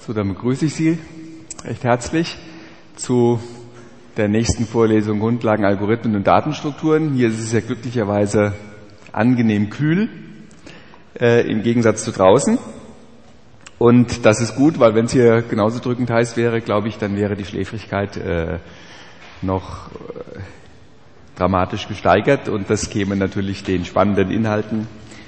So, dann begrüße ich Sie recht herzlich zu der nächsten Vorlesung Grundlagen, Algorithmen und Datenstrukturen. Hier ist es ja glücklicherweise angenehm kühl, im Gegensatz zu draußen. Und das ist gut, weil wenn es hier genauso drückend heiß wäre, glaube ich, dann wäre die Schläfrigkeit noch dramatisch gesteigert und das käme natürlich den spannenden Inhalten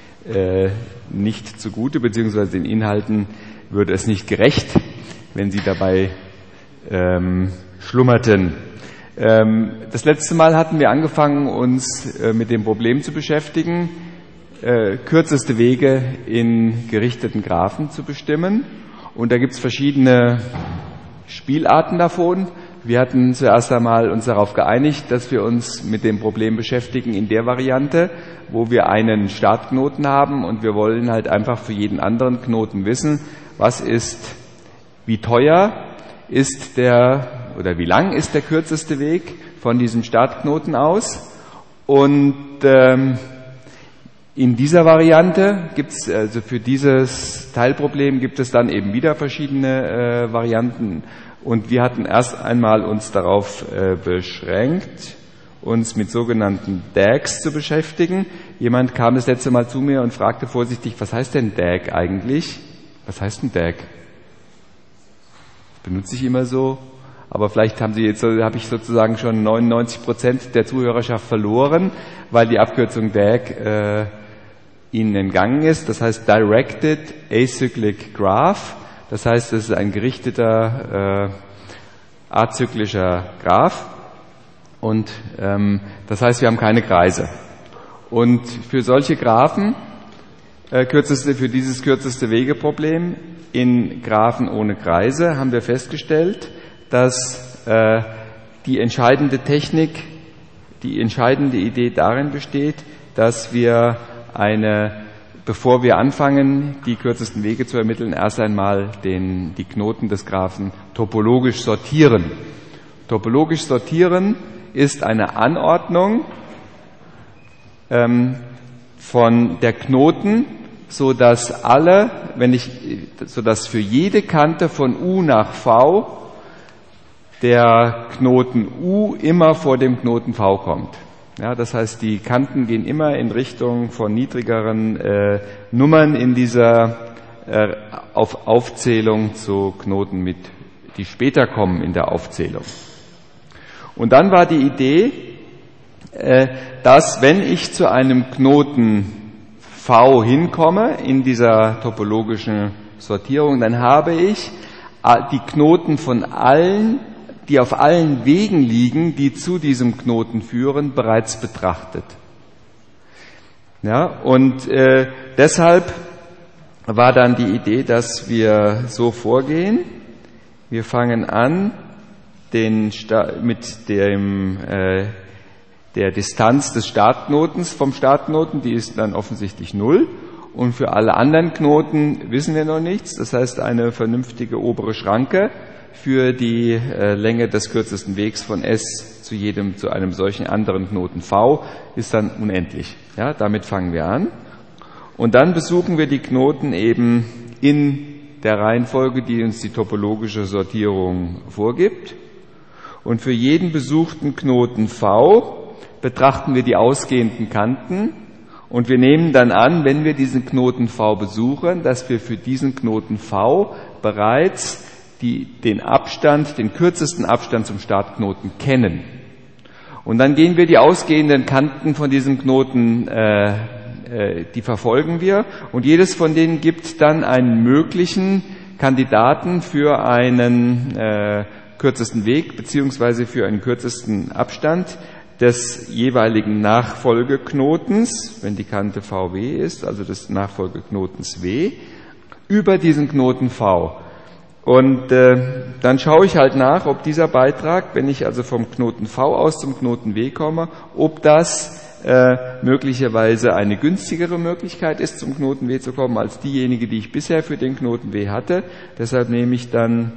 nicht zugute, beziehungsweise den Inhalten würde es nicht gerecht, wenn sie dabei schlummerten. Das letzte Mal hatten wir angefangen, uns mit dem Problem zu beschäftigen, kürzeste Wege in gerichteten Graphen zu bestimmen. Und da gibt es verschiedene Spielarten davon. Wir hatten zuerst einmal uns darauf geeinigt, dass wir uns mit dem Problem beschäftigen in der Variante, wo wir einen Startknoten haben und wir wollen halt einfach für jeden anderen Knoten wissen, wie teuer ist oder wie lang ist der kürzeste Weg von diesem Startknoten aus. Und in dieser Variante gibt es, also für dieses Teilproblem gibt es dann eben wieder verschiedene Varianten. Und wir hatten erst einmal uns darauf beschränkt, uns mit sogenannten DAGs zu beschäftigen. Jemand kam das letzte Mal zu mir und fragte vorsichtig, was heißt denn DAG eigentlich? Was heißt denn DAG? Das benutze ich immer so, aber vielleicht habe ich sozusagen schon 99% der Zuhörerschaft verloren, weil die Abkürzung DAG Ihnen entgangen ist. Das heißt Directed Acyclic Graph. Das heißt, es ist ein gerichteter azyklischer Graph. Und das heißt, wir haben keine Kreise. Und für solche Graphen, für dieses kürzeste Wegeproblem in Graphen ohne Kreise, haben wir festgestellt, dass die entscheidende Idee darin besteht, dass wir bevor wir anfangen, die kürzesten Wege zu ermitteln, erst einmal die Knoten des Graphen topologisch sortieren. Topologisch sortieren ist eine Anordnung von der Knoten, sodass für jede Kante von U nach V der Knoten U immer vor dem Knoten V kommt. Ja, das heißt, die Kanten gehen immer in Richtung von niedrigeren Nummern in dieser Aufzählung zu Knoten die später kommen in der Aufzählung. Und dann war die Idee, dass wenn ich zu einem Knoten V hinkomme in dieser topologischen Sortierung, dann habe ich die Knoten die auf allen Wegen liegen, die zu diesem Knoten führen, bereits betrachtet. Ja, und deshalb war dann die Idee, dass wir so vorgehen. Wir fangen an mit der Distanz des Startknotens vom Startknoten, die ist dann offensichtlich 0. Und für alle anderen Knoten wissen wir noch nichts. Das heißt, eine vernünftige obere Schranke für die Länge des kürzesten Wegs von S zu einem solchen anderen Knoten V ist dann unendlich. Ja, damit fangen wir an. Und dann besuchen wir die Knoten eben in der Reihenfolge, die uns die topologische Sortierung vorgibt. Und für jeden besuchten Knoten V betrachten wir die ausgehenden Kanten und wir nehmen dann an, wenn wir diesen Knoten V besuchen, dass wir für diesen Knoten V bereits den kürzesten Abstand zum Startknoten kennen. Und dann gehen wir die ausgehenden Kanten von diesem Knoten, die verfolgen wir, und jedes von denen gibt dann einen möglichen Kandidaten für einen kürzesten Weg beziehungsweise für einen kürzesten Abstand des jeweiligen Nachfolgeknotens, wenn die Kante VW ist, also des Nachfolgeknotens W, über diesen Knoten V. Und dann schaue ich halt nach, ob dieser Beitrag, wenn ich also vom Knoten V aus zum Knoten W komme, ob das möglicherweise eine günstigere Möglichkeit ist, zum Knoten W zu kommen, als diejenige, die ich bisher für den Knoten W hatte. Deshalb nehme ich dann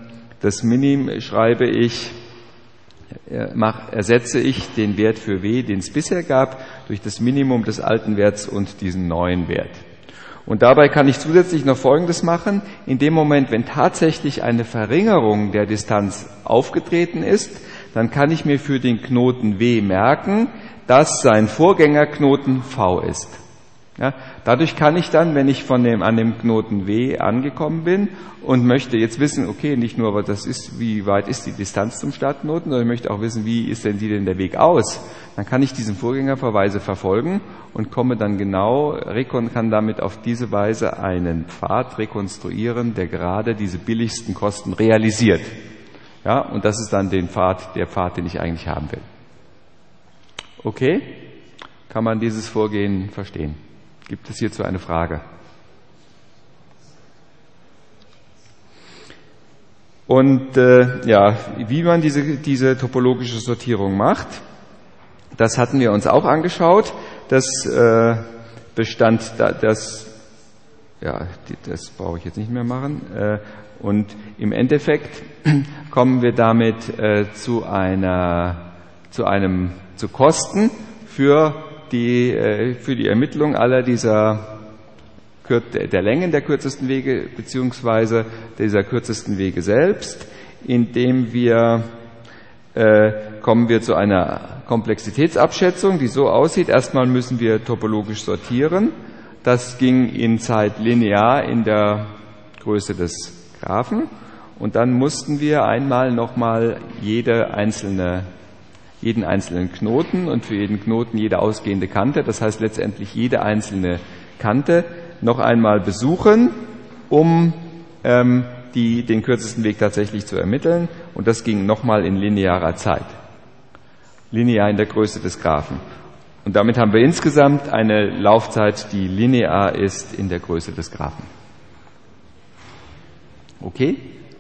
ersetze ich den Wert für W, den es bisher gab, durch das Minimum des alten Werts und diesen neuen Wert. Und dabei kann ich zusätzlich noch Folgendes machen. In dem Moment, wenn tatsächlich eine Verringerung der Distanz aufgetreten ist, dann kann ich mir für den Knoten W merken, dass sein Vorgängerknoten V ist. Ja, dadurch kann ich dann, wenn ich an dem Knoten W angekommen bin und möchte jetzt wissen, okay, nicht nur, was das ist, wie weit ist die Distanz zum Startknoten, sondern ich möchte auch wissen, wie sieht denn der Weg aus, dann kann ich diesen Vorgängerverweise verfolgen und komme dann kann damit auf diese Weise einen Pfad rekonstruieren, der gerade diese billigsten Kosten realisiert. Ja, und das ist dann der Pfad, den ich eigentlich haben will. Okay? Kann man dieses Vorgehen verstehen? Gibt es hierzu eine Frage? Und wie man diese topologische Sortierung macht, das hatten wir uns auch angeschaut. Das brauche ich jetzt nicht mehr machen. Und im Endeffekt kommen wir damit zu Kosten für die Ermittlung aller der Längen der kürzesten Wege beziehungsweise dieser kürzesten Wege selbst, indem kommen wir zu einer Komplexitätsabschätzung, die so aussieht. Erstmal müssen wir topologisch sortieren. Das ging in Zeit linear in der Größe des Graphen. Und dann mussten wir nochmal jeden einzelnen Knoten und für jeden Knoten jede ausgehende Kante, das heißt letztendlich jede einzelne Kante, noch einmal besuchen, um den kürzesten Weg tatsächlich zu ermitteln. Und das ging nochmal in linearer Zeit. Linear in der Größe des Graphen. Und damit haben wir insgesamt eine Laufzeit, die linear ist in der Größe des Graphen. Okay?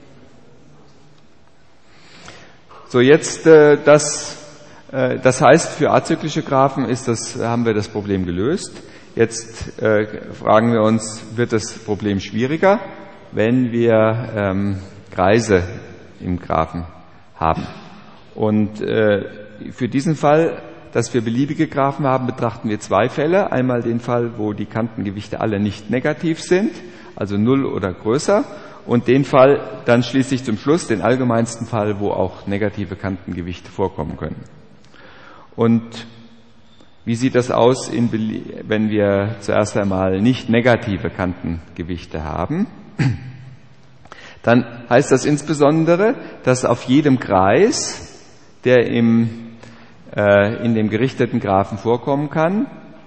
So, jetzt das heißt, für azyklische Graphen haben wir das Problem gelöst. Jetzt fragen wir uns, wird das Problem schwieriger, wenn wir Kreise im Graphen haben? Und für diesen Fall, dass wir beliebige Graphen haben, betrachten wir zwei Fälle. Einmal den Fall, wo die Kantengewichte alle nicht negativ sind, also 0 oder größer. Und den Fall dann schließlich zum Schluss, den allgemeinsten Fall, wo auch negative Kantengewichte vorkommen können. Und wie sieht das aus, wenn wir zuerst einmal nicht negative Kantengewichte haben? Dann heißt das insbesondere, dass auf jedem Kreis, der in dem gerichteten Graphen vorkommen kann,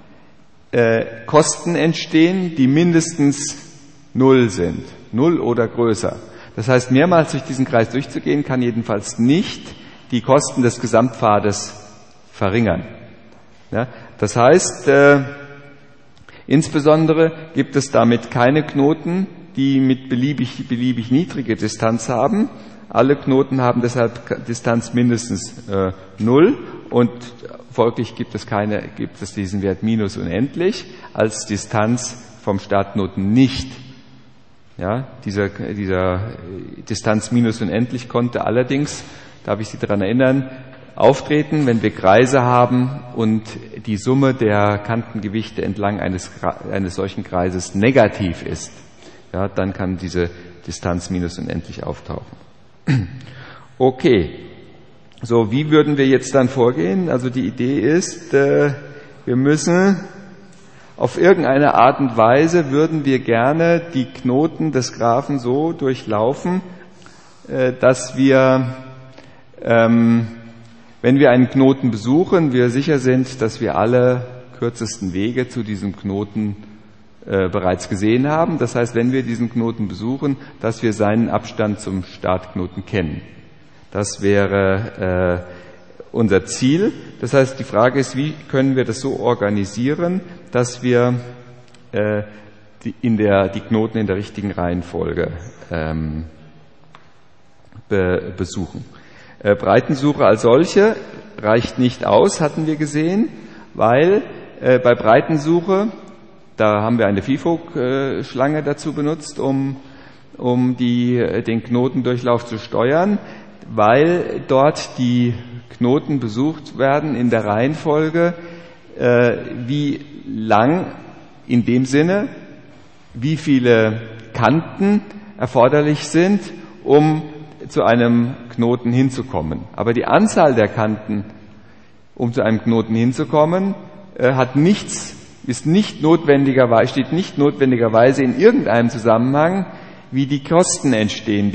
Kosten entstehen, die mindestens 0 sind. 0 oder größer. Das heißt, mehrmals durch diesen Kreis durchzugehen, kann jedenfalls nicht die Kosten des Gesamtpfades verringern. Ja, das heißt, insbesondere gibt es damit keine Knoten, die mit beliebig niedrige Distanz haben. Alle Knoten haben deshalb Distanz mindestens 0 und folglich gibt es diesen Wert minus unendlich als Distanz vom Startknoten nicht. Ja, dieser Distanz minus unendlich konnte allerdings, darf ich Sie daran erinnern, auftreten, wenn wir Kreise haben und die Summe der Kantengewichte entlang eines solchen Kreises negativ ist. Ja, dann kann diese Distanz minus unendlich auftauchen. Okay, so wie würden wir jetzt dann vorgehen? Also die Idee ist, wir müssen auf irgendeine Art und Weise würden wir gerne die Knoten des Graphen so durchlaufen, dass wir, wenn wir einen Knoten besuchen, wir sicher sind, dass wir alle kürzesten Wege zu diesem Knoten bereits gesehen haben. Das heißt, wenn wir diesen Knoten besuchen, dass wir seinen Abstand zum Startknoten kennen. Das wäre unser Ziel. Das heißt, die Frage ist, wie können wir das so organisieren, dass wir die Knoten in der richtigen Reihenfolge besuchen. Breitensuche als solche reicht nicht aus, hatten wir gesehen, weil bei Breitensuche, da haben wir eine FIFO-Schlange dazu benutzt, um den Knotendurchlauf zu steuern, weil dort die Knoten besucht werden in der Reihenfolge, wie lang in dem Sinne, wie viele Kanten erforderlich sind, um zu einem Knoten hinzukommen. Aber die Anzahl der Kanten, um zu einem Knoten hinzukommen, steht nicht notwendigerweise in irgendeinem Zusammenhang, wie die Kosten entstehen,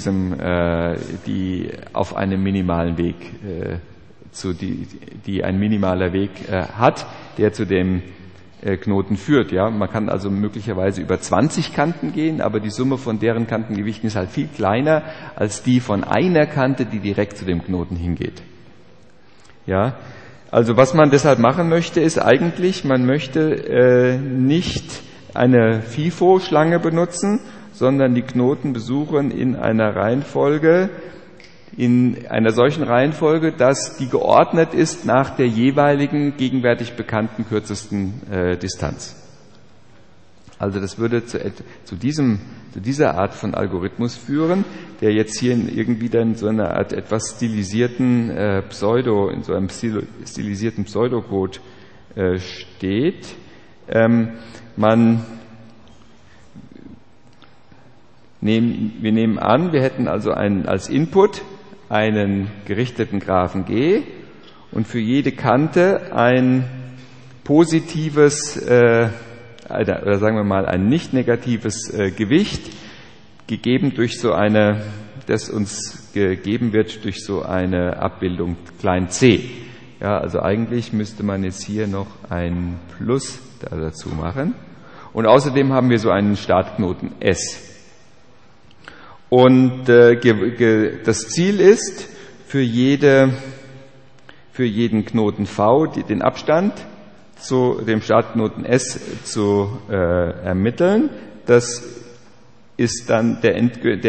die auf einem minimalen Weg, die ein minimaler Weg hat, der zu dem Knoten führt. Ja, man kann also möglicherweise über 20 Kanten gehen, aber die Summe von deren Kantengewichten ist halt viel kleiner als die von einer Kante, die direkt zu dem Knoten hingeht. Ja, also was man deshalb machen möchte, ist eigentlich, man möchte nicht eine FIFO-Schlange benutzen, sondern die Knoten besuchen in einer solchen Reihenfolge, dass die geordnet ist nach der jeweiligen gegenwärtig bekannten kürzesten Distanz. Also das würde zu dieser Art von Algorithmus führen, der jetzt hier irgendwie dann so einer Art etwas stilisierten in so einem stilisierten Pseudocode steht. Wir nehmen an, wir hätten also als Input einen gerichteten Graphen G und für jede Kante ein positives oder sagen wir mal ein nicht negatives Gewicht, das uns gegeben wird durch so eine Abbildung klein c. Ja, also eigentlich müsste man jetzt hier noch ein Plus dazu machen. Und außerdem haben wir so einen Startknoten S. Und das Ziel ist, für jeden Knoten V den Abstand zu dem Startknoten S zu ermitteln. Das ist dann der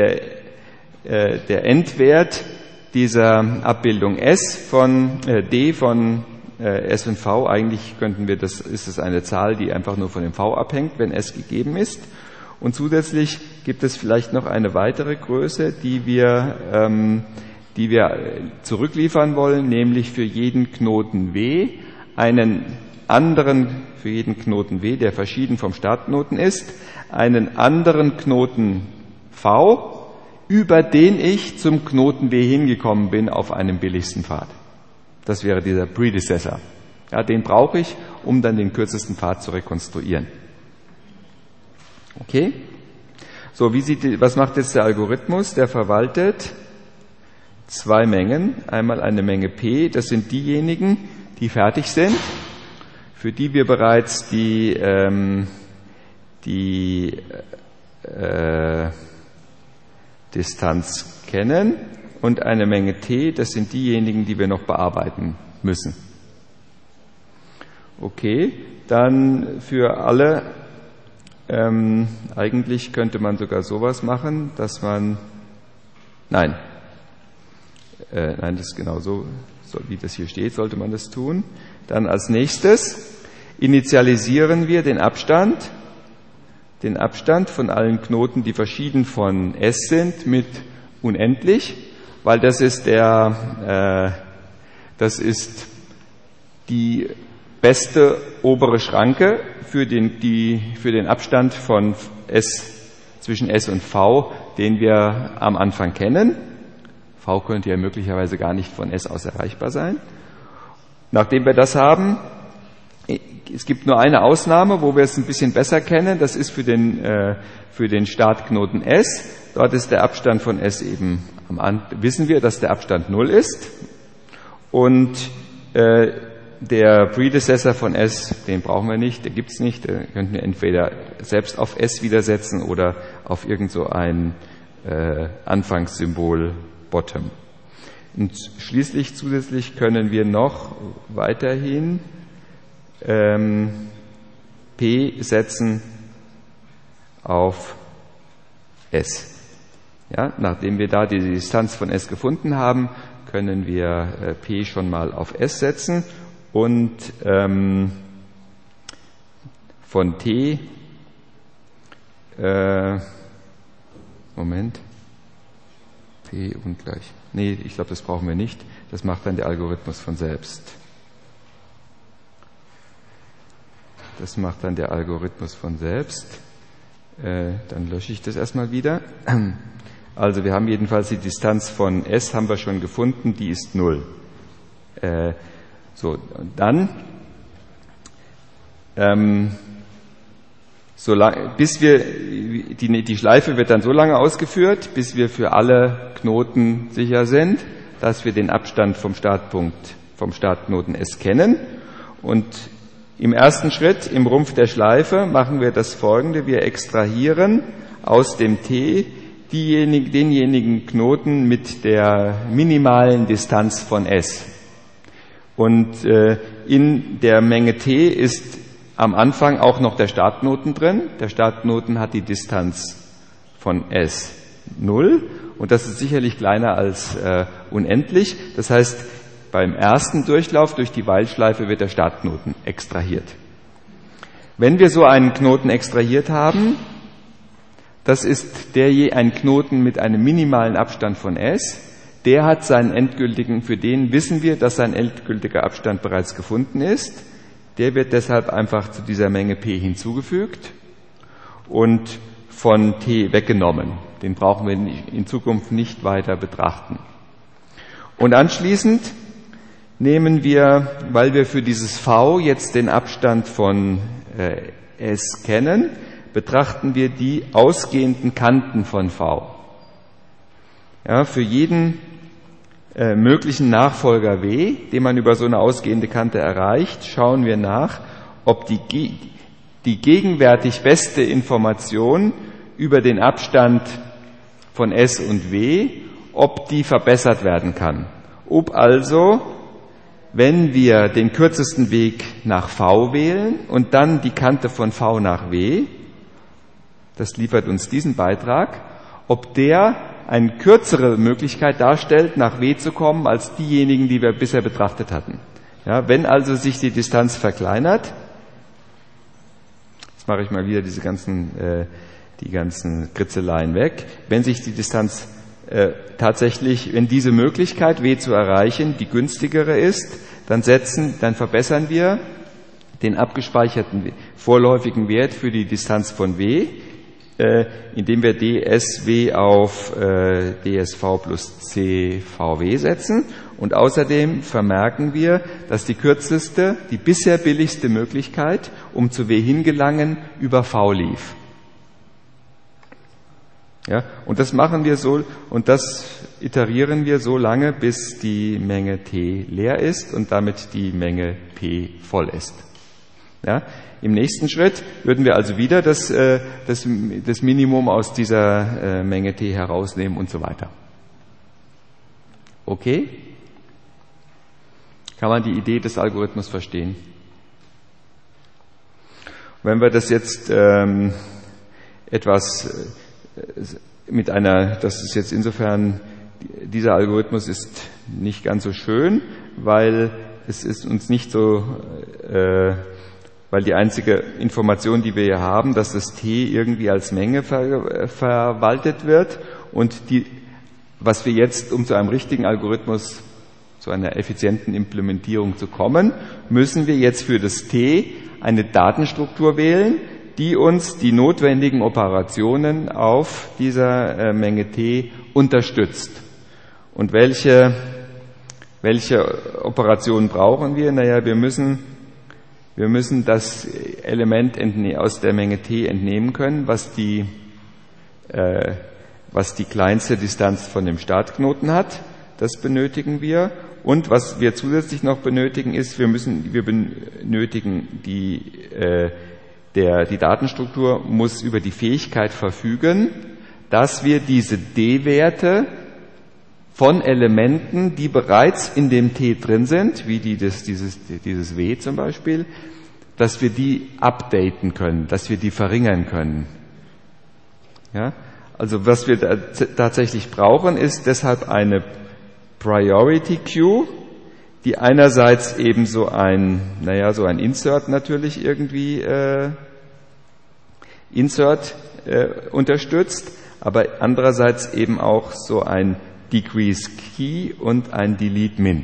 Endwert dieser Abbildung S von D von S und V. Eigentlich ist es eine Zahl, die einfach nur von dem V abhängt, wenn S gegeben ist. Und zusätzlich gibt es vielleicht noch eine weitere Größe, die wir zurückliefern wollen, nämlich für jeden Knoten W für jeden Knoten W, der verschieden vom Startknoten ist, einen anderen Knoten V, über den ich zum Knoten W hingekommen bin auf einem billigsten Pfad. Das wäre dieser Predecessor. Ja, den brauche ich, um dann den kürzesten Pfad zu rekonstruieren. Okay? So, was macht jetzt der Algorithmus? Der verwaltet zwei Mengen. Einmal eine Menge P, das sind diejenigen, die fertig sind, für die wir bereits die Distanz kennen, und eine Menge T, das sind diejenigen, die wir noch bearbeiten müssen. Okay, dann für alle, eigentlich könnte man sogar sowas machen, dass man, nein, das ist genau so, wie das hier steht, sollte man das tun. Dann als nächstes initialisieren wir den Abstand von allen Knoten, die verschieden von S sind, mit unendlich, weil das ist die beste obere Schranke für den Abstand von zwischen S und V, den wir am Anfang kennen. V könnte ja möglicherweise gar nicht von S aus erreichbar sein. Nachdem wir das haben, es gibt nur eine Ausnahme, wo wir es ein bisschen besser kennen, das ist für den Startknoten S. Dort ist der Abstand von S eben, wissen wir, dass der Abstand 0 ist. Und der Predecessor von S, den brauchen wir nicht, der gibt's nicht, den könnten wir entweder selbst auf S widersetzen oder auf irgend so ein Anfangssymbol Bottom. Und schließlich zusätzlich können wir noch weiterhin P setzen auf S. Ja, nachdem wir da die Distanz von S gefunden haben, können wir P schon mal auf S setzen und von T P ungleich. Nee, ich glaube, das brauchen wir nicht. Das macht dann der Algorithmus von selbst. Dann lösche ich das erstmal wieder. Also wir haben jedenfalls die Distanz von S haben wir schon gefunden, die ist 0. So, und dann bis wir die Schleife wird dann so lange ausgeführt, bis wir für alle Knoten sicher sind, dass wir den Abstand vom Startpunkt, vom Startknoten S kennen. Und im ersten Schritt im Rumpf der Schleife machen wir das Folgende: Wir extrahieren aus dem T denjenigen Knoten mit der minimalen Distanz von S. Und in der Menge T ist am Anfang auch noch der Startknoten drin. Der Startknoten hat die Distanz von S 0 und das ist sicherlich kleiner als unendlich. Das heißt, beim ersten Durchlauf durch die While-Schleife wird der Startknoten extrahiert. Wenn wir so einen Knoten extrahiert haben, das ist ein Knoten mit einem minimalen Abstand von S, der hat seinen endgültigen, für den wissen wir, dass sein endgültiger Abstand bereits gefunden ist. Der wird deshalb einfach zu dieser Menge P hinzugefügt und von T weggenommen. Den brauchen wir in Zukunft nicht weiter betrachten. Und anschließend nehmen wir, weil wir für dieses V jetzt den Abstand von S kennen, betrachten wir die ausgehenden Kanten von V. Ja, für jeden möglichen Nachfolger W, den man über so eine ausgehende Kante erreicht, schauen wir nach, ob die gegenwärtig beste Information über den Abstand von S und W, ob die verbessert werden kann. Ob also, wenn wir den kürzesten Weg nach V wählen und dann die Kante von V nach W, das liefert uns diesen Beitrag, ob der eine kürzere Möglichkeit darstellt, nach W zu kommen, als diejenigen, die wir bisher betrachtet hatten. Ja, wenn also sich die Distanz verkleinert, jetzt mache ich mal wieder die ganzen Kritzeleien weg, wenn sich die Distanz tatsächlich, wenn diese Möglichkeit, W zu erreichen, die günstigere ist, dann verbessern wir den abgespeicherten vorläufigen Wert für die Distanz von W, indem wir dsw auf dsv plus cvw setzen. Und außerdem vermerken wir, dass die kürzeste, die bisher billigste Möglichkeit, um zu W hingelangen, über V lief. Ja, und das machen wir so, und das iterieren wir so lange, bis die Menge T leer ist und damit die Menge P voll ist. Ja, im nächsten Schritt würden wir also wieder das Minimum aus dieser Menge T herausnehmen und so weiter. Okay? Kann man die Idee des Algorithmus verstehen? Wenn wir das jetzt das ist jetzt insofern, dieser Algorithmus ist nicht ganz so schön, weil es ist uns nicht so, weil die einzige Information, die wir hier haben, dass das T irgendwie als Menge verwaltet wird und was wir jetzt, um zu einem richtigen Algorithmus, zu einer effizienten Implementierung zu kommen, müssen wir jetzt für das T eine Datenstruktur wählen, die uns die notwendigen Operationen auf dieser Menge T unterstützt. Und welche Operationen brauchen wir? Naja, wir müssen das Element aus der Menge T entnehmen können, was die kleinste Distanz von dem Startknoten hat. Das benötigen wir. Und was wir zusätzlich noch benötigen ist, wir benötigen die Datenstruktur muss über die Fähigkeit verfügen, dass wir diese D-Werte von Elementen, die bereits in dem T drin sind, wie dieses W zum Beispiel, dass wir die updaten können, dass wir die verringern können. Ja? Also was wir tatsächlich brauchen, ist deshalb eine Priority Queue, die einerseits eben so ein Insert natürlich irgendwie unterstützt, aber andererseits eben auch so ein Decrease Key und ein Delete Min.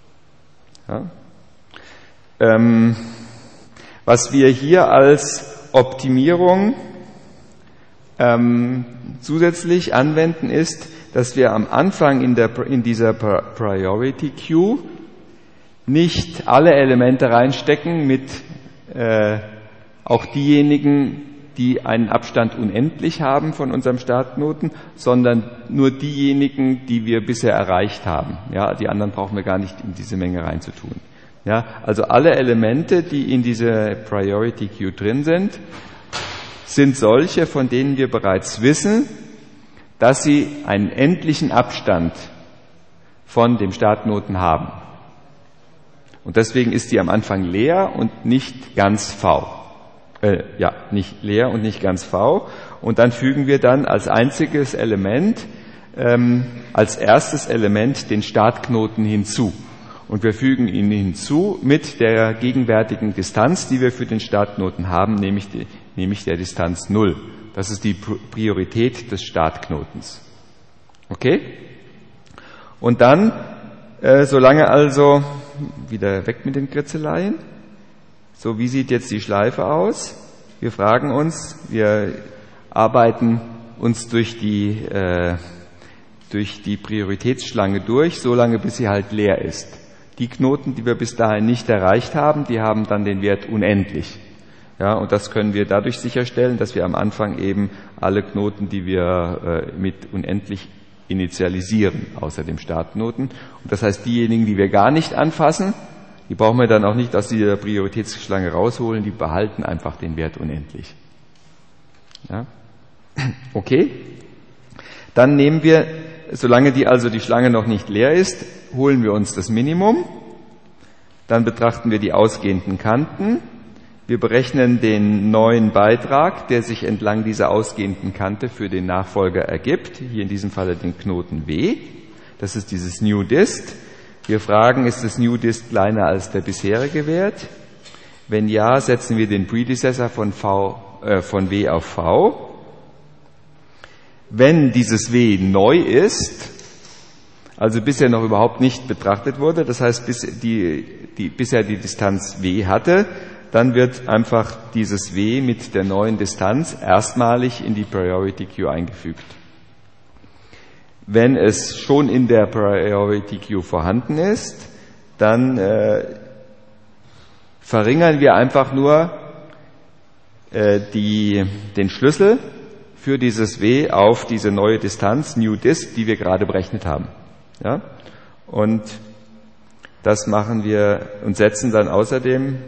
Ja? Was wir hier als Optimierung zusätzlich anwenden, ist, dass wir am Anfang in dieser Priority Queue nicht alle Elemente reinstecken mit auch diejenigen, die einen Abstand unendlich haben von unserem Startknoten, sondern nur diejenigen, die wir bisher erreicht haben. Ja, die anderen brauchen wir gar nicht in diese Menge reinzutun. Ja, also alle Elemente, die in dieser Priority Queue drin sind solche, von denen wir bereits wissen, dass sie einen endlichen Abstand von dem Startknoten haben. Und deswegen ist die am Anfang leer und nicht ganz V. Nicht leer und nicht ganz V. Und dann fügen wir dann als einziges Element, als erstes Element den Startknoten hinzu. Und wir fügen ihn hinzu mit der gegenwärtigen Distanz, die wir für den Startknoten haben, nämlich der Distanz 0. Das ist die Priorität des Startknotens. Okay? Und dann, solange also, wieder weg mit den Kritzeleien. So, wie sieht jetzt die Schleife aus? Wir fragen uns, wir arbeiten uns durch die Prioritätsschlange durch, solange bis sie halt leer ist. Die Knoten, die wir bis dahin nicht erreicht haben, die haben dann den Wert unendlich. Ja, und das können wir dadurch sicherstellen, dass wir am Anfang eben alle Knoten, die wir mit unendlich initialisieren, außer dem Startknoten. Und das heißt, diejenigen, die wir gar nicht anfassen, die brauchen wir dann auch nicht aus dieser Prioritätsschlange rausholen, die behalten einfach den Wert unendlich. Ja? Okay? Dann nehmen wir, solange die Schlange noch nicht leer ist, holen wir uns das Minimum. Dann betrachten wir die ausgehenden Kanten. Wir berechnen den neuen Beitrag, der sich entlang dieser ausgehenden Kante für den Nachfolger ergibt. Hier in diesem Falle den Knoten W. Das ist dieses New Dist. Wir fragen, ist das New Dist kleiner als der bisherige Wert? Wenn ja, setzen wir den Predecessor von W auf V. Wenn dieses W neu ist, also bisher noch überhaupt nicht betrachtet wurde, das heißt, bisher die Distanz W hatte, dann wird einfach dieses W mit der neuen Distanz erstmalig in die Priority Queue eingefügt. Wenn es schon in der Priority Queue vorhanden ist, dann verringern wir einfach nur den Schlüssel für dieses W auf diese neue Distanz, New Dist, die wir gerade berechnet haben. Ja? Und das machen wir und setzen dann außerdem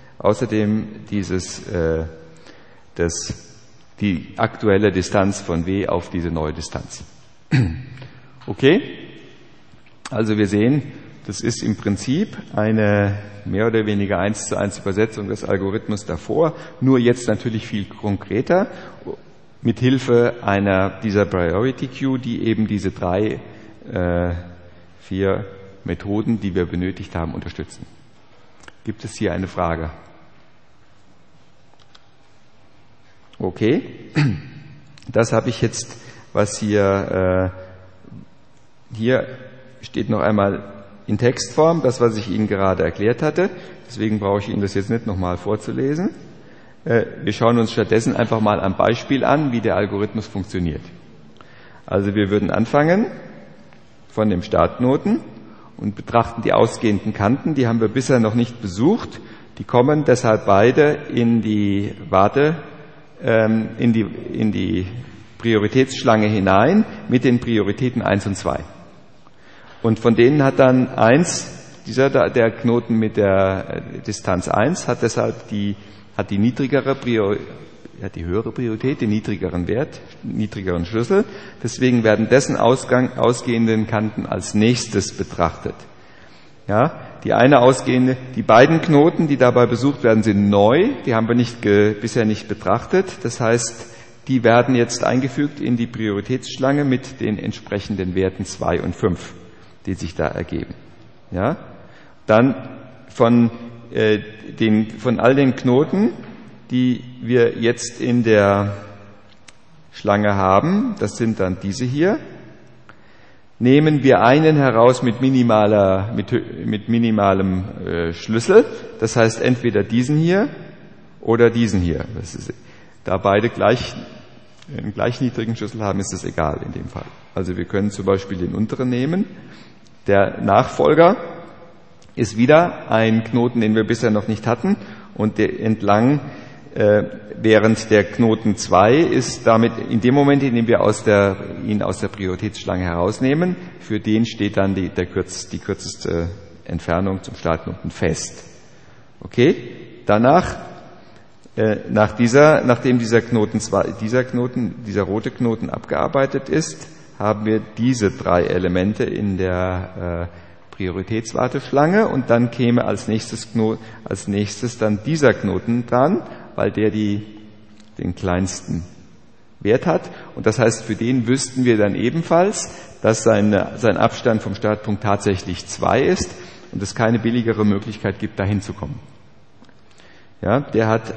die aktuelle Distanz von W auf diese neue Distanz. Okay? Also wir sehen, das ist im Prinzip eine mehr oder weniger 1:1 Übersetzung des Algorithmus davor, nur jetzt natürlich viel konkreter, mit Hilfe dieser Priority Queue, die eben diese 4 Methoden, die wir benötigt haben, unterstützen. Gibt es hier eine Frage? Okay, das habe ich jetzt, was hier steht noch einmal in Textform, das, was ich Ihnen gerade erklärt hatte. Deswegen brauche ich Ihnen das jetzt nicht nochmal vorzulesen. Wir schauen uns stattdessen einfach mal am Beispiel an, wie der Algorithmus funktioniert. Also wir würden anfangen von dem Startknoten und betrachten die ausgehenden Kanten. Die haben wir bisher noch nicht besucht. Die kommen deshalb beide in die Prioritätsschlange hinein mit den Prioritäten 1 und 2. Und von denen hat dann der Knoten mit der Distanz 1 hat deshalb die höhere Priorität, den niedrigeren Wert, niedrigeren Schlüssel. Deswegen werden dessen ausgehenden Kanten als nächstes betrachtet. Ja, die beiden Knoten, die dabei besucht werden, sind neu. Die haben wir bisher nicht betrachtet. Das heißt, die werden jetzt eingefügt in die Prioritätsschlange mit den entsprechenden Werten 2 und 5, die sich da ergeben. Ja, dann von all den Knoten, die wir jetzt in der Schlange haben, das sind dann diese hier, nehmen wir einen heraus mit minimalem Schlüssel, das heißt entweder diesen hier oder diesen hier. Da beide einen gleich niedrigen Schlüssel haben, ist das egal in dem Fall. Also wir können zum Beispiel den unteren nehmen. Der Nachfolger ist wieder ein Knoten, den wir bisher noch nicht hatten, und der entlang, während der Knoten 2 ist damit in dem Moment, in dem wir ihn aus der Prioritätsschlange herausnehmen, für den steht dann die kürzeste Entfernung zum Startknoten fest. Okay? Danach, nachdem dieser rote Knoten abgearbeitet ist, haben wir diese 3 Elemente in der Prioritätswarteschlange, und dann käme als nächstes dann dieser Knoten dran, weil der den kleinsten Wert hat. Und das heißt, für den wüssten wir dann ebenfalls, dass sein Abstand vom Startpunkt tatsächlich 2 ist und es keine billigere Möglichkeit gibt, dahin zu kommen. Ja, der hat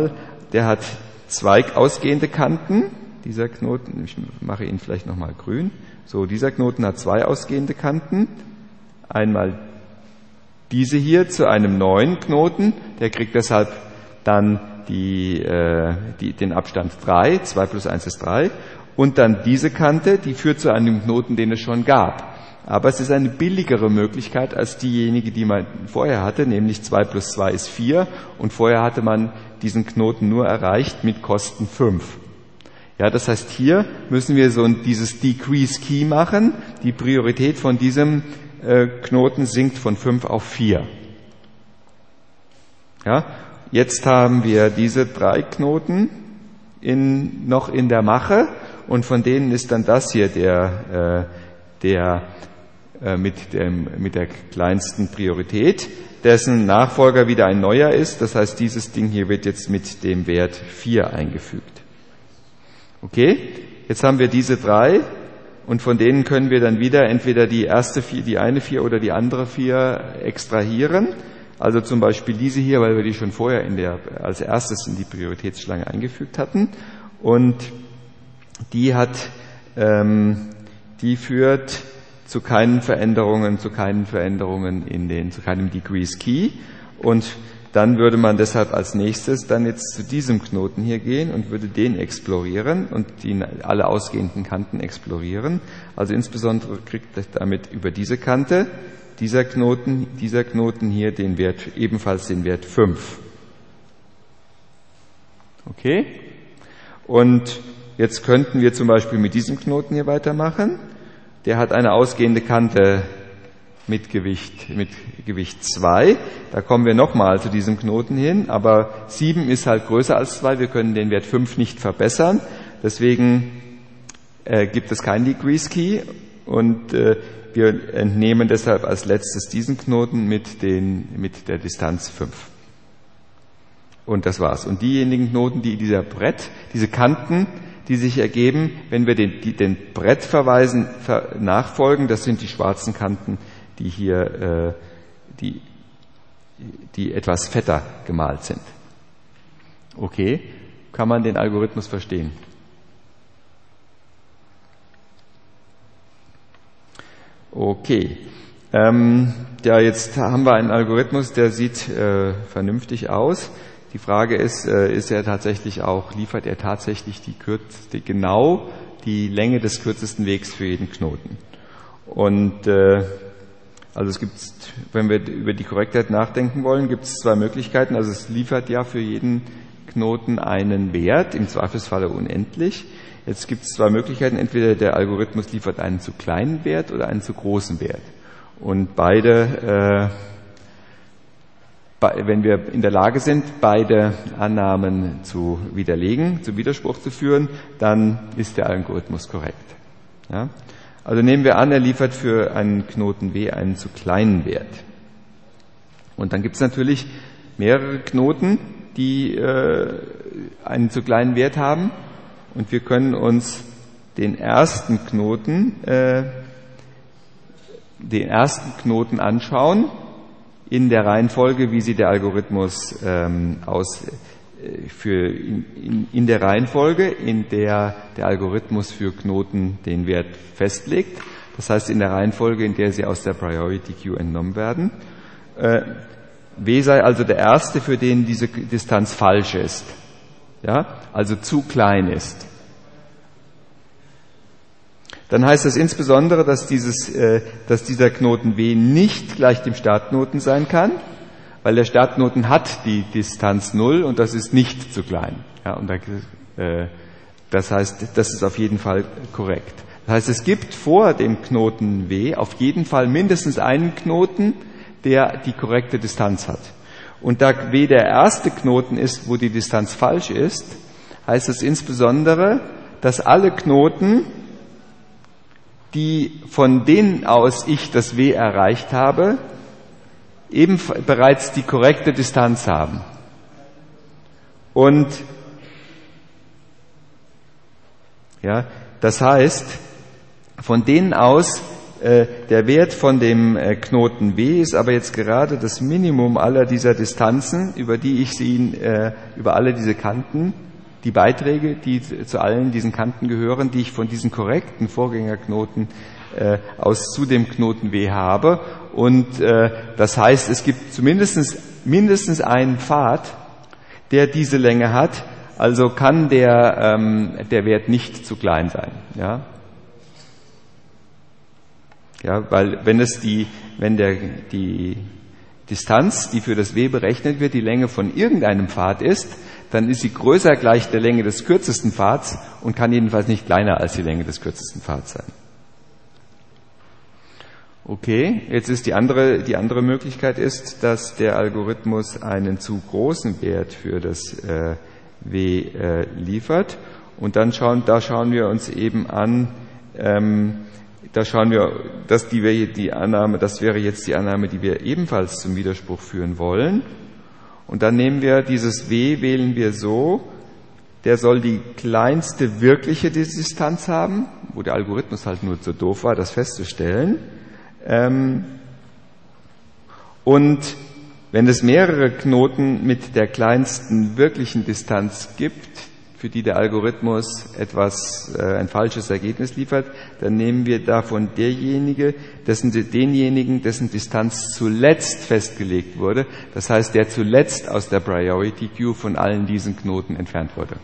2 ausgehende Kanten. Dieser Knoten, ich mache ihn vielleicht nochmal grün. So, dieser Knoten hat 2 ausgehende Kanten. Einmal diese hier zu einem neuen Knoten, der kriegt deshalb dann den Abstand 3, 2 plus 1 ist 3, und dann diese Kante, die führt zu einem Knoten, den es schon gab. Aber es ist eine billigere Möglichkeit als diejenige, die man vorher hatte, nämlich 2 plus 2 ist 4, und vorher hatte man diesen Knoten nur erreicht mit Kosten 5. Ja, das heißt, hier müssen wir dieses Decrease Key machen. Die Priorität von diesem Knoten sinkt von 5 auf 4. Ja, jetzt haben wir diese 3 Knoten noch in der Mache, und von denen ist dann das hier der mit der kleinsten Priorität, dessen Nachfolger wieder ein neuer ist. Das heißt, dieses Ding hier wird jetzt mit dem Wert 4 eingefügt. Okay, jetzt haben wir diese 3, und von denen können wir dann wieder entweder die eine 4 oder die andere 4 extrahieren. Also zum Beispiel diese hier, weil wir die schon vorher als erstes in die Prioritätsschlange eingefügt hatten. Und die führt zu keinen Veränderungen zu keinem Decrease Key. Und dann würde man deshalb als nächstes dann jetzt zu diesem Knoten hier gehen und würde den explorieren und alle ausgehenden Kanten explorieren. Also insbesondere kriegt damit über diese Kante dieser Knoten hier ebenfalls den Wert 5. Okay? Und jetzt könnten wir zum Beispiel mit diesem Knoten hier weitermachen. Der hat eine ausgehende Kante mit Gewicht 2. Da kommen wir nochmal zu diesem Knoten hin, aber 7 ist halt größer als 2. Wir können den Wert 5 nicht verbessern. Deswegen gibt es keinen Decrease Key, und wir entnehmen deshalb als letztes diesen Knoten mit der Distanz 5. Und das war's. Und diejenigen Knoten, die diese Kanten, die sich ergeben, wenn wir den Brettverweisen nachfolgen, das sind die schwarzen Kanten, die hier die etwas fetter gemalt sind. Okay, kann man den Algorithmus verstehen? Okay, jetzt haben wir einen Algorithmus, der sieht vernünftig aus. Die Frage ist, liefert er tatsächlich genau die Länge des kürzesten Wegs für jeden Knoten? Und wenn wir über die Korrektheit nachdenken wollen, gibt es 2 Möglichkeiten. Also es liefert ja für jeden Knoten einen Wert, im Zweifelsfalle unendlich. Jetzt gibt es 2 Möglichkeiten. Entweder der Algorithmus liefert einen zu kleinen Wert oder einen zu großen Wert. Und wenn wir in der Lage sind, beide Annahmen zu widerlegen, zum Widerspruch zu führen, dann ist der Algorithmus korrekt. Ja? Also nehmen wir an, er liefert für einen Knoten W einen zu kleinen Wert. Und dann gibt es natürlich mehrere Knoten, die einen zu kleinen Wert haben. Und wir können uns den ersten Knoten anschauen, in der Reihenfolge, wie sie der Algorithmus in der Reihenfolge, in der der Algorithmus für Knoten den Wert festlegt. Das heißt, in der Reihenfolge, in der sie aus der Priority Queue entnommen werden. W sei also der erste, für den diese Distanz falsch ist. Ja, also zu klein ist. Dann heißt das insbesondere, dass dieser Knoten W nicht gleich dem Startknoten sein kann, weil der Startknoten hat die Distanz 0 und das ist nicht zu klein. Ja, und das heißt, das ist auf jeden Fall korrekt. Das heißt, es gibt vor dem Knoten W auf jeden Fall mindestens einen Knoten, der die korrekte Distanz hat. Und da W der erste Knoten ist, wo die Distanz falsch ist, heißt es insbesondere, dass alle Knoten, die von denen aus ich das W erreicht habe, eben bereits die korrekte Distanz haben. Und ja, das heißt, von denen aus, der Wert von dem Knoten W ist aber jetzt gerade das Minimum aller dieser Distanzen, über die ich über alle diese Kanten, die Beiträge, die zu allen diesen Kanten gehören, die ich von diesen korrekten Vorgängerknoten aus zu dem Knoten W habe. Und das heißt, es gibt mindestens einen Pfad, der diese Länge hat, also kann der Wert nicht zu klein sein. Ja? Ja, weil wenn die Distanz, die für das W berechnet wird, die Länge von irgendeinem Pfad ist, dann ist sie größer gleich der Länge des kürzesten Pfads und kann jedenfalls nicht kleiner als die Länge des kürzesten Pfads sein. Okay, jetzt ist die andere Möglichkeit ist, dass der Algorithmus einen zu großen Wert für das W liefert. Und dann schauen wir uns eben an, das wäre jetzt die Annahme, die wir ebenfalls zum Widerspruch führen wollen. Und dann nehmen wir dieses W, wählen wir so, der soll die kleinste wirkliche Distanz haben, wo der Algorithmus halt nur zu doof war, das festzustellen. Und wenn es mehrere Knoten mit der kleinsten wirklichen Distanz gibt, für die der Algorithmus ein falsches Ergebnis liefert, dann nehmen wir davon denjenigen, dessen Distanz zuletzt festgelegt wurde. Das heißt, der zuletzt aus der Priority Queue von allen diesen Knoten entfernt wurde.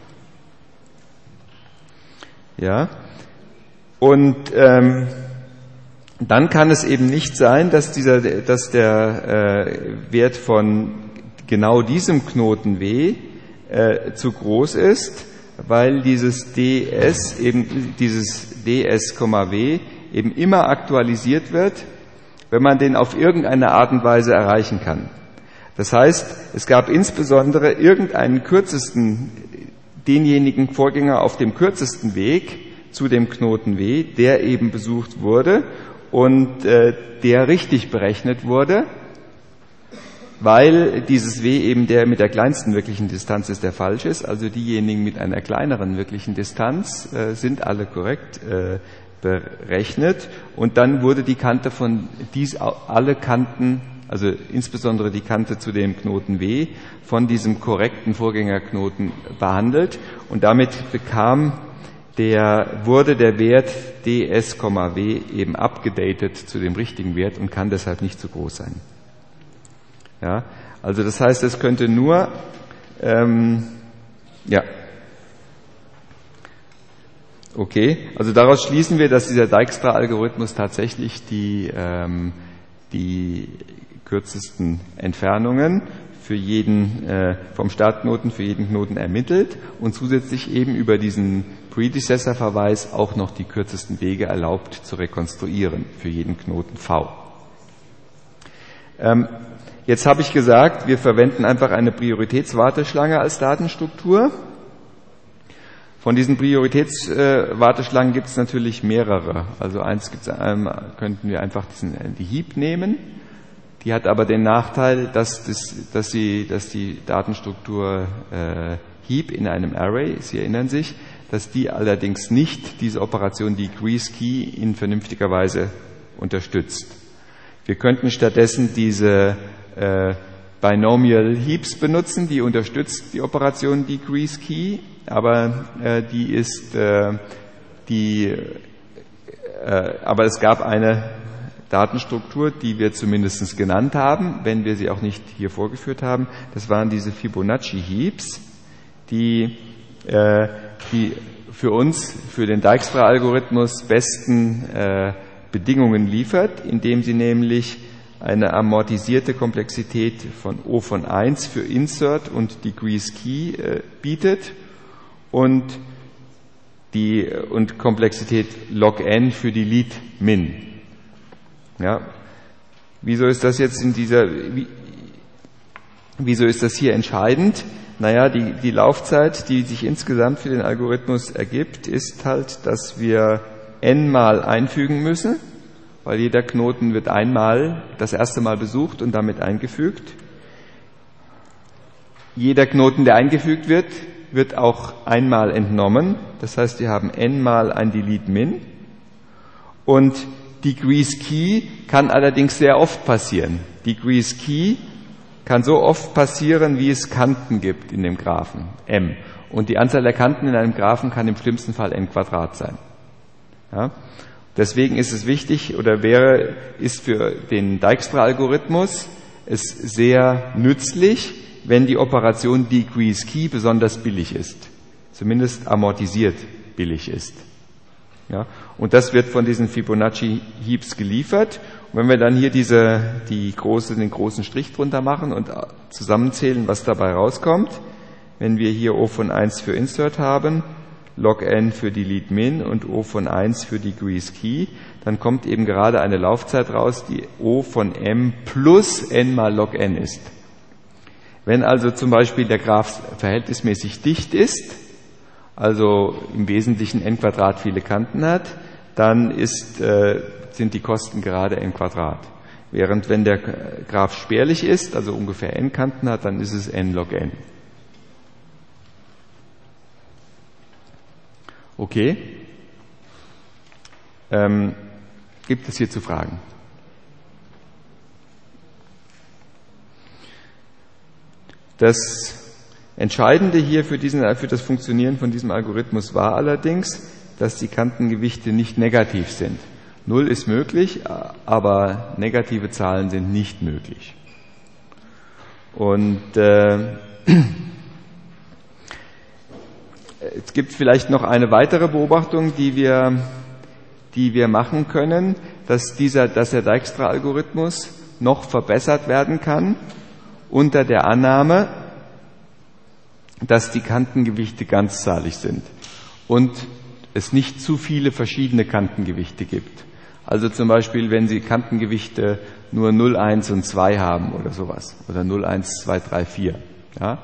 Ja. Und dann kann es eben nicht sein, dass der Wert von genau diesem Knoten W zu groß ist, weil dieses ds, W eben immer aktualisiert wird, wenn man den auf irgendeine Art und Weise erreichen kann. Das heißt, es gab insbesondere denjenigen Vorgänger auf dem kürzesten Weg zu dem Knoten W, der eben besucht wurde und der richtig berechnet wurde, weil dieses W eben der mit der kleinsten wirklichen Distanz ist, der falsch ist. Also diejenigen mit einer kleineren wirklichen Distanz sind alle korrekt berechnet. Und dann wurde die Kante alle Kanten, also insbesondere die Kante zu dem Knoten W, von diesem korrekten Vorgängerknoten behandelt. Und damit wurde der Wert ds, W eben abgedatet zu dem richtigen Wert und kann deshalb nicht zu groß sein. Ja, also das heißt, es könnte nur, okay, also daraus schließen wir, dass dieser Dijkstra-Algorithmus tatsächlich die kürzesten Entfernungen vom Startknoten für jeden Knoten ermittelt und zusätzlich eben über diesen Predecessor-Verweis auch noch die kürzesten Wege erlaubt zu rekonstruieren für jeden Knoten V. Jetzt habe ich gesagt, wir verwenden einfach eine Prioritätswarteschlange als Datenstruktur. Von diesen Prioritätswarteschlangen gibt es natürlich mehrere. Also könnten wir einfach die Heap nehmen. Die hat aber den Nachteil, dass die Datenstruktur Heap in einem Array, Sie erinnern sich, dass die allerdings nicht diese Operation Decrease Key in vernünftiger Weise unterstützt. Wir könnten stattdessen diese Binomial Heaps benutzen, die unterstützt die Operation Decrease Key, aber aber es gab Datenstruktur, die wir zumindest genannt haben, wenn wir sie auch nicht hier vorgeführt haben. Das waren diese Fibonacci-Heaps, die für uns, für den Dijkstra-Algorithmus besten Bedingungen liefert, indem sie nämlich eine amortisierte Komplexität von O von 1 für Insert und Degrees Key bietet und Komplexität log n für die Lead Min. Ja. Wieso ist das jetzt wieso ist das hier entscheidend? Naja, die Laufzeit, die sich insgesamt für den Algorithmus ergibt, ist halt, dass wir n mal einfügen müssen, weil jeder Knoten wird einmal das erste Mal besucht und damit eingefügt. Jeder Knoten, der eingefügt wird, wird auch einmal entnommen. Das heißt, wir haben n mal ein Delete Min. Und Degrees Key kann allerdings sehr oft passieren. Degrees Key kann so oft passieren, wie es Kanten gibt in dem Graphen, m. Und die Anzahl der Kanten in einem Graphen kann im schlimmsten Fall n² sein. Ja? Deswegen ist es wichtig ist für den Dijkstra-Algorithmus es sehr nützlich, wenn die Operation Degrees Key besonders billig ist. Zumindest amortisiert billig ist. Ja? Und das wird von diesen Fibonacci-Heaps geliefert. Und wenn wir dann hier den großen Strich drunter machen und zusammenzählen, was dabei rauskommt, wenn wir hier O von 1 für Insert haben, log n für Delete Min und O von 1 für Degrees Key, dann kommt eben gerade eine Laufzeit raus, die O von m plus n mal log n ist. Wenn also zum Beispiel der Graph verhältnismäßig dicht ist, also im Wesentlichen n² viele Kanten hat, dann sind die Kosten gerade n². Während wenn der Graph spärlich ist, also ungefähr n Kanten hat, dann ist es n log n. Okay. Gibt es hierzu Fragen? Das Entscheidende hier für das Funktionieren von diesem Algorithmus war allerdings, dass die Kantengewichte nicht negativ sind. 0 ist möglich, aber negative Zahlen sind nicht möglich. Und es gibt vielleicht noch eine weitere Beobachtung, die wir machen können, dass der Dijkstra-Algorithmus noch verbessert werden kann unter der Annahme, dass die Kantengewichte ganzzahlig sind und es nicht zu viele verschiedene Kantengewichte gibt. Also zum Beispiel, wenn Sie Kantengewichte nur 0, 1 und 2 haben oder sowas, oder 0, 1, 2, 3, 4, ja,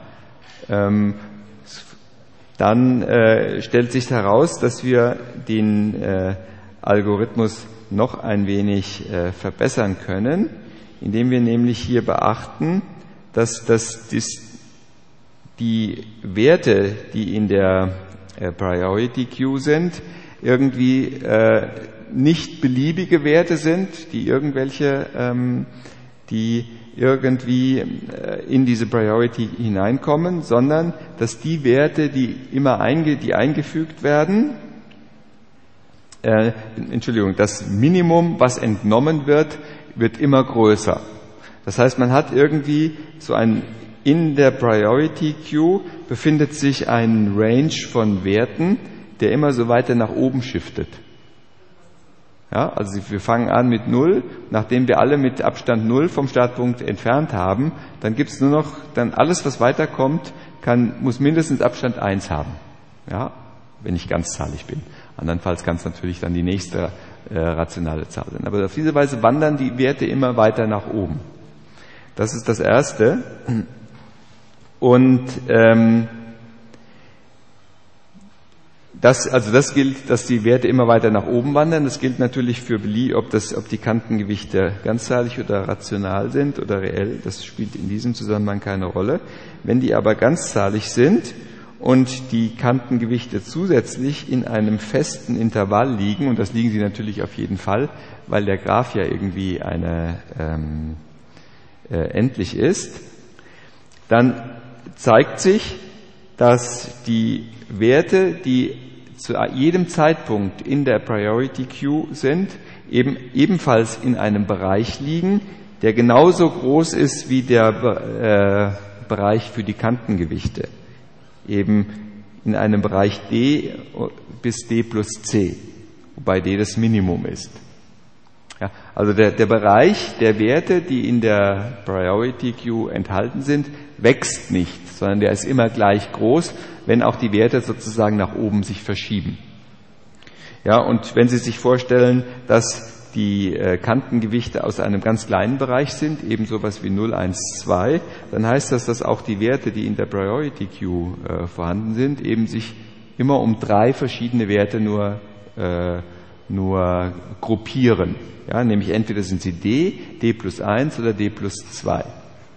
dann stellt sich heraus, dass wir den Algorithmus noch ein wenig verbessern können, indem wir nämlich hier beachten, dass die Werte, die in der Priority Queue sind, irgendwie nicht beliebige Werte sind, die irgendwie in diese Priority hineinkommen, sondern dass die Werte, die eingefügt werden, das Minimum, was entnommen wird, wird immer größer. Das heißt, man hat irgendwie in der Priority Queue befindet sich ein Range von Werten, der immer so weiter nach oben shiftet. Ja, also wir fangen an mit 0, nachdem wir alle mit Abstand 0 vom Startpunkt entfernt haben, dann gibt es nur noch, alles, was weiterkommt, muss mindestens Abstand 1 haben. Ja, wenn ich ganzzahlig bin. Andernfalls kann es natürlich dann die nächste rationale Zahl sein. Aber auf diese Weise wandern die Werte immer weiter nach oben. Das ist das Erste. Und das gilt, dass die Werte immer weiter nach oben wandern. Das gilt natürlich für ob die Kantengewichte ganzzahlig oder rational sind oder reell. Das spielt in diesem Zusammenhang keine Rolle. Wenn die aber ganzzahlig sind und die Kantengewichte zusätzlich in einem festen Intervall liegen, und das liegen sie natürlich auf jeden Fall, weil der Graph ja irgendwie endlich ist, dann zeigt sich, dass die Werte, die zu jedem Zeitpunkt in der Priority Queue sind, ebenfalls in einem Bereich liegen, der genauso groß ist wie der Bereich für die Kantengewichte. Eben in einem Bereich D bis D plus C, wobei D das Minimum ist. Ja, also der Bereich der Werte, die in der Priority Queue enthalten sind, wächst nicht, sondern der ist immer gleich groß, wenn auch die Werte sozusagen nach oben sich verschieben. Ja, und wenn Sie sich vorstellen, dass die Kantengewichte aus einem ganz kleinen Bereich sind, eben sowas wie 0, 1, 2, dann heißt das, dass auch die Werte, die in der Priority Queue vorhanden sind, eben sich immer um 3 verschiedene Werte nur gruppieren. Ja, nämlich entweder sind sie D plus 1 oder D plus 2.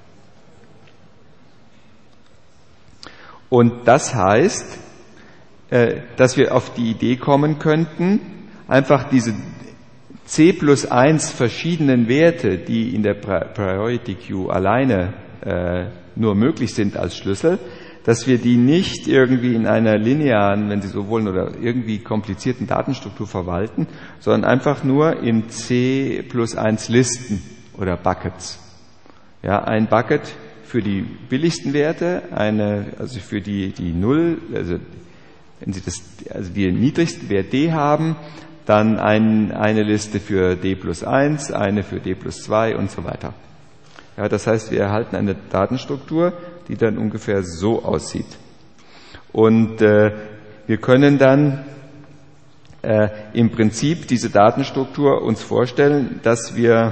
Und das heißt, dass wir auf die Idee kommen könnten, einfach diese C plus 1 verschiedenen Werte, die in der Priority Queue alleine nur möglich sind als Schlüssel, dass wir die nicht irgendwie in einer linearen, wenn Sie so wollen, oder irgendwie komplizierten Datenstruktur verwalten, sondern einfach nur in C plus 1 Listen oder Buckets. Ja, ein Bucket für die billigsten Werte, also für die 0, also wenn Sie die niedrigsten Wert D haben, dann eine Liste für D plus 1, eine für D plus 2 und so weiter. Ja, das heißt, wir erhalten eine Datenstruktur, die dann ungefähr so aussieht. Und wir können dann im Prinzip diese Datenstruktur uns vorstellen, dass wir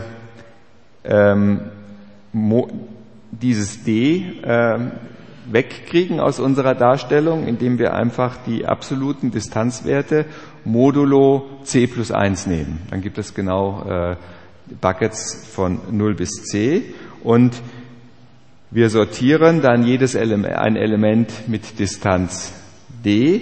dieses D wegkriegen aus unserer Darstellung, indem wir einfach die absoluten Distanzwerte modulo C plus 1 nehmen. Dann gibt es genau Buckets von 0 bis C und wir sortieren dann ein Element mit Distanz D'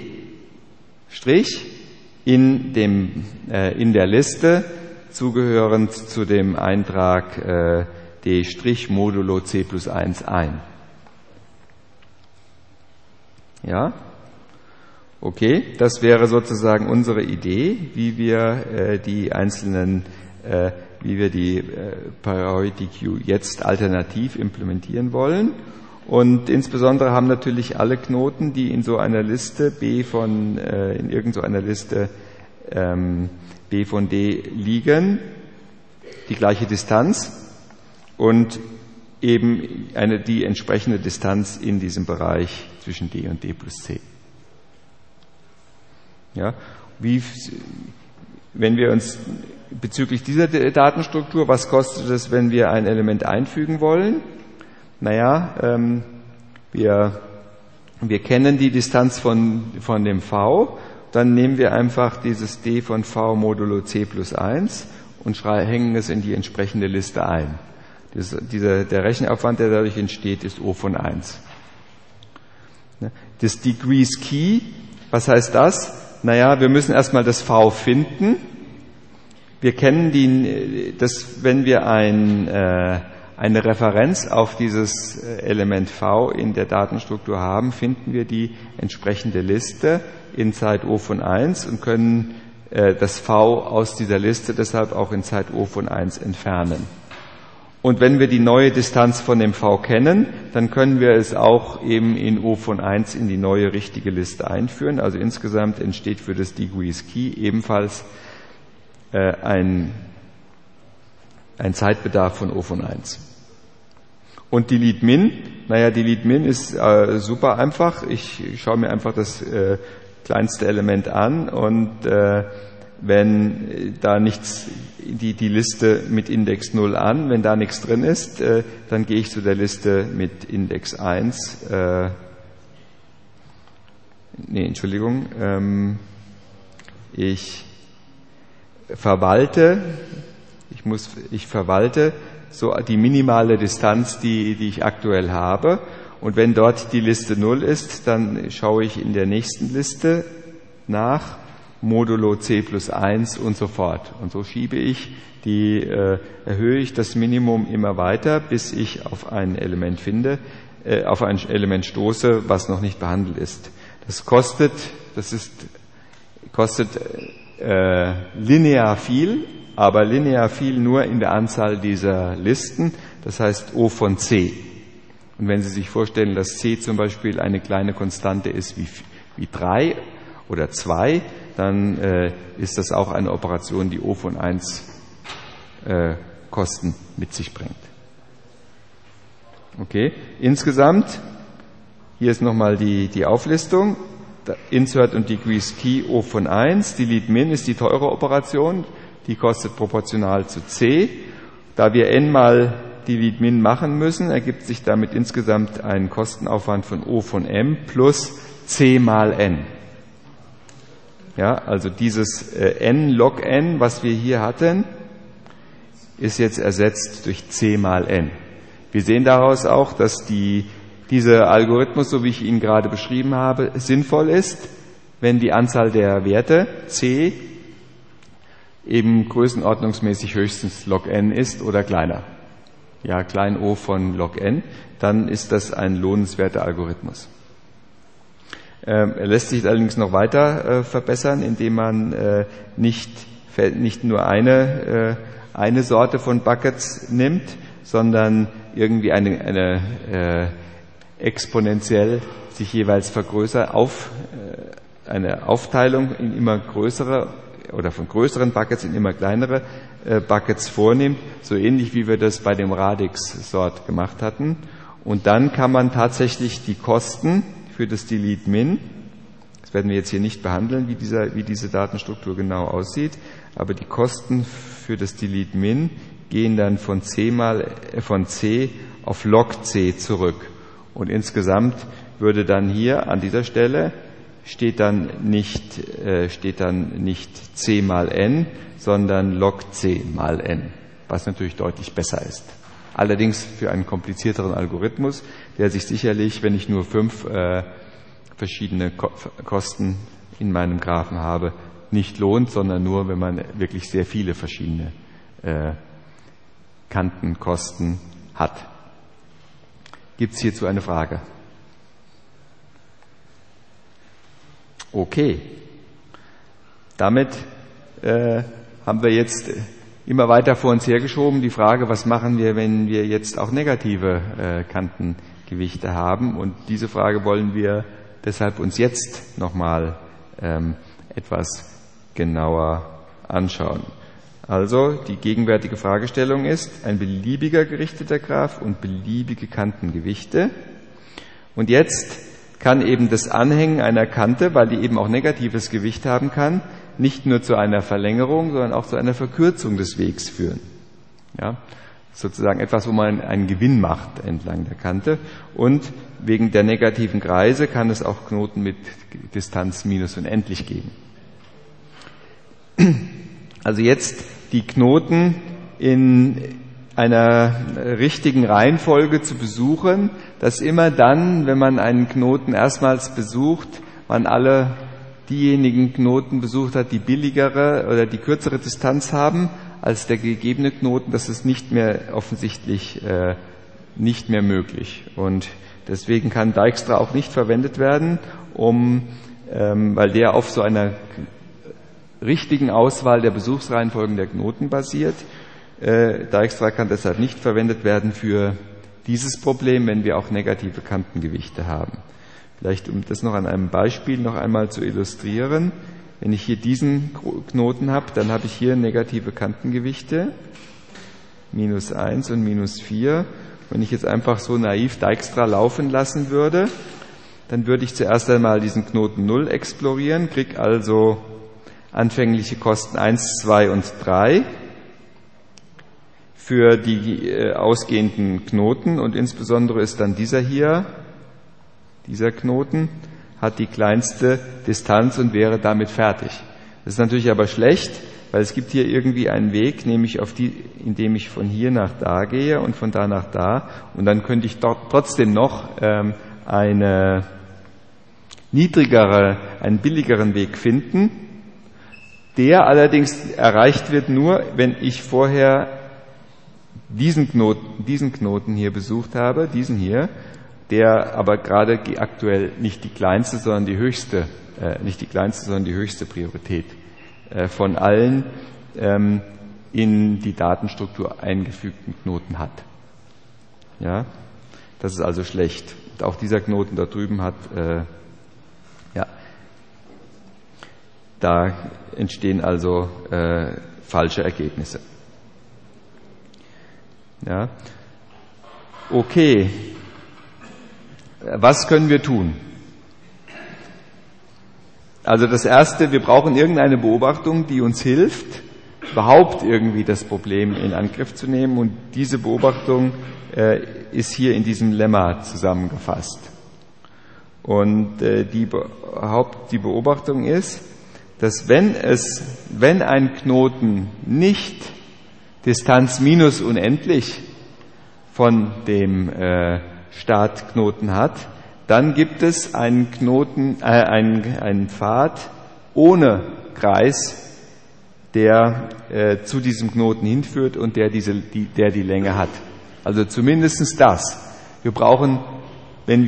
in der Liste zugehörend zu dem Eintrag D' modulo C plus 1 ein. Ja? Okay, das wäre sozusagen unsere Idee, wie wir die Priority Queue jetzt alternativ implementieren wollen. Und insbesondere haben natürlich alle Knoten, die in so einer Liste in irgendeiner Liste B von D liegen, die gleiche Distanz und eben die entsprechende Distanz in diesem Bereich zwischen D und D plus C. Ja, wenn wir uns bezüglich dieser Datenstruktur, was kostet es, wenn wir ein Element einfügen wollen? Naja, wir kennen die Distanz von dem V, dann nehmen wir einfach dieses D von V modulo C plus 1 und hängen es in die entsprechende Liste ein. Der Rechenaufwand, der dadurch entsteht, ist O von 1. Das Degrees Key, was heißt das? Naja, wir müssen erstmal das V finden. Wir kennen wenn wir eine Referenz auf dieses Element V in der Datenstruktur haben, finden wir die entsprechende Liste in Zeit O von 1 und können das V aus dieser Liste deshalb auch in Zeit O von 1 entfernen. Und wenn wir die neue Distanz von dem V kennen, dann können wir es auch eben in O von 1 in die neue richtige Liste einführen. Also insgesamt entsteht für das Degrees Key ebenfalls ein Zeitbedarf von O von 1. Und Delete Min, Delete Min ist super einfach. Ich schaue mir einfach das kleinste Element an und wenn da nichts, die Liste mit Index 0 an, wenn da nichts drin ist, dann gehe ich zu der Liste mit Index 1. Ich verwalte so die minimale Distanz, die ich aktuell habe. Und wenn dort die Liste 0 ist, dann schaue ich in der nächsten Liste nach, modulo C plus 1 und so fort. Und so erhöhe ich das Minimum immer weiter, bis ich auf ein Element stoße, was noch nicht behandelt ist. Das ist kostet linear viel, aber linear viel nur in der Anzahl dieser Listen, das heißt O von C. Und wenn Sie sich vorstellen, dass C zum Beispiel eine kleine Konstante ist wie 3 oder 2, dann ist das auch eine Operation, die O von 1 Kosten mit sich bringt. Okay, insgesamt, hier ist nochmal die Auflistung, Insert und Decrease Key O von 1, Delete Min ist die teure Operation, die kostet proportional zu C. Da wir n mal Delete Min machen müssen, ergibt sich damit insgesamt ein Kostenaufwand von O von M plus C mal N. Ja, also dieses n log n, was wir hier hatten, ist jetzt ersetzt durch C mal N. Wir sehen daraus auch, dass dieser Algorithmus, so wie ich ihn gerade beschrieben habe, sinnvoll ist, wenn die Anzahl der Werte C eben größenordnungsmäßig höchstens log n ist oder kleiner. Ja, klein o von log n, dann ist das ein lohnenswerter Algorithmus. Er lässt sich allerdings noch weiter verbessern, indem man nicht nur eine Sorte von Buckets nimmt, sondern irgendwie eine exponentiell sich jeweils eine Aufteilung in immer größere oder von größeren Buckets in immer kleinere Buckets vornimmt, so ähnlich wie wir das bei dem Radix-Sort gemacht hatten. Und dann kann man tatsächlich die Kosten für das Delete Min, das werden wir jetzt hier nicht behandeln, wie diese Datenstruktur genau aussieht, aber die Kosten für das Delete Min gehen dann von C auf log C zurück. Und insgesamt würde dann hier an dieser Stelle steht dann nicht C mal N, sondern log C mal N, was natürlich deutlich besser ist. Allerdings für einen komplizierteren Algorithmus, der sich sicherlich, wenn ich nur 5 verschiedene Kosten in meinem Graphen habe, nicht lohnt, sondern nur, wenn man wirklich sehr viele verschiedene Kantenkosten hat. Gibt es hierzu eine Frage? Okay. Damit haben wir jetzt immer weiter vor uns hergeschoben die Frage, was machen wir, wenn wir jetzt auch negative Kantengewichte haben? Und diese Frage wollen wir deshalb uns jetzt nochmal etwas genauer anschauen. Also die gegenwärtige Fragestellung ist ein beliebiger gerichteter Graph und beliebige Kantengewichte. Und jetzt kann eben das Anhängen einer Kante, weil die eben auch negatives Gewicht haben kann, nicht nur zu einer Verlängerung, sondern auch zu einer Verkürzung des Wegs führen. Ja, sozusagen etwas, wo man einen Gewinn macht entlang der Kante. Und wegen der negativen Kreise kann es auch Knoten mit Distanz minus unendlich geben. Also jetzt die Knoten in einer richtigen Reihenfolge zu besuchen, dass immer dann, wenn man einen Knoten erstmals besucht, man alle diejenigen Knoten besucht hat, die billigere oder die kürzere Distanz haben als der gegebene Knoten, das ist nicht mehr offensichtlich nicht mehr möglich. Und deswegen kann Dijkstra auch nicht verwendet werden, weil der auf so einer richtigen Auswahl der Besuchsreihenfolgen der Knoten basiert. Dijkstra kann deshalb nicht verwendet werden für dieses Problem, wenn wir auch negative Kantengewichte haben. Vielleicht, um das noch an einem Beispiel noch einmal zu illustrieren. Wenn ich hier diesen Knoten habe, dann habe ich hier negative Kantengewichte, minus 1 und minus 4. Wenn ich jetzt einfach so naiv Dijkstra laufen lassen würde, dann würde ich zuerst einmal diesen Knoten 0 explorieren, kriege also anfängliche Kosten 1, 2 und 3 für die ausgehenden Knoten und insbesondere ist dann dieser Knoten hat die kleinste Distanz und wäre damit fertig. Das ist natürlich aber schlecht, weil es gibt hier irgendwie einen Weg, nämlich indem ich von hier nach da gehe und von da nach da und dann könnte ich dort trotzdem noch einen billigeren Weg finden, der allerdings erreicht wird nur, wenn ich vorher diesen Knoten hier besucht habe, diesen hier, der aber gerade aktuell nicht die kleinste, sondern die höchste nicht die kleinste, sondern die höchste Priorität von allen in die Datenstruktur eingefügten Knoten hat. Ja, das ist also schlecht. Und auch dieser Knoten da drüben hat, da entstehen also falsche Ergebnisse. Ja, okay. Was können wir tun? Also das Erste, wir brauchen irgendeine Beobachtung, die uns hilft, überhaupt irgendwie das Problem in Angriff zu nehmen. Und diese Beobachtung ist hier in diesem Lemma zusammengefasst. Und die Beobachtung ist, dass wenn ein Knoten nicht Distanz minus unendlich von dem Startknoten hat, dann gibt es einen einen Pfad ohne Kreis, der zu diesem Knoten hinführt und der die Länge hat. Also zumindest das. Wir brauchen, wenn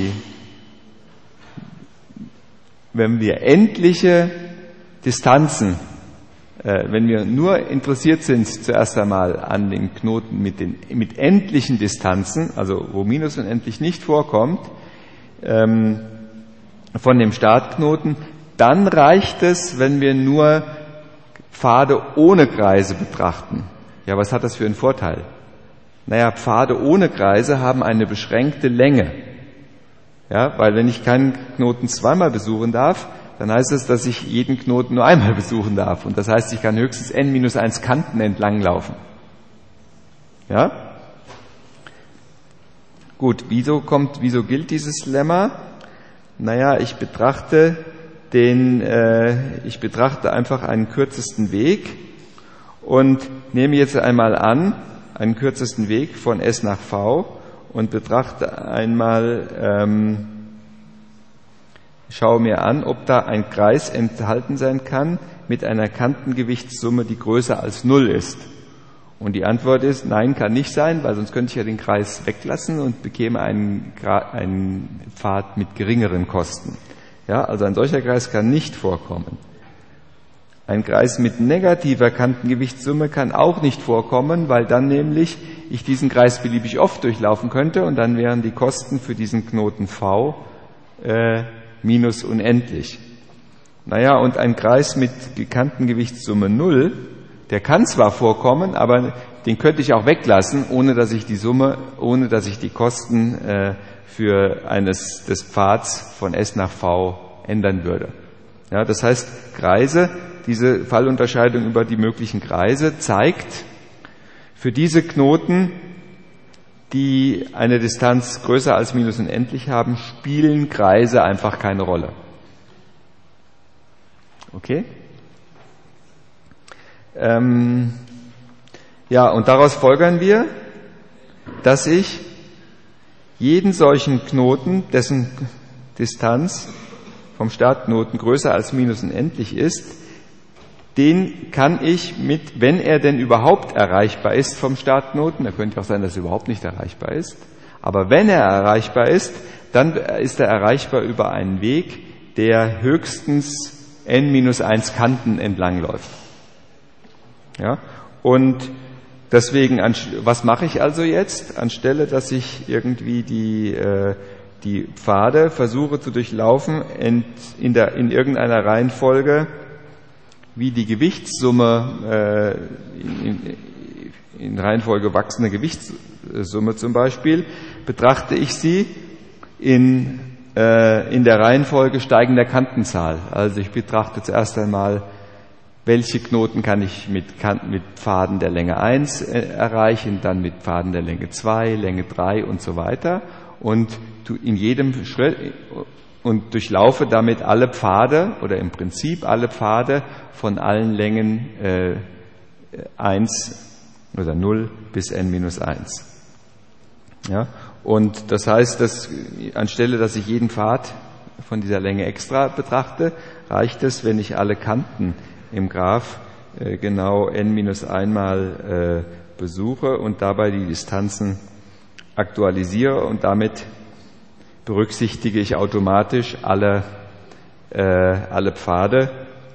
wir endliche Distanzen, wenn wir nur interessiert sind zuerst einmal an den Knoten mit endlichen Distanzen, also wo minus unendlich nicht vorkommt, von dem Startknoten, dann reicht es, wenn wir nur Pfade ohne Kreise betrachten. Ja, was hat das für einen Vorteil? Naja, Pfade ohne Kreise haben eine beschränkte Länge. Ja, weil wenn ich keinen Knoten zweimal besuchen darf, dann heißt es, dass ich jeden Knoten nur einmal besuchen darf. Und das heißt, ich kann höchstens n-1 Kanten entlang laufen. Ja? Gut, wieso gilt dieses Lemma? Naja, ich betrachte einfach einen kürzesten Weg und nehme jetzt einmal an, einen kürzesten Weg von S nach V und betrachte einmal, schaue mir an, ob da ein Kreis enthalten sein kann mit einer Kantengewichtssumme, die größer als 0 ist. Und die Antwort ist, nein, kann nicht sein, weil sonst könnte ich ja den Kreis weglassen und bekäme einen Pfad mit geringeren Kosten. Ja, also ein solcher Kreis kann nicht vorkommen. Ein Kreis mit negativer Kantengewichtssumme kann auch nicht vorkommen, weil dann nämlich ich diesen Kreis beliebig oft durchlaufen könnte und dann wären die Kosten für diesen Knoten V minus unendlich. Naja, und ein Kreis mit Kantengewichtssumme 0, der kann zwar vorkommen, aber den könnte ich auch weglassen, ohne dass ich die Kosten des Pfads von S nach V ändern würde. Ja, das heißt, Kreise, diese Fallunterscheidung über die möglichen Kreise zeigt, für diese Knoten, die eine Distanz größer als minus unendlich haben, spielen Kreise einfach keine Rolle. Okay? Ja, und daraus folgern wir, dass ich jeden solchen Knoten, dessen Distanz vom Startknoten größer als minus unendlich ist, den kann ich wenn er denn überhaupt erreichbar ist vom Startknoten, da könnte auch sein, dass er überhaupt nicht erreichbar ist, aber wenn er erreichbar ist, dann ist er erreichbar über einen Weg, der höchstens n-1 Kanten entlang läuft. Ja, und deswegen, was mache ich also jetzt? Anstelle, dass ich irgendwie die Pfade versuche zu durchlaufen in irgendeiner Reihenfolge, wie die Gewichtssumme, in Reihenfolge wachsende Gewichtssumme zum Beispiel, betrachte ich sie in der Reihenfolge steigender Kantenzahl. Also ich betrachte zuerst einmal, welche Knoten kann ich mit Pfaden der Länge 1 erreichen, dann mit Pfaden der Länge 2, Länge 3 und so weiter und in jedem Schritt und durchlaufe damit alle Pfade oder im Prinzip alle Pfade von allen Längen 1 oder 0 bis n-1. Ja? Und das heißt, dass anstelle, dass ich jeden Pfad von dieser Länge extra betrachte, reicht es, wenn ich alle Kanten im Graph genau n-1 mal besuche und dabei die Distanzen aktualisiere und damit berücksichtige ich automatisch alle alle Pfade,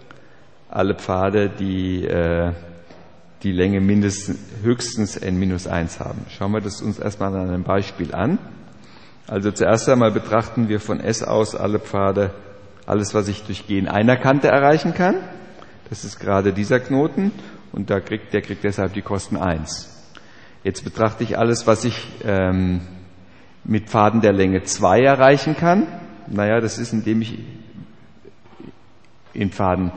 die die Länge höchstens n-1 haben. Schauen wir das uns erstmal an einem Beispiel an. Also zuerst einmal betrachten wir von S aus alle Pfade, alles, was ich durch G in einer Kante erreichen kann. Das ist gerade dieser Knoten und der kriegt deshalb die Kosten 1. Jetzt betrachte ich alles, was ich mit Pfaden der Länge 2 erreichen kann. Naja, das ist, indem ich in Pfaden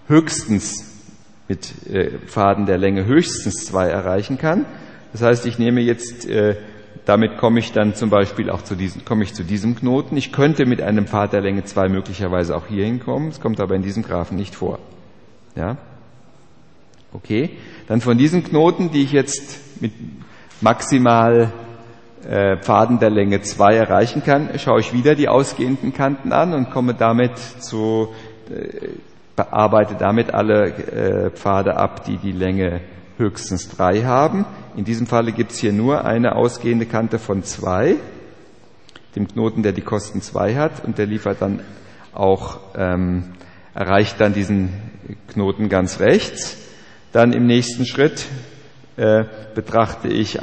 mit Pfaden der Länge höchstens 2 erreichen kann. Das heißt, ich nehme jetzt, damit komme ich dann zum Beispiel auch zu diesem Knoten. Ich könnte mit einem Pfad der Länge 2 möglicherweise auch hier hinkommen. Es kommt aber in diesem Graphen nicht vor. Ja? Okay. Dann von diesen Knoten, die ich jetzt mit maximal Pfaden der Länge 2 erreichen kann, schaue ich wieder die ausgehenden Kanten an und bearbeite damit alle Pfade ab, die die Länge höchstens 3 haben. In diesem Falle gibt es hier nur eine ausgehende Kante von 2, dem Knoten, der die Kosten 2 hat, und der liefert dann auch, erreicht dann diesen Knoten ganz rechts. Dann im nächsten Schritt betrachte ich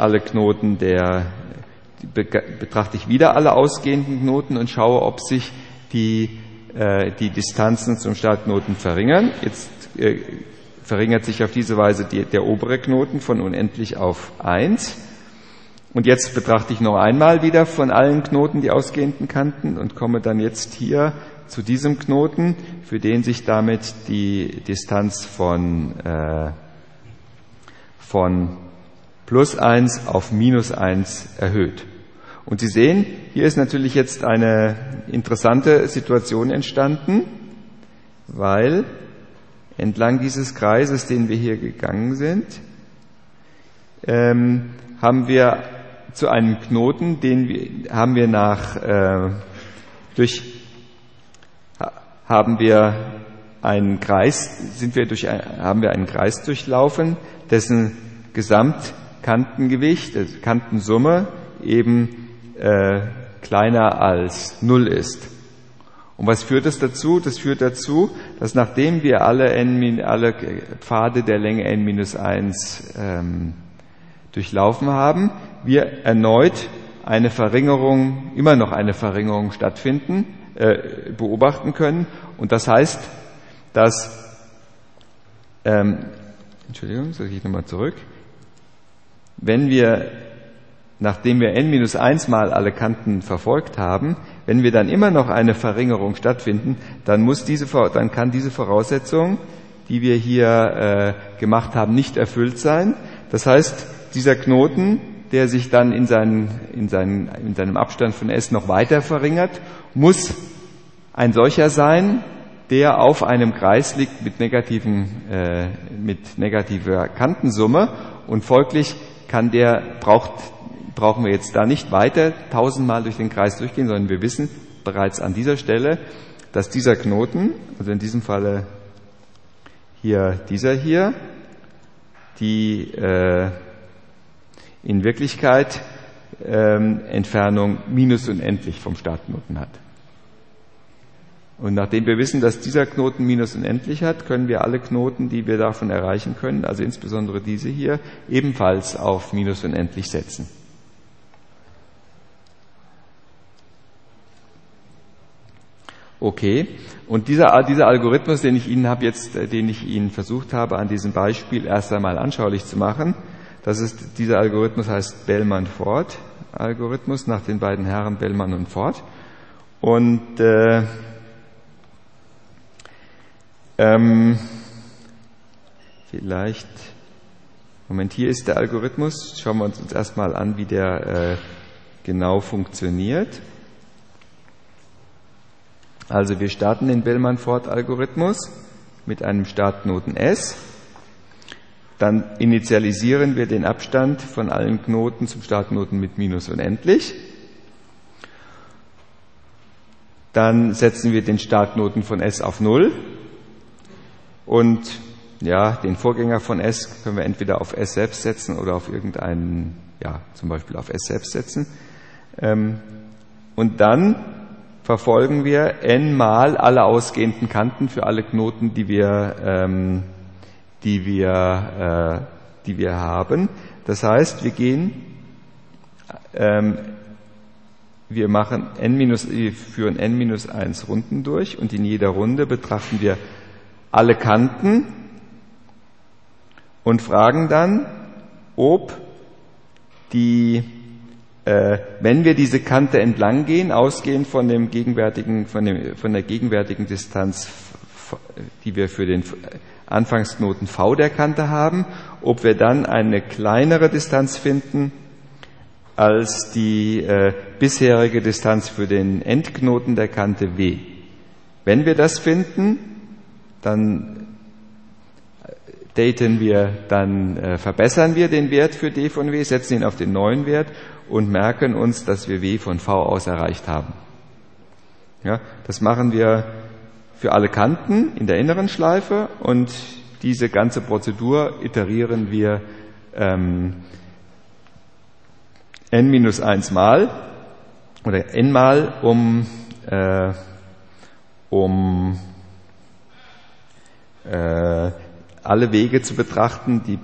wieder alle ausgehenden Knoten und schaue, ob sich die Distanzen zum Startknoten verringern. Jetzt verringert sich auf diese Weise der obere Knoten von unendlich auf 1. Und jetzt betrachte ich noch einmal wieder von allen Knoten die ausgehenden Kanten und komme dann jetzt hier zu diesem Knoten, für den sich damit die Distanz von plus 1 auf minus 1 erhöht. Und Sie sehen, hier ist natürlich jetzt eine interessante Situation entstanden, weil entlang dieses Kreises, den wir hier gegangen sind, haben wir zu einem Knoten, haben wir einen Kreis durchlaufen, dessen Gesamtkantengewicht, Kantensumme eben kleiner als 0 ist. Und was führt das dazu? Das führt dazu, dass nachdem wir alle Pfade der Länge n-1 durchlaufen haben, wir erneut immer noch eine Verringerung beobachten können. Und das heißt, dass, sage ich nochmal zurück, nachdem wir n-1 mal alle Kanten verfolgt haben, wenn wir dann immer noch eine Verringerung stattfinden, dann kann diese Voraussetzung, die wir hier gemacht haben, nicht erfüllt sein. Das heißt, dieser Knoten, der sich dann in seinem Abstand von S noch weiter verringert, muss ein solcher sein, der auf einem Kreis liegt mit negativer Kantensumme, und folglich brauchen wir jetzt da nicht weiter 1000-mal durch den Kreis durchgehen, sondern wir wissen bereits an dieser Stelle, dass dieser Knoten, also in diesem Falle dieser hier, die in Wirklichkeit Entfernung minus unendlich vom Startknoten hat. Und nachdem wir wissen, dass dieser Knoten minus unendlich hat, können wir alle Knoten, die wir davon erreichen können, also insbesondere diese hier, ebenfalls auf minus unendlich setzen. Okay, und dieser Algorithmus, den ich Ihnen versucht habe, an diesem Beispiel erst einmal anschaulich zu machen, dieser Algorithmus heißt Bellman-Ford-Algorithmus, nach den beiden Herren Bellman und Ford. Und hier ist der Algorithmus. Schauen wir uns erstmal an, wie der genau funktioniert. Also wir starten den Bellman-Ford-Algorithmus mit einem Startknoten S. Dann initialisieren wir den Abstand von allen Knoten zum Startknoten mit minus unendlich. Dann setzen wir den Startknoten von S auf 0. Und den Vorgänger von S können wir entweder auf S selbst setzen oder auf zum Beispiel auf S selbst setzen. Und dann verfolgen wir n mal alle ausgehenden Kanten für alle Knoten, die wir haben. Das heißt, wir führen n-1 Runden durch und in jeder Runde betrachten wir alle Kanten und fragen dann, ob wenn wir diese Kante entlang gehen, ausgehend von der gegenwärtigen Distanz, die wir für den Anfangsknoten V der Kante haben, ob wir dann eine kleinere Distanz finden als die bisherige Distanz für den Endknoten der Kante W. Wenn wir das finden, dann verbessern wir den Wert für d von W, setzen ihn auf den neuen Wert und merken uns, dass wir W von V aus erreicht haben. Ja, das machen wir für alle Kanten in der inneren Schleife und diese ganze Prozedur iterieren wir n-1 mal oder n mal, um alle Wege zu betrachten, die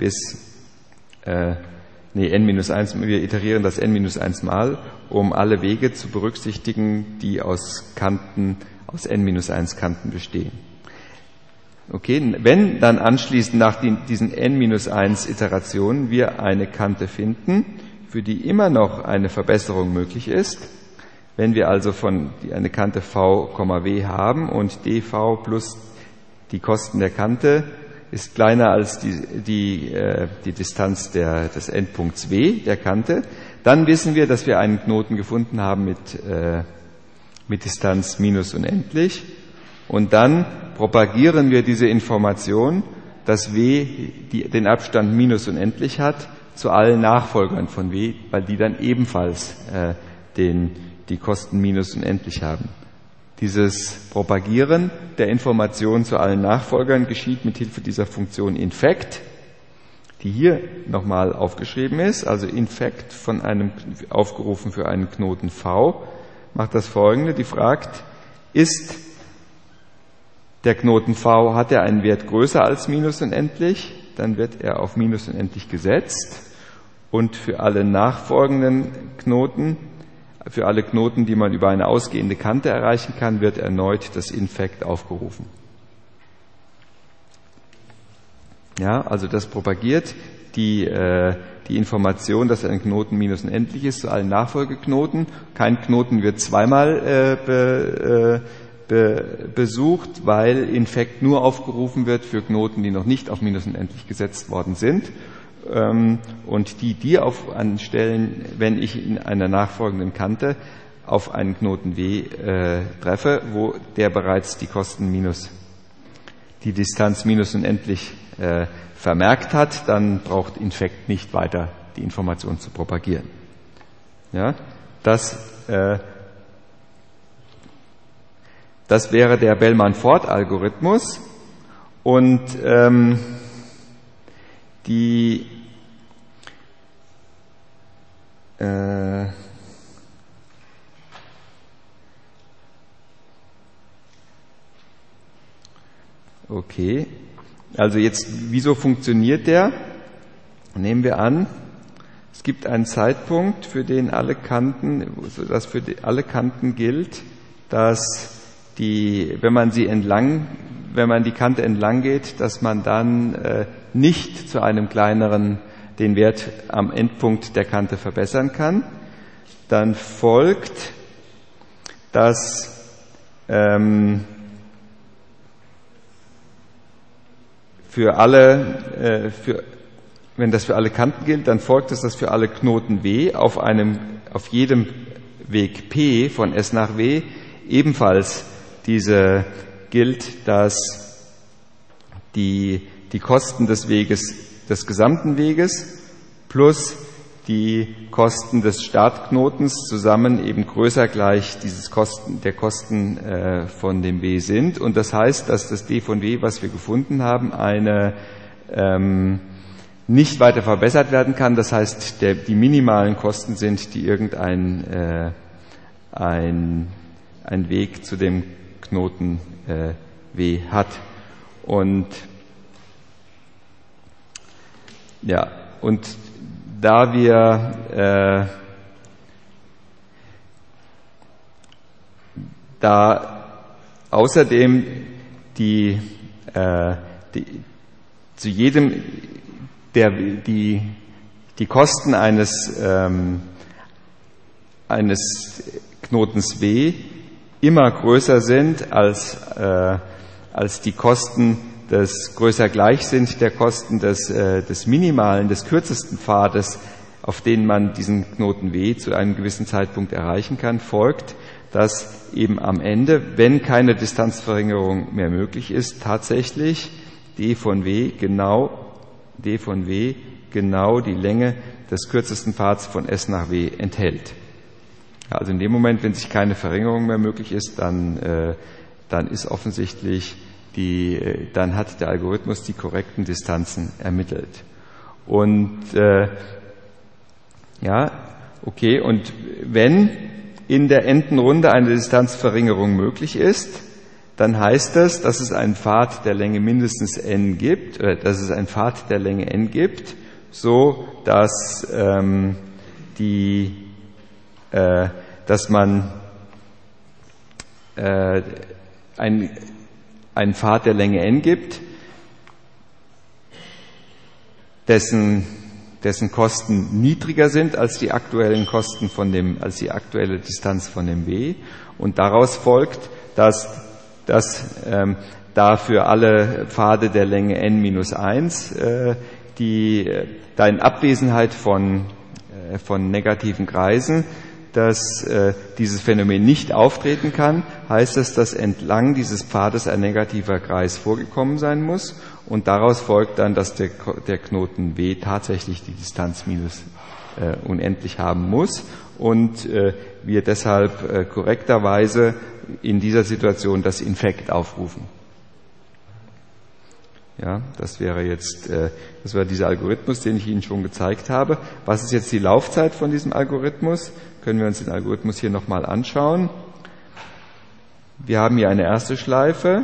n-1, wir iterieren das n-1 mal, um alle Wege zu berücksichtigen, die aus n-1 Kanten bestehen. Okay, wenn dann anschließend nach diesen n-1 Iterationen wir eine Kante finden, für die immer noch eine Verbesserung möglich ist, wenn wir also eine Kante v, w haben und dv plus die Kosten der Kante ist kleiner als die Distanz des Endpunkts W der Kante, dann wissen wir, dass wir einen Knoten gefunden haben mit Distanz minus unendlich und dann propagieren wir diese Information, dass W den Abstand minus unendlich hat, zu allen Nachfolgern von W, weil die dann ebenfalls die Kosten minus unendlich haben. Dieses Propagieren der Information zu allen Nachfolgern geschieht mit Hilfe dieser Funktion infact, die hier nochmal aufgeschrieben ist, also infact aufgerufen für einen Knoten V, macht das Folgende, die fragt, ist der Knoten V, hat er einen Wert größer als minus unendlich, dann wird er auf minus unendlich gesetzt und für alle nachfolgenden Knoten, für alle Knoten, die man über eine ausgehende Kante erreichen kann, wird erneut das infact aufgerufen. Ja, also das propagiert die Information, dass ein Knoten minus unendlich ist zu allen Nachfolgeknoten. Kein Knoten wird zweimal besucht, weil infact nur aufgerufen wird für Knoten, die noch nicht auf minus unendlich gesetzt worden sind. Und die anstellen, wenn ich in einer nachfolgenden Kante auf einen Knoten W treffe, wo der bereits die Kosten minus die Distanz minus unendlich vermerkt hat, dann braucht infact nicht weiter die Information zu propagieren. Ja, das wäre der Bellman-Ford-Algorithmus und okay, also jetzt, wieso funktioniert der? Nehmen wir an, es gibt einen Zeitpunkt, für den sodass für alle Kanten gilt, dass wenn man die Kante entlang geht, dass man dann nicht zu einem kleineren den Wert am Endpunkt der Kante verbessern kann. Dann folgt, dass wenn das für alle Kanten gilt, dann folgt es, dass für alle Knoten W auf jedem Weg P von S nach W ebenfalls gilt, dass die Kosten des gesamten Weges plus die Kosten des Startknotens zusammen eben größer gleich der Kosten von dem W sind. Und das heißt, dass das D von W, was wir gefunden haben, nicht weiter verbessert werden kann. Das heißt, die minimalen Kosten sind, die irgendein einen Weg zu dem Knoten W hat. Und ja, und da wir da außerdem zu jedem die Kosten eines Knotens W immer größer sind als die Kosten größer gleich sind der Kosten des minimalen, des kürzesten Pfades, auf denen man diesen Knoten W zu einem gewissen Zeitpunkt erreichen kann, folgt, dass eben am Ende, wenn keine Distanzverringerung mehr möglich ist, tatsächlich d von W genau die Länge des kürzesten Pfads von S nach W enthält. Also in dem Moment, wenn sich keine Verringerung mehr möglich ist, dann ist offensichtlich dann hat der Algorithmus die korrekten Distanzen ermittelt. Und und wenn in der n-ten Runde eine Distanzverringerung möglich ist, dann heißt das, dass es einen Pfad der Länge mindestens n gibt, dass es einen Pfad der Länge n gibt, so dass dass man einen Pfad der Länge n gibt, dessen Kosten niedriger sind als die aktuellen Kosten als die aktuelle Distanz von dem W, und daraus folgt, dass da für alle Pfade der Länge n-1 da in Abwesenheit von negativen Kreisen dass dieses Phänomen nicht auftreten kann, heißt es, dass entlang dieses Pfades ein negativer Kreis vorgekommen sein muss, und daraus folgt dann, dass der Knoten W tatsächlich die Distanz minus unendlich haben muss und wir deshalb korrekterweise in dieser Situation das Infekt aufrufen. Ja, das war dieser Algorithmus, den ich Ihnen schon gezeigt habe. Was ist jetzt die Laufzeit von diesem Algorithmus? Können wir uns den Algorithmus hier nochmal anschauen. Wir haben hier eine erste Schleife,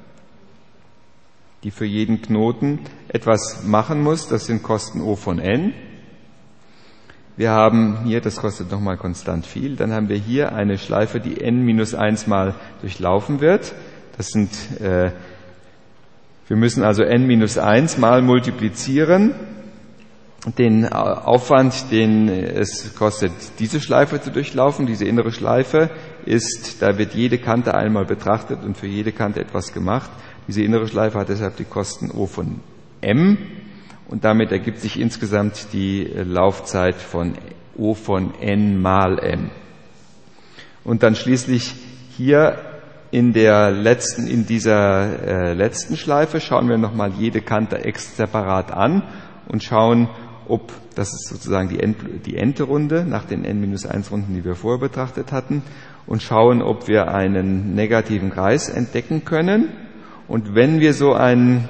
die für jeden Knoten etwas machen muss. Das sind Kosten O von n. Wir haben hier, das kostet nochmal konstant viel, dann haben wir hier eine Schleife, die n-1 mal durchlaufen wird. Wir müssen also n-1 mal multiplizieren. Den Aufwand, den es kostet, diese Schleife zu durchlaufen, diese innere Schleife da wird jede Kante einmal betrachtet und für jede Kante etwas gemacht. Diese innere Schleife hat deshalb die Kosten O von m und damit ergibt sich insgesamt die Laufzeit von O von n mal m. Und dann schließlich hier in dieser letzten Schleife schauen wir nochmal jede Kante separat an und schauen, das ist sozusagen die n-te Runde nach den n-1 Runden, die wir vorher betrachtet hatten, und schauen, ob wir einen negativen Kreis entdecken können. Und wenn wir so in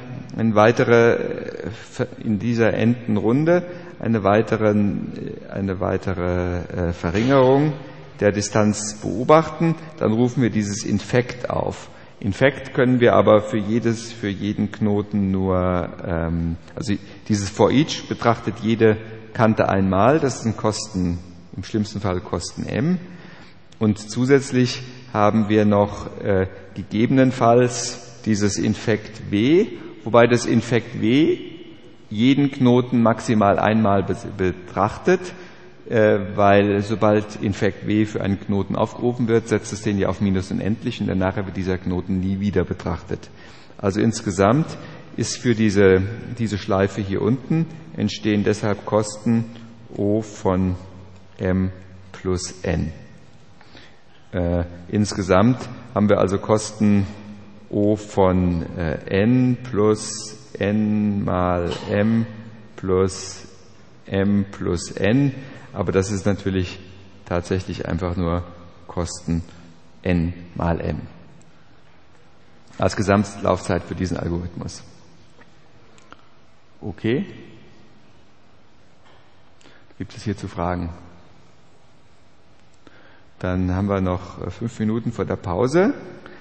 dieser n-ten Runde eine weitere Verringerung der Distanz beobachten, dann rufen wir dieses Infekt auf. Infekt können wir aber für jeden Knoten nur, also dieses for each betrachtet jede Kante einmal, das sind im schlimmsten Fall Kosten m. Und zusätzlich haben wir noch gegebenenfalls dieses Infekt w, wobei das Infekt w jeden Knoten maximal einmal betrachtet, weil sobald Infekt w für einen Knoten aufgerufen wird, setzt es den ja auf minus unendlich und danach wird dieser Knoten nie wieder betrachtet. Also insgesamt ist für diese Schleife hier unten entstehen deshalb Kosten O von m plus n. Insgesamt haben wir also Kosten O von n plus n mal m plus n, aber das ist natürlich tatsächlich einfach nur Kosten n mal m als Gesamtlaufzeit für diesen Algorithmus. Okay? Gibt es hierzu Fragen? Dann haben wir noch 5 Minuten vor der Pause.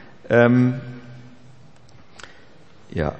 Ja.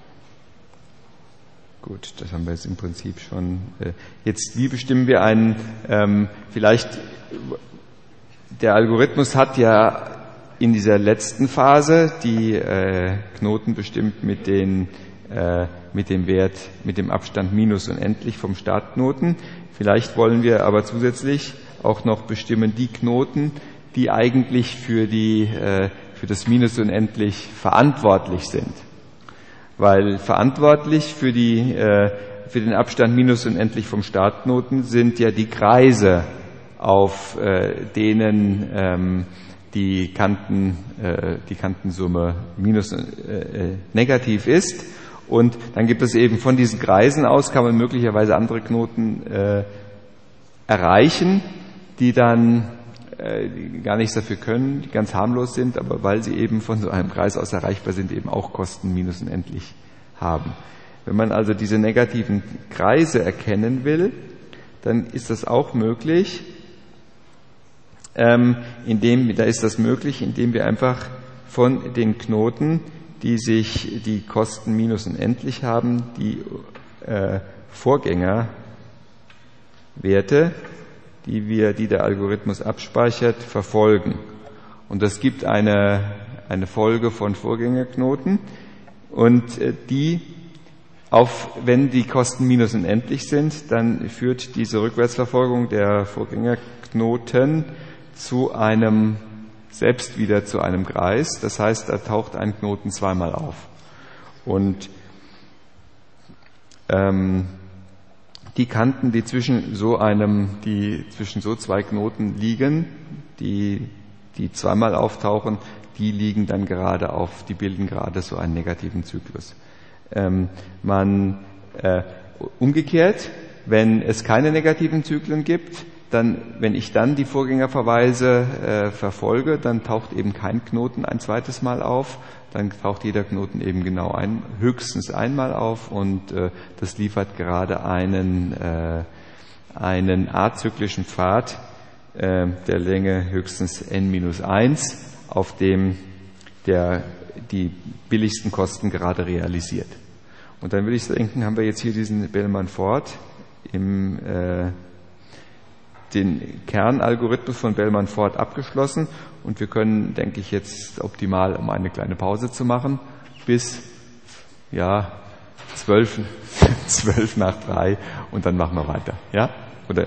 Gut, das haben wir jetzt im Prinzip schon. Jetzt, wie bestimmen wir einen, vielleicht, der Algorithmus hat ja in dieser letzten Phase die Knoten bestimmt mit dem Wert, mit dem Abstand minus unendlich vom Startknoten. Vielleicht wollen wir aber zusätzlich auch noch bestimmen die Knoten, die eigentlich für das minus unendlich verantwortlich sind. Weil verantwortlich für den Abstand minus unendlich vom Startknoten sind ja die Kreise, auf denen die Kantensumme minus negativ ist. Und dann gibt es eben von diesen Kreisen aus, kann man möglicherweise andere Knoten erreichen, die dann gar nichts dafür können, die ganz harmlos sind, aber weil sie eben von so einem Kreis aus erreichbar sind, eben auch Kosten minus unendlich haben. Wenn man also diese negativen Kreise erkennen will, dann ist das auch möglich, indem wir einfach von den Knoten, die Kosten minus unendlich haben, die Vorgängerwerte, die der Algorithmus abspeichert, verfolgen. Und das gibt eine Folge von Vorgängerknoten und wenn die Kosten minus unendlich sind, dann führt diese Rückwärtsverfolgung der Vorgängerknoten selbst wieder zu einem Kreis. Das heißt, da taucht ein Knoten zweimal auf. Und die Kanten, die zwischen so zwei Knoten liegen, die zweimal auftauchen, die liegen dann die bilden gerade so einen negativen Zyklus. Umgekehrt, wenn es keine negativen Zyklen gibt, wenn ich dann die Vorgängerverweise verfolge, dann taucht eben kein Knoten ein zweites Mal auf, dann taucht jeder Knoten eben höchstens einmal auf und das liefert gerade einen azyklischen Pfad der Länge höchstens n-1, auf dem die billigsten Kosten gerade realisiert. Und dann würde ich denken, haben wir jetzt hier diesen Bellman-Ford den Kernalgorithmus von Bellman-Ford abgeschlossen und wir können, denke ich, jetzt optimal, um eine kleine Pause zu machen, bis 12 nach 3 und dann machen wir weiter. Ja? Oder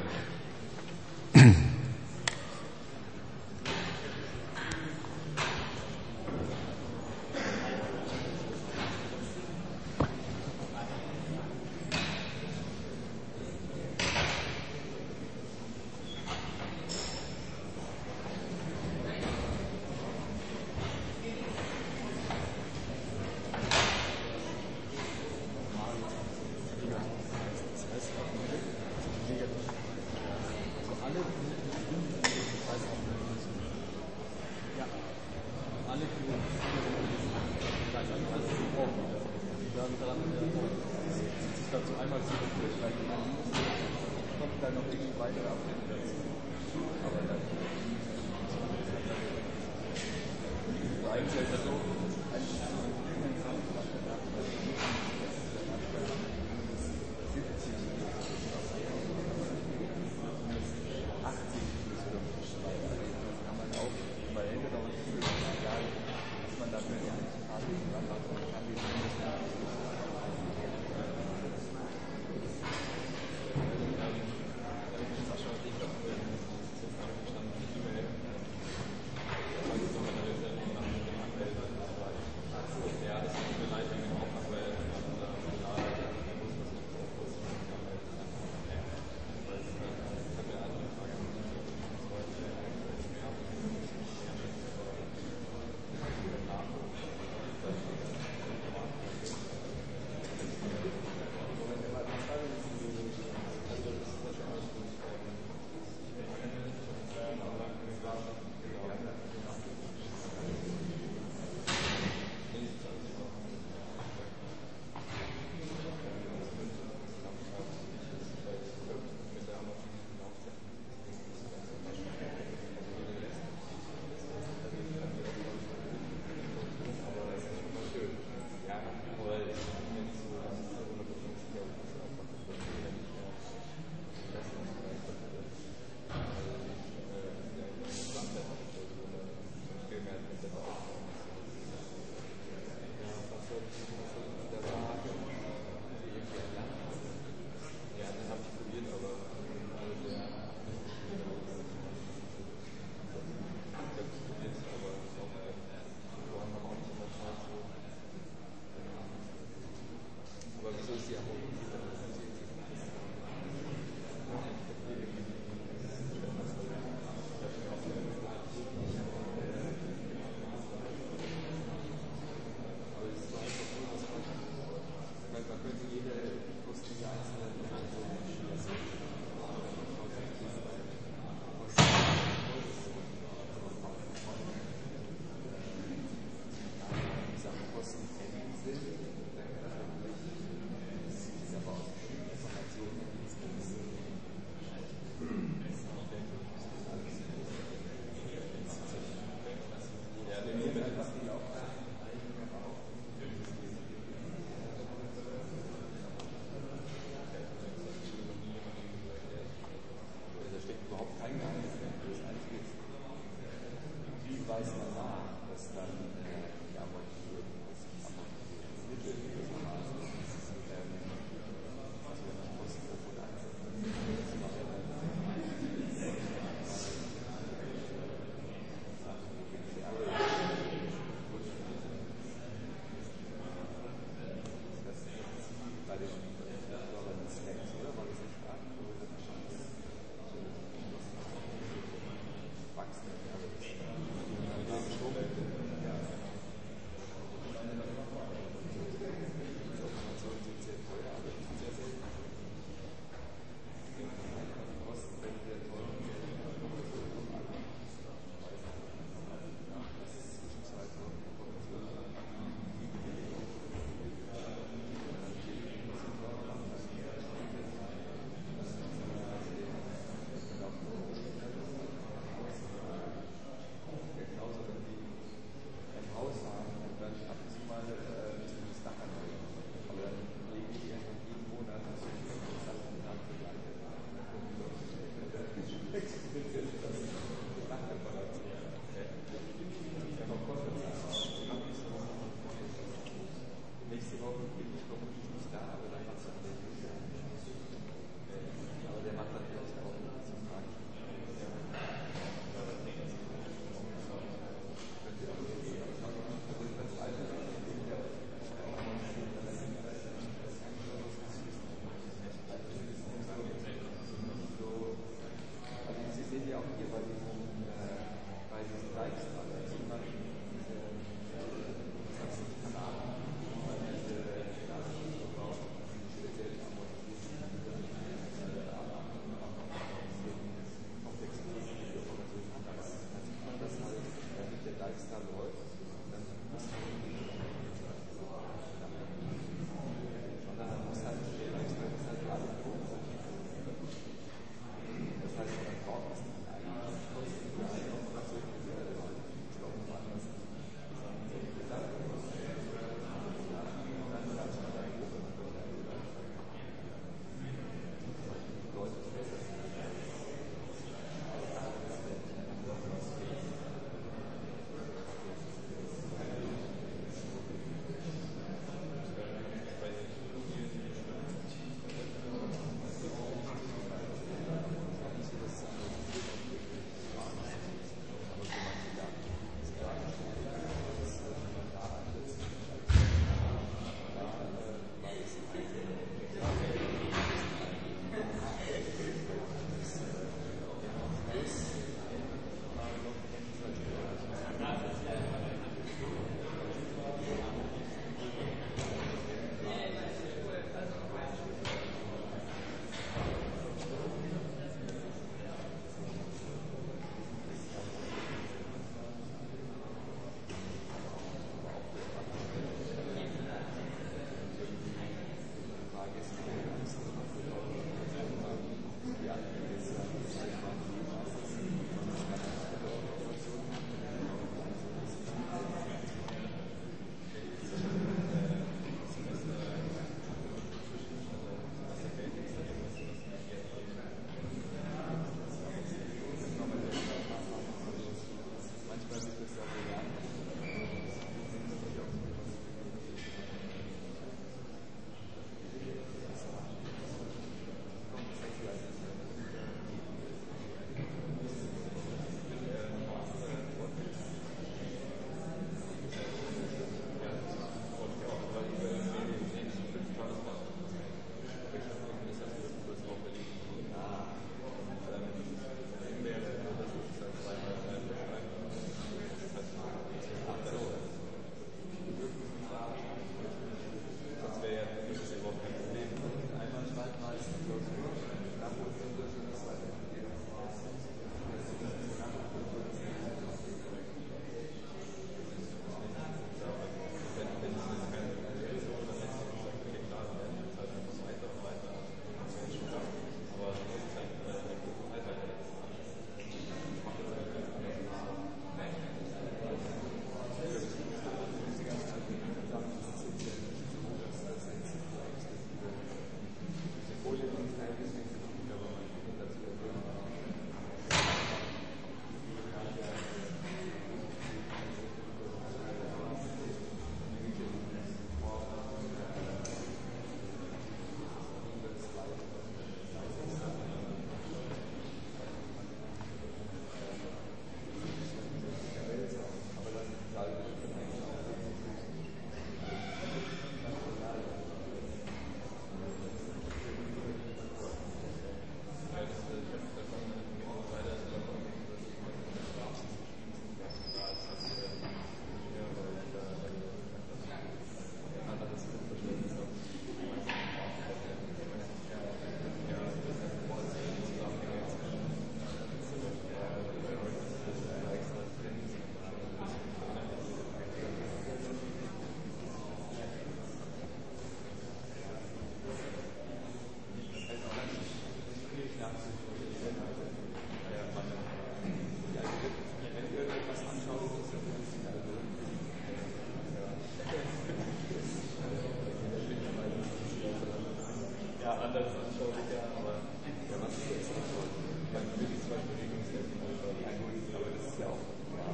anders anschaulicher, aber ja, was ist jetzt man will zum Beispiel Regungseffekte, aber das ist ja auch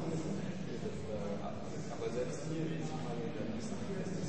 aber selbst hier ist die Frage, dann müssen wir das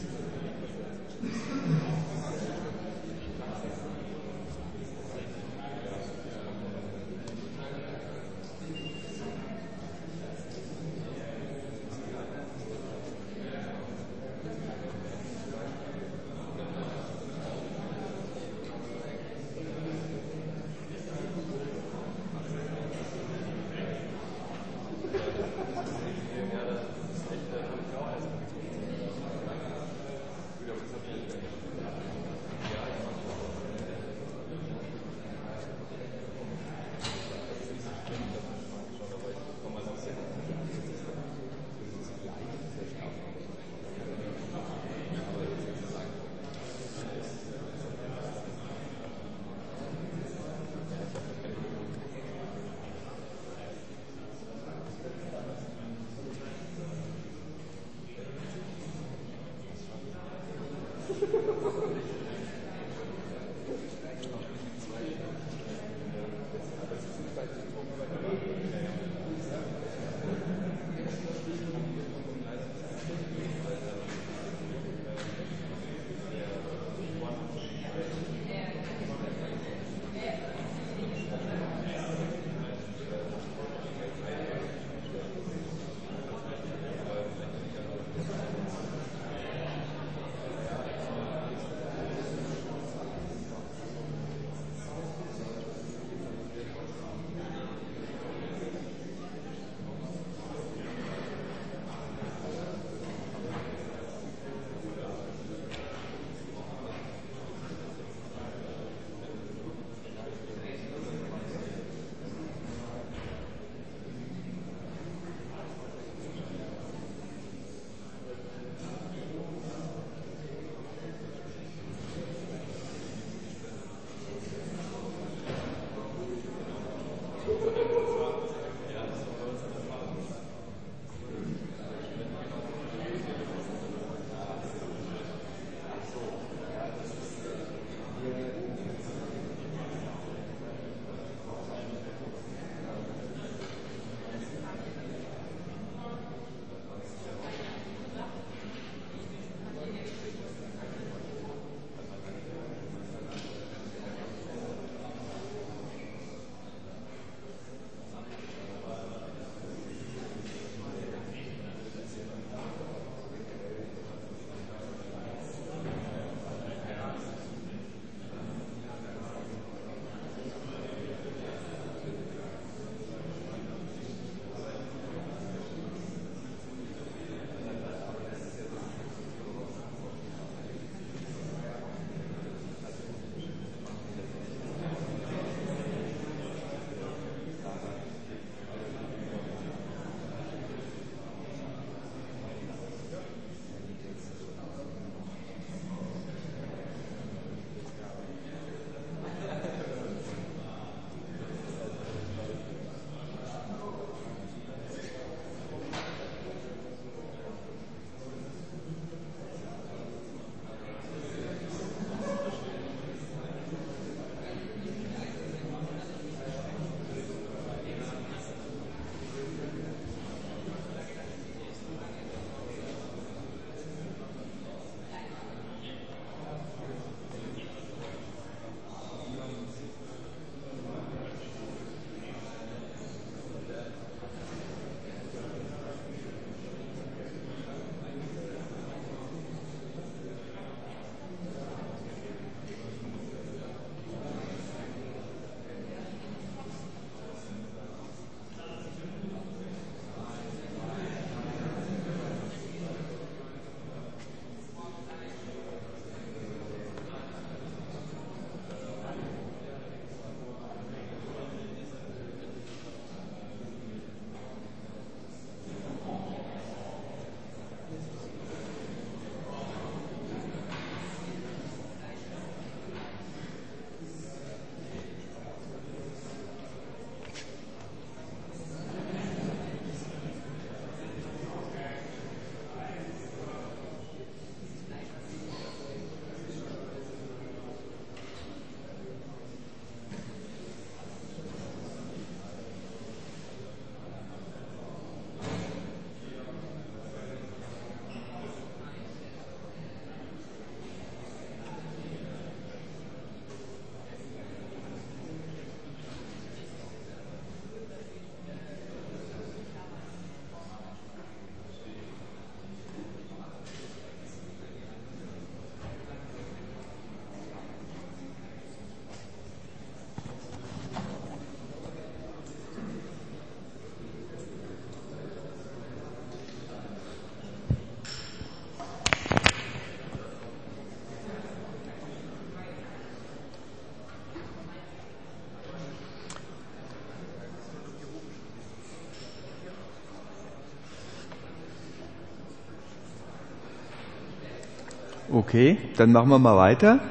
Okay, dann machen wir mal weiter.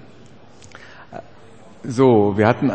So, wir hatten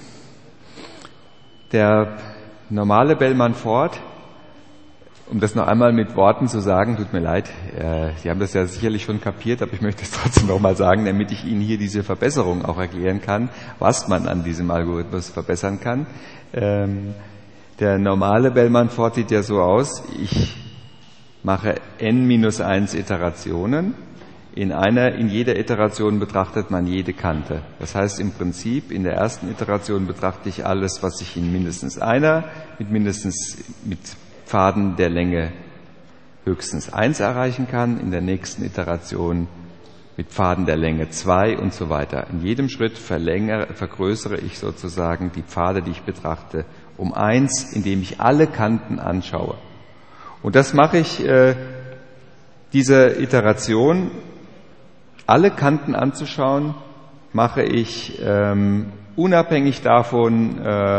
der normale Bellman-Ford, um das noch einmal mit Worten zu sagen, tut mir leid, Sie haben das ja sicherlich schon kapiert, aber ich möchte es trotzdem noch mal sagen, damit ich Ihnen hier diese Verbesserung auch erklären kann, was man an diesem Algorithmus verbessern kann. Der normale Bellman-Ford sieht ja so aus, ich mache n-1 Iterationen. In jeder Iteration betrachtet man jede Kante. Das heißt im Prinzip, in der ersten Iteration betrachte ich alles, was ich in mindestens einer, mit Pfaden der Länge höchstens 1 erreichen kann, in der nächsten Iteration mit Pfaden der Länge 2 und so weiter. In jedem Schritt vergrößere ich sozusagen die Pfade, die ich betrachte, um 1, indem ich alle Kanten anschaue. Und das mache ich, diese Iteration, alle Kanten anzuschauen, mache ich unabhängig davon,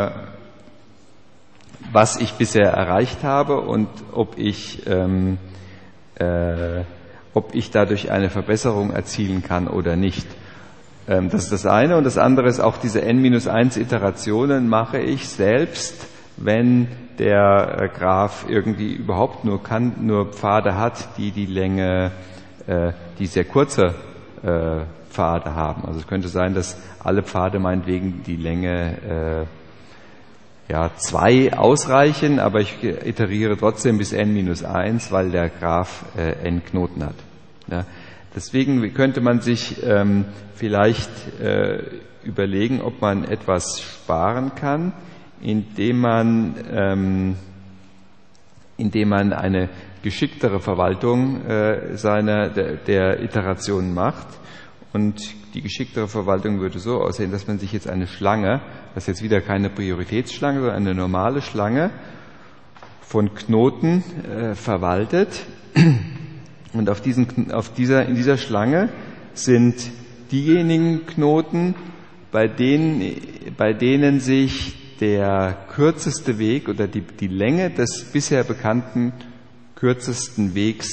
was ich bisher erreicht habe und ob ich dadurch eine Verbesserung erzielen kann oder nicht. Das ist das eine. Und das andere ist auch diese n-1 Iterationen mache ich selbst, wenn der Graph irgendwie überhaupt nur Pfade hat, die Länge, die sehr kurze Pfade haben. Also es könnte sein, dass alle Pfade meinetwegen die Länge 2 ausreichen, aber ich iteriere trotzdem bis n-1, weil der Graph n Knoten hat. Ja, deswegen könnte man sich vielleicht überlegen, ob man etwas sparen kann, indem man eine geschicktere Verwaltung der Iterationen macht. Und die geschicktere Verwaltung würde so aussehen, dass man sich jetzt eine Schlange, das ist jetzt wieder keine Prioritätsschlange, sondern eine normale Schlange von Knoten verwaltet. Und in dieser Schlange sind diejenigen Knoten, bei denen sich der kürzeste Weg oder die Länge des bisher bekannten kürzesten Wegs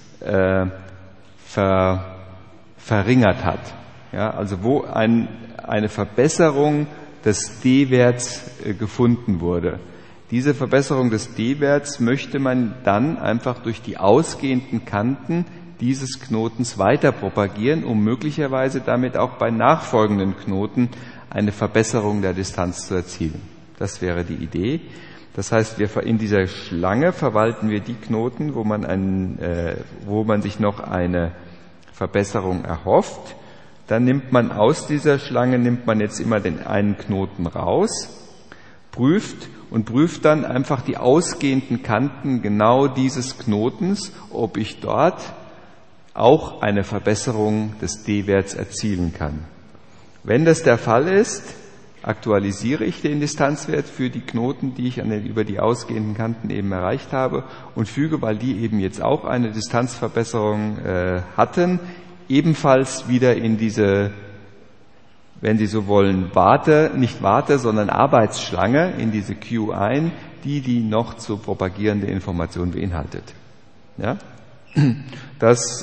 verringert hat. Ja, also wo eine Verbesserung des D-Werts gefunden wurde. Diese Verbesserung des D-Werts möchte man dann einfach durch die ausgehenden Kanten dieses Knotens weiter propagieren, um möglicherweise damit auch bei nachfolgenden Knoten eine Verbesserung der Distanz zu erzielen. Das wäre die Idee. Das heißt, in dieser Schlange verwalten wir die Knoten, wo man sich noch eine Verbesserung erhofft. Dann nimmt man aus dieser Schlange jetzt immer den einen Knoten raus, prüft dann einfach die ausgehenden Kanten genau dieses Knotens, ob ich dort auch eine Verbesserung des D-Werts erzielen kann. Wenn das der Fall ist, aktualisiere ich den Distanzwert für die Knoten, die ich über die ausgehenden Kanten eben erreicht habe und füge, weil die eben jetzt auch eine Distanzverbesserung hatten, ebenfalls wieder in diese, wenn Sie so wollen, sondern Arbeitsschlange, in diese Queue ein, die noch zu propagierende Information beinhaltet. Ja? Das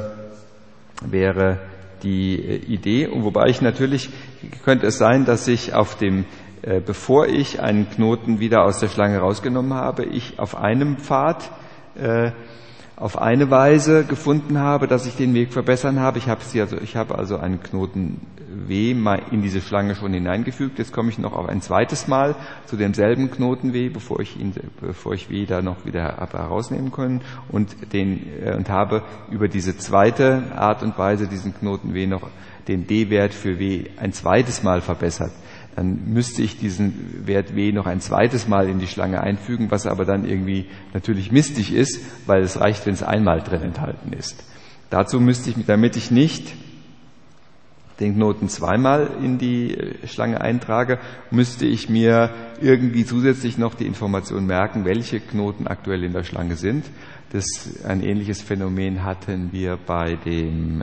wäre die Idee, und wobei könnte es sein, dass ich bevor ich einen Knoten wieder aus der Schlange rausgenommen habe, ich auf einem Pfad auf eine Weise gefunden habe, dass ich den Weg verbessern habe. Ich habe also einen Knoten W mal in diese Schlange schon hineingefügt. Jetzt komme ich noch auf ein zweites Mal zu demselben Knoten W, bevor ich W da noch wieder habe herausnehmen können und habe über diese zweite Art und Weise diesen Knoten W noch den D-Wert für W ein zweites Mal verbessert. Dann müsste ich diesen Wert W noch ein zweites Mal in die Schlange einfügen, was aber dann irgendwie natürlich mistig ist, weil es reicht, wenn es einmal drin enthalten ist. Dazu damit ich nicht den Knoten zweimal in die Schlange eintrage, müsste ich mir irgendwie zusätzlich noch die Information merken, welche Knoten aktuell in der Schlange sind. Ein ähnliches Phänomen hatten wir bei dem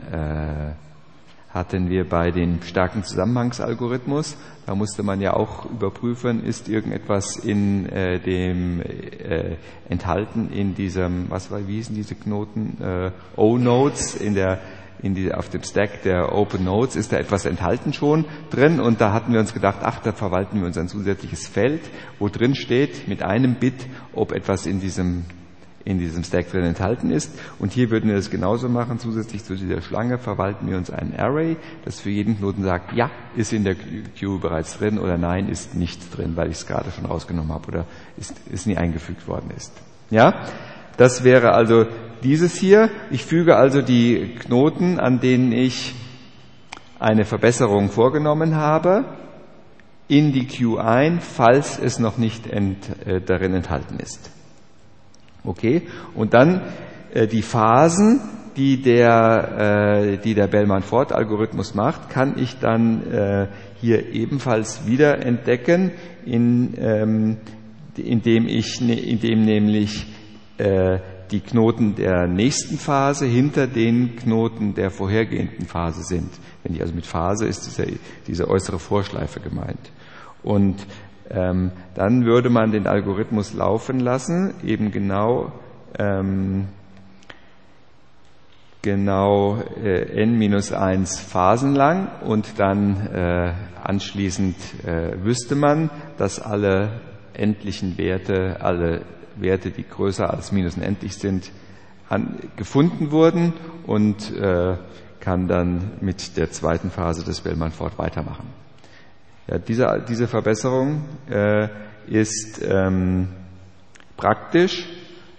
starken Zusammenhangsalgorithmus. Da musste man ja auch überprüfen, ist irgendetwas in dem enthalten in diesem, wie hießen diese Knoten, O-Nodes in auf dem Stack der Open Nodes ist da etwas enthalten schon drin, und da hatten wir uns gedacht, da verwalten wir uns ein zusätzliches Feld, wo drin steht mit einem Bit, ob etwas in diesem Stack drin enthalten ist. Und hier würden wir das genauso machen. Zusätzlich zu dieser Schlange verwalten wir uns ein Array, das für jeden Knoten sagt, ja, ist in der Queue bereits drin, oder nein, ist nicht drin, weil ich es gerade schon rausgenommen habe oder ist nie eingefügt worden ist. Ja, das wäre also dieses hier. Ich füge also die Knoten, an denen ich eine Verbesserung vorgenommen habe, in die Queue ein, falls es noch nicht darin enthalten ist. Okay, und dann die Phasen, die der Bellman-Ford-Algorithmus macht, kann ich dann hier ebenfalls wieder entdecken, indem nämlich die Knoten der nächsten Phase hinter den Knoten der vorhergehenden Phase sind. Wenn ich also mit Phase ist diese äußere Vorschleife gemeint. Und dann würde man den Algorithmus laufen lassen, eben genau n-1 Phasen lang, und dann anschließend wüsste man, dass alle endlichen Werte, alle Werte, die größer als minus unendlich sind, gefunden wurden, und kann dann mit der zweiten Phase des Bellman-Ford weitermachen. Ja, diese Verbesserung ist praktisch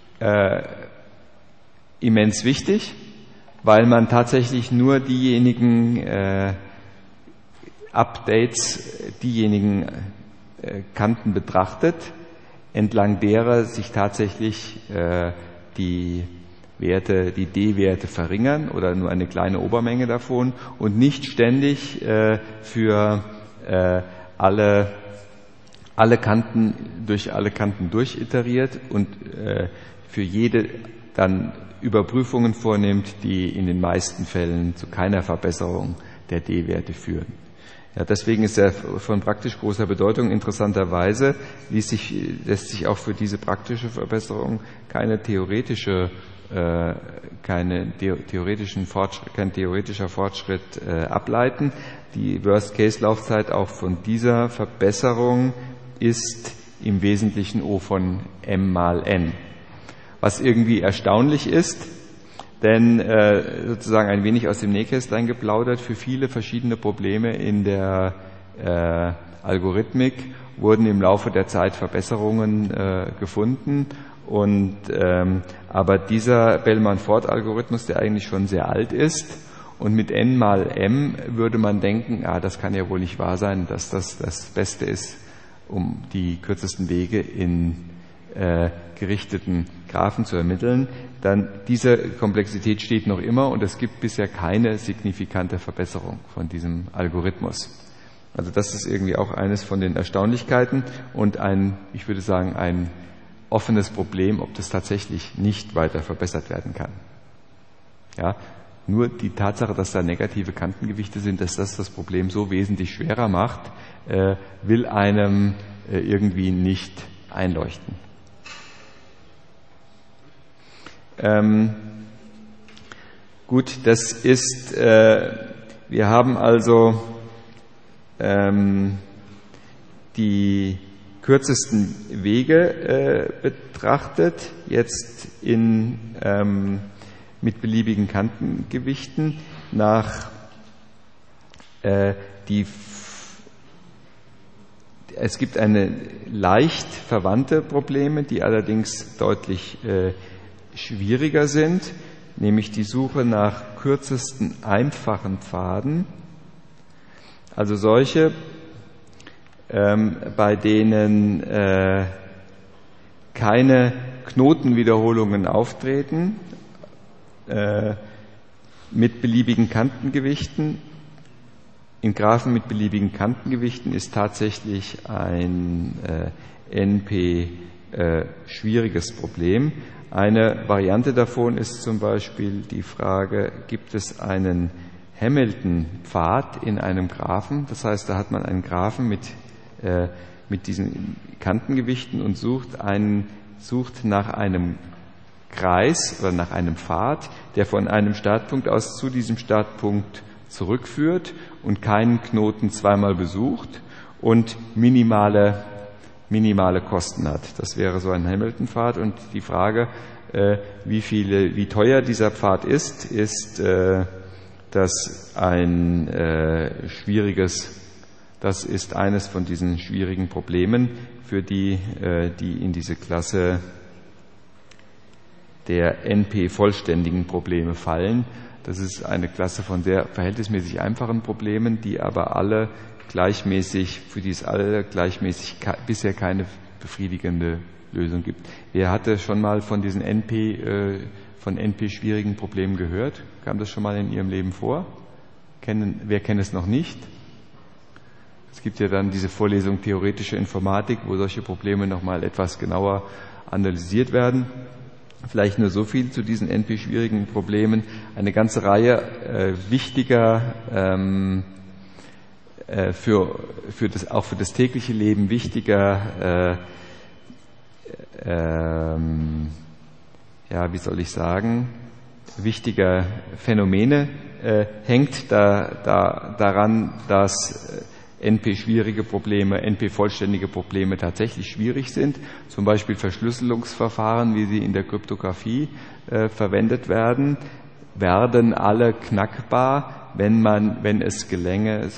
immens wichtig, weil man tatsächlich nur diejenigen Updates, diejenigen Kanten betrachtet, entlang derer sich tatsächlich die D-Werte verringern oder nur eine kleine Obermenge davon, und nicht ständig für alle Kanten durchiteriert und für jede dann Überprüfungen vornimmt, die in den meisten Fällen zu keiner Verbesserung der D-Werte führen. Ja, deswegen ist er von praktisch großer Bedeutung. Interessanterweise lässt sich auch für diese praktische Verbesserung kein theoretischer Fortschritt ableiten. Die Worst-Case-Laufzeit auch von dieser Verbesserung ist im Wesentlichen O von m mal n. Was irgendwie erstaunlich ist, denn sozusagen ein wenig aus dem Nähkästlein geplaudert, für viele verschiedene Probleme in der Algorithmik wurden im Laufe der Zeit Verbesserungen gefunden. Und aber dieser Bellman-Ford-Algorithmus, der eigentlich schon sehr alt ist, und mit n mal m würde man denken, das kann ja wohl nicht wahr sein, dass das Beste ist, um die kürzesten Wege in gerichteten Graphen zu ermitteln. Dann diese Komplexität steht noch immer, und es gibt bisher keine signifikante Verbesserung von diesem Algorithmus. Also das ist irgendwie auch eines von den Erstaunlichkeiten und ich würde sagen, ein offenes Problem, ob das tatsächlich nicht weiter verbessert werden kann. Ja, nur die Tatsache, dass da negative Kantengewichte sind, dass das Problem so wesentlich schwerer macht, will einem irgendwie nicht einleuchten. Gut, das ist, wir haben also die kürzesten Wege betrachtet, jetzt mit beliebigen Kantengewichten nach es gibt eine leicht verwandte Probleme, die allerdings deutlich schwieriger sind, nämlich die Suche nach kürzesten einfachen Pfaden, also solche, bei denen keine Knotenwiederholungen auftreten, mit beliebigen Kantengewichten. In Graphen mit beliebigen Kantengewichten ist tatsächlich ein NP schwieriges Problem. Eine Variante davon ist zum Beispiel die Frage, gibt es einen Hamilton-Pfad in einem Graphen? Das heißt, da hat man einen Graphen mit diesen Kantengewichten und sucht nach einem Kreis oder nach einem Pfad, der von einem Startpunkt aus zu diesem Startpunkt zurückführt und keinen Knoten zweimal besucht und minimale Kosten hat. Das wäre so ein Hamilton-Pfad. Und die Frage, wie teuer dieser Pfad ist, das ist eines von diesen schwierigen Problemen, für die in diese Klasse der NP-vollständigen Probleme fallen. Das ist eine Klasse von sehr verhältnismäßig einfachen Problemen, die aber für die es alle gleichmäßig bisher keine befriedigende Lösung gibt. Wer hatte schon mal von diesen NP-schwierigen Problemen gehört? Kam das schon mal in Ihrem Leben vor? Wer kennt es noch nicht? Es gibt ja dann diese Vorlesung Theoretische Informatik, wo solche Probleme nochmal etwas genauer analysiert werden. Vielleicht nur so viel zu diesen NP-schwierigen Problemen. Eine ganze Reihe auch für das tägliche Leben wichtiger wichtiger Phänomene hängt daran, dass NP-schwierige Probleme, NP-vollständige Probleme tatsächlich schwierig sind. Zum Beispiel Verschlüsselungsverfahren, wie sie in der Kryptographie verwendet werden alle knackbar, wenn es gelänge,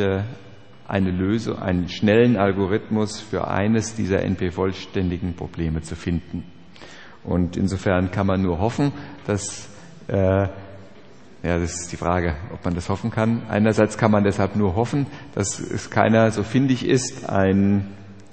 einen schnellen Algorithmus für eines dieser NP-vollständigen Probleme zu finden. Und insofern kann man nur hoffen, dass das ist die Frage, ob man das hoffen kann. Einerseits kann man deshalb nur hoffen, dass es keiner so findig ist, eine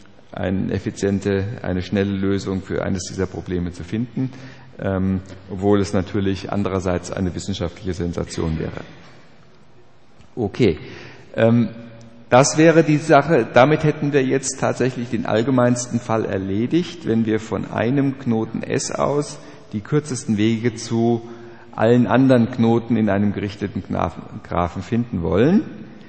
schnelle Lösung für eines dieser Probleme zu finden, obwohl es natürlich andererseits eine wissenschaftliche Sensation wäre. Okay, das wäre die Sache. Damit hätten wir jetzt tatsächlich den allgemeinsten Fall erledigt, wenn wir von einem Knoten S aus die kürzesten Wege zu allen anderen Knoten in einem gerichteten Graphen finden wollen.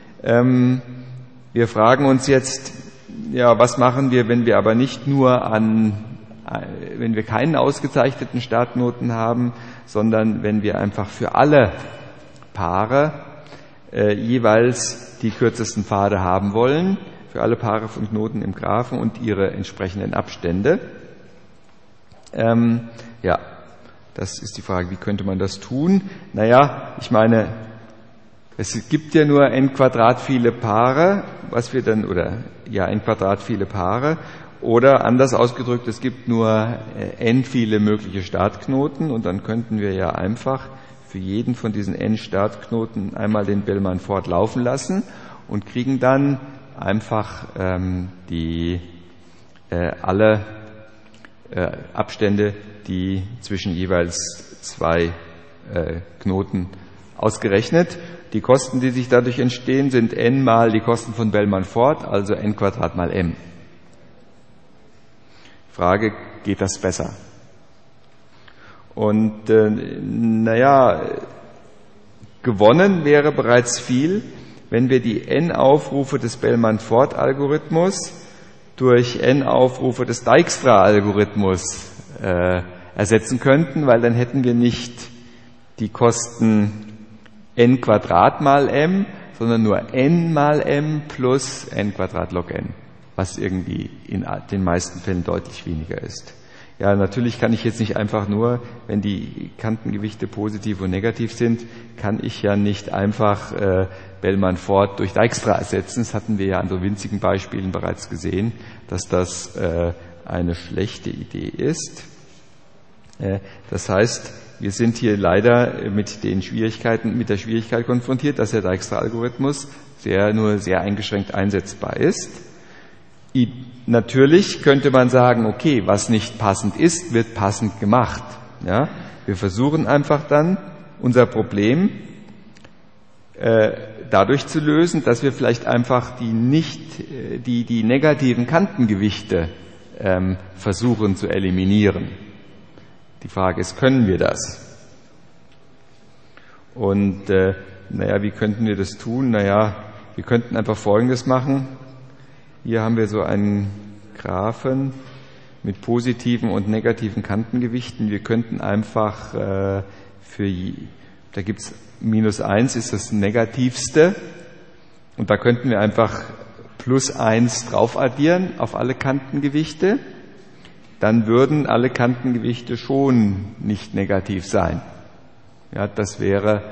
Wir fragen uns jetzt, was machen wir, wenn wir aber nicht nur wenn wir keinen ausgezeichneten Startknoten haben, sondern wenn wir einfach für alle Paare jeweils die kürzesten Pfade haben wollen, für alle Paare von Knoten im Graphen und ihre entsprechenden Abstände. Das ist die Frage, wie könnte man das tun? Ich meine, es gibt ja nur n Quadrat viele Paare, viele Paare, oder anders ausgedrückt, es gibt nur n viele mögliche Startknoten und dann könnten wir ja einfach für jeden von diesen n Startknoten einmal den Bellman-Ford laufen lassen und kriegen dann einfach alle Abstände, die zwischen jeweils zwei Knoten ausgerechnet. Die Kosten, die sich dadurch entstehen, sind n mal die Kosten von Bellman-Ford, also n Quadrat mal m. Frage, geht das besser? Und gewonnen wäre bereits viel, wenn wir die n-Aufrufe des Bellman-Ford-Algorithmus durch n-Aufrufe des Dijkstra-Algorithmus ersetzen könnten, weil dann hätten wir nicht die Kosten n Quadrat mal m, sondern nur n mal m plus n Quadrat log n, was irgendwie in den meisten Fällen deutlich weniger ist. Ja, natürlich kann ich jetzt nicht einfach nur, wenn die Kantengewichte positiv und negativ sind, kann ich ja nicht einfach Bellman-Ford durch Dijkstra ersetzen. Das hatten wir ja an so winzigen Beispielen bereits gesehen, dass das eine schlechte Idee ist. Das heißt, wir sind hier leider mit der Schwierigkeit konfrontiert, dass der Dijkstra-Algorithmus nur sehr eingeschränkt einsetzbar ist. Natürlich könnte man sagen, okay, was nicht passend ist, wird passend gemacht. Ja? Wir versuchen einfach dann, unser Problem dadurch zu lösen, dass wir vielleicht einfach die negativen Kantengewichte versuchen zu eliminieren. Die Frage ist, können wir das? Und wie könnten wir das tun? Wir könnten einfach Folgendes machen. Hier haben wir so einen Graphen, mit positiven und negativen Kantengewichten. Wir könnten einfach da gibt's -1 ist das negativste, und da könnten wir einfach +1 drauf addieren auf alle Kantengewichte. Dann würden alle Kantengewichte schon nicht negativ sein. Ja, das wäre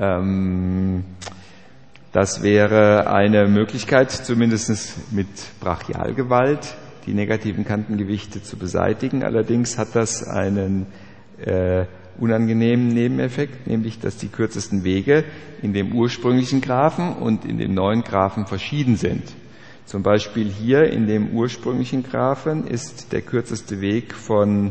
eine Möglichkeit, zumindest mit Brachialgewalt die negativen Kantengewichte zu beseitigen. Allerdings hat das einen unangenehmen Nebeneffekt, nämlich dass die kürzesten Wege in dem ursprünglichen Graphen und in dem neuen Graphen verschieden sind. Zum Beispiel hier in dem ursprünglichen Graphen ist der kürzeste Weg von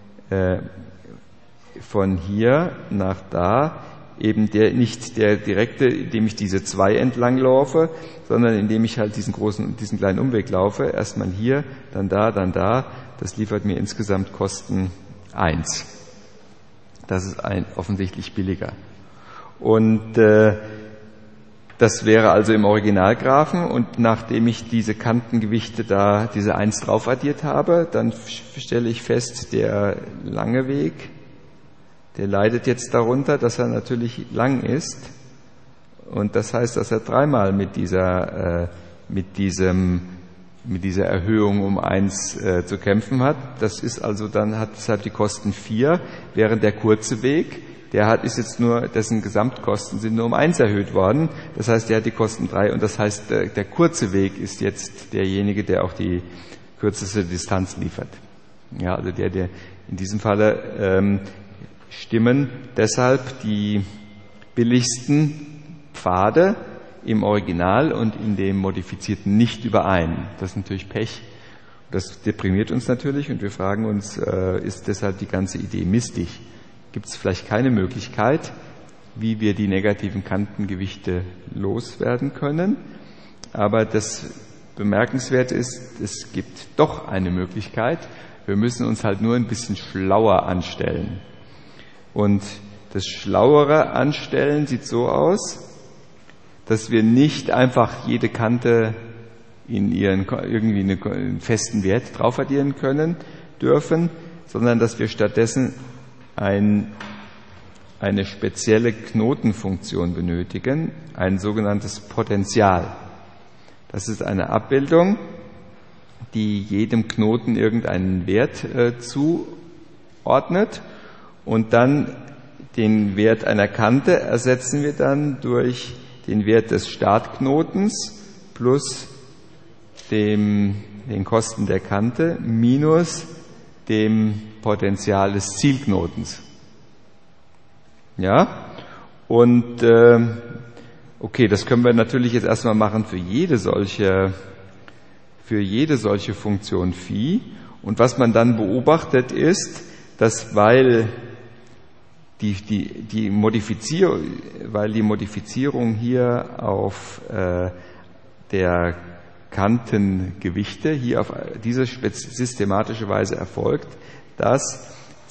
hier nach da eben nicht der direkte, indem ich diese 2 entlang laufe, sondern indem ich halt diesen kleinen Umweg laufe. Erstmal hier, dann da, dann da. Das liefert mir insgesamt Kosten 1. Das ist offensichtlich billiger. Und das wäre also im Originalgraphen, und nachdem ich diese Kantengewichte da, diese 1 drauf addiert habe, dann stelle ich fest, der lange Weg, der leidet jetzt darunter, dass er natürlich lang ist, und das heißt, dass er 3-mal mit dieser Erhöhung um 1 zu kämpfen hat. Das ist also dann, hat deshalb die Kosten 4, während der kurze Weg, dessen Gesamtkosten sind nur um 1 erhöht worden. Das heißt, der hat die Kosten 3, und das heißt, der kurze Weg ist jetzt derjenige, der auch die kürzeste Distanz liefert. Ja, also der in diesem Falle stimmen deshalb die billigsten Pfade im Original und in dem modifizierten nicht überein. Das ist natürlich Pech. Das deprimiert uns natürlich, und wir fragen uns, ist deshalb die ganze Idee mistig? Gibt es vielleicht keine Möglichkeit, wie wir die negativen Kantengewichte loswerden können? Aber das Bemerkenswerte ist, es gibt doch eine Möglichkeit. Wir müssen uns halt nur ein bisschen schlauer anstellen. Und das schlauere Anstellen sieht so aus, dass wir nicht einfach jede Kante in irgendwie einen festen Wert drauf addieren dürfen, sondern dass wir stattdessen eine spezielle Knotenfunktion benötigen, ein sogenanntes Potential. Das ist eine Abbildung, die jedem Knoten irgendeinen Wert zuordnet, und dann den Wert einer Kante ersetzen wir dann durch den Wert des Startknotens plus den Kosten der Kante minus dem Potential des Zielknotens. Ja? Und okay, das können wir natürlich jetzt erstmal machen für jede solche Funktion Phi. Und was man dann beobachtet ist, dass weil die Modifizierung hier auf der Kantengewichte hier auf diese systematische Weise erfolgt, dass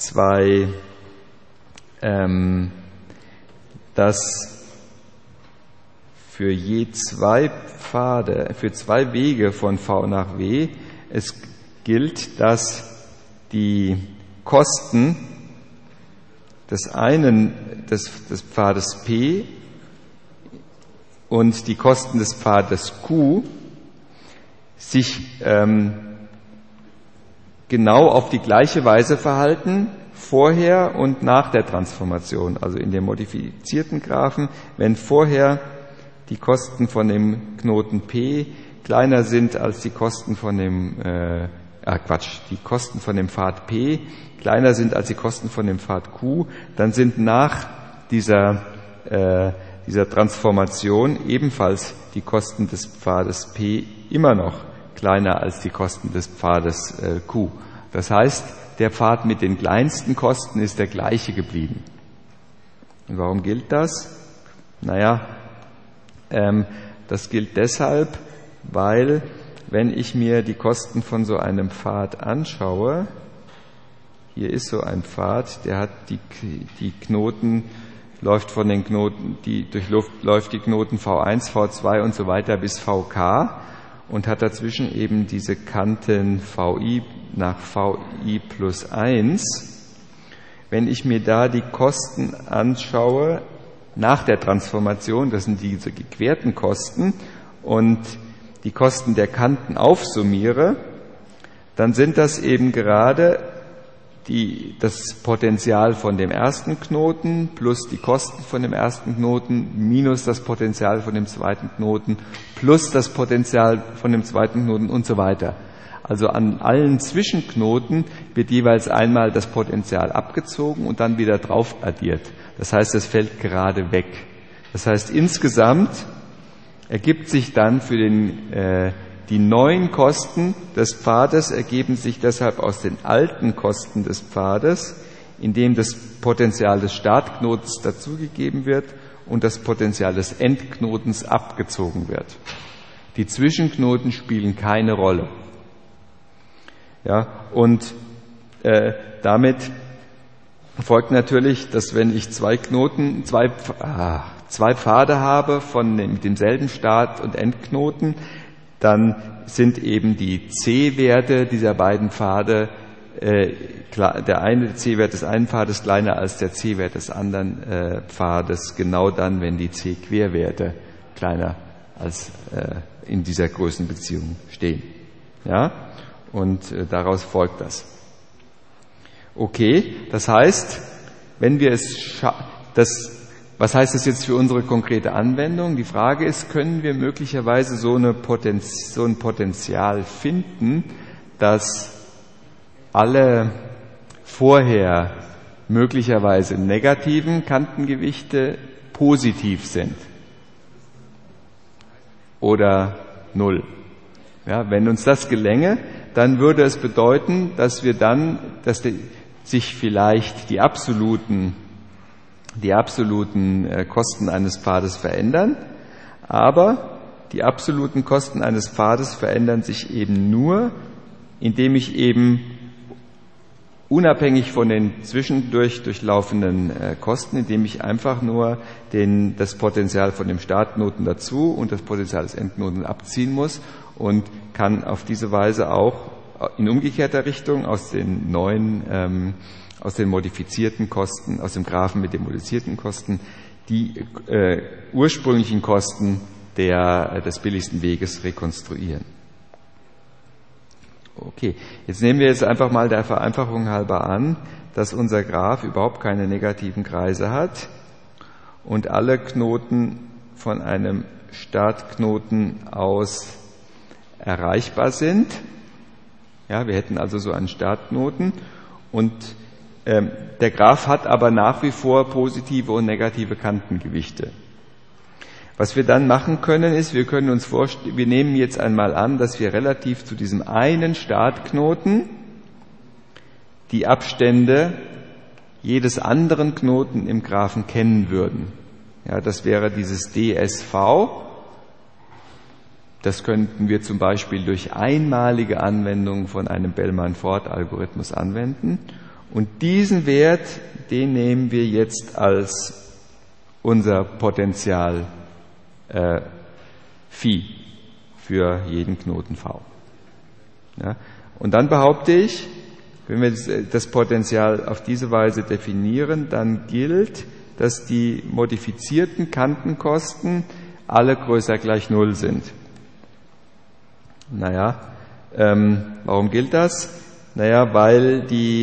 für je 2 Pfade, für 2 Wege von V nach W es gilt, dass die Kosten des Pfades P und die Kosten des Pfades Q sich genau auf die gleiche Weise verhalten, vorher und nach der Transformation. Also in dem modifizierten Graphen, wenn vorher die Kosten von dem Knoten P kleiner sind als die Kosten von dem die Kosten von dem Pfad P kleiner sind als die Kosten von dem Pfad Q, dann sind nach dieser Transformation ebenfalls die Kosten des Pfades P immer noch kleiner als die Kosten des Pfades Q. Das heißt, der Pfad mit den kleinsten Kosten ist der gleiche geblieben. Und warum gilt das? Das gilt deshalb, weil, wenn ich mir die Kosten von so einem Pfad anschaue, hier ist so ein Pfad, der hat die Knoten, läuft die Knoten V1, V2 und so weiter bis VK und hat dazwischen eben diese Kanten VI nach VI plus 1. Wenn ich mir da die Kosten anschaue nach der Transformation, das sind diese gequerten Kosten, und die Kosten der Kanten aufsummiere, dann sind das eben gerade das Potential von dem ersten Knoten plus die Kosten von dem ersten Knoten minus das Potential von dem zweiten Knoten plus das Potential von dem zweiten Knoten und so weiter. Also an allen Zwischenknoten wird jeweils einmal das Potential abgezogen und dann wieder drauf addiert. Das heißt, es fällt gerade weg. Das heißt, insgesamt ergibt sich dann für die neuen Kosten des Pfades ergeben sich deshalb aus den alten Kosten des Pfades, indem das Potential des Startknotens dazugegeben wird und das Potential des Endknotens abgezogen wird. Die Zwischenknoten spielen keine Rolle. Ja, und damit folgt natürlich, dass wenn ich zwei Pfade habe mit demselben Start- und Endknoten, dann sind eben die C-Werte dieser beiden Pfade, der eine C-Wert des einen Pfades kleiner als der C-Wert des anderen Pfades, genau dann, wenn die C-Querwerte kleiner als in dieser Größenbeziehung stehen. Ja? Und daraus folgt das. Okay, das heißt, wenn wir was heißt das jetzt für unsere konkrete Anwendung? Die Frage ist, können wir möglicherweise so ein Potenzial finden, dass alle vorher möglicherweise negativen Kantengewichte positiv sind? Oder 0? Ja, wenn uns das gelänge, dann würde es bedeuten, dass sich vielleicht die absoluten Kosten eines Pfades verändern, aber die absoluten Kosten eines Pfades verändern sich eben nur, indem ich eben unabhängig von den zwischendurch durchlaufenden Kosten, indem ich einfach nur das Potenzial von dem Startknoten dazu und das Potenzial des Endknotens abziehen muss und kann auf diese Weise auch in umgekehrter Richtung aus den modifizierten Kosten, aus dem Graphen mit den modifizierten Kosten, die ursprünglichen Kosten des billigsten Weges rekonstruieren. Okay, jetzt nehmen wir jetzt einfach mal der Vereinfachung halber an, dass unser Graph überhaupt keine negativen Kreise hat und alle Knoten von einem Startknoten aus erreichbar sind. Ja, wir hätten also so einen Startknoten und der Graph hat aber nach wie vor positive und negative Kantengewichte. Was wir dann machen können, ist, wir nehmen jetzt einmal an, dass wir relativ zu diesem einen Startknoten die Abstände jedes anderen Knoten im Graphen kennen würden. Ja, das wäre dieses DSV. Das könnten wir zum Beispiel durch einmalige Anwendung von einem Bellman-Ford-Algorithmus anwenden. Und diesen Wert, den nehmen wir jetzt als unser Potential Phi für jeden Knoten V. Ja, und dann behaupte ich, wenn wir das Potential auf diese Weise definieren, dann gilt, dass die modifizierten Kantenkosten alle größer gleich 0 sind. Warum gilt das? Weil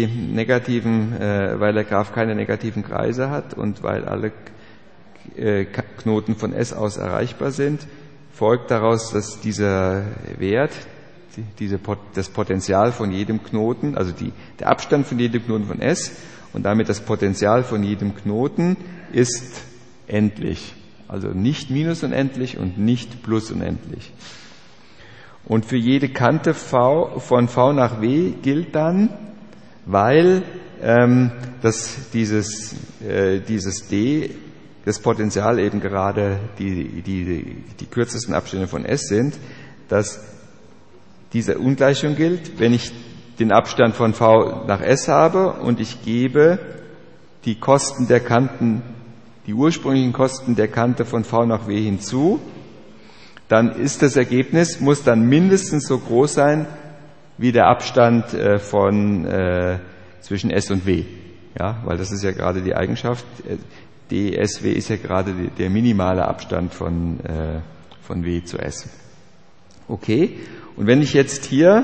weil der Graph keine negativen Kreise hat und weil alle Knoten von S aus erreichbar sind, folgt daraus, dass dieser Wert, das Potential von jedem Knoten, also der Abstand von jedem Knoten von S und damit das Potential von jedem Knoten ist endlich. Also nicht minus unendlich und nicht plus unendlich. Und für jede Kante von V nach W gilt dann, weil dieses D, das Potential eben gerade die kürzesten Abstände von S sind, dass diese Ungleichung gilt, wenn ich den Abstand von V nach S habe und ich gebe die Kosten der Kanten, die ursprünglichen Kosten der Kante von V nach W hinzu, dann ist das Ergebnis, muss dann mindestens so groß sein wie der Abstand zwischen S und W. Ja, weil das ist ja gerade die Eigenschaft. DSW ist ja gerade der minimale Abstand von W zu S. Okay, und wenn ich jetzt hier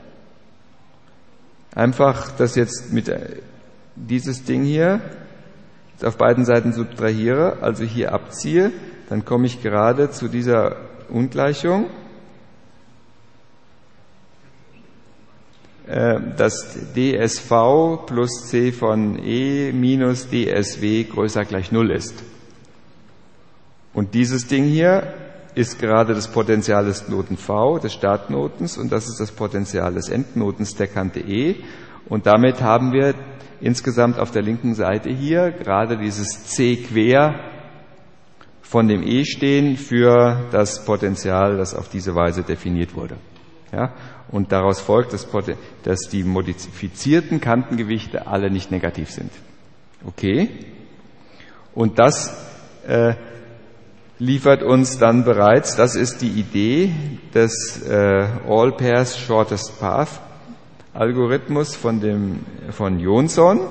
einfach das jetzt mit dieses Ding hier auf beiden Seiten subtrahiere, also hier abziehe, dann komme ich gerade zu dieser Ungleichung, dass DSV plus C von E minus DSW größer gleich 0 ist. Und dieses Ding hier ist gerade das Potential des Knoten V, des Startknotens, und das ist das Potential des Endknotens der Kante E. Und damit haben wir insgesamt auf der linken Seite hier gerade dieses C quer von dem E stehen für das Potential, das auf diese Weise definiert wurde. Ja? Und daraus folgt, dass die modifizierten Kantengewichte alle nicht negativ sind. Okay? Und das liefert uns dann bereits, das ist die Idee des All Pairs Shortest Path Algorithmus von Jonsson.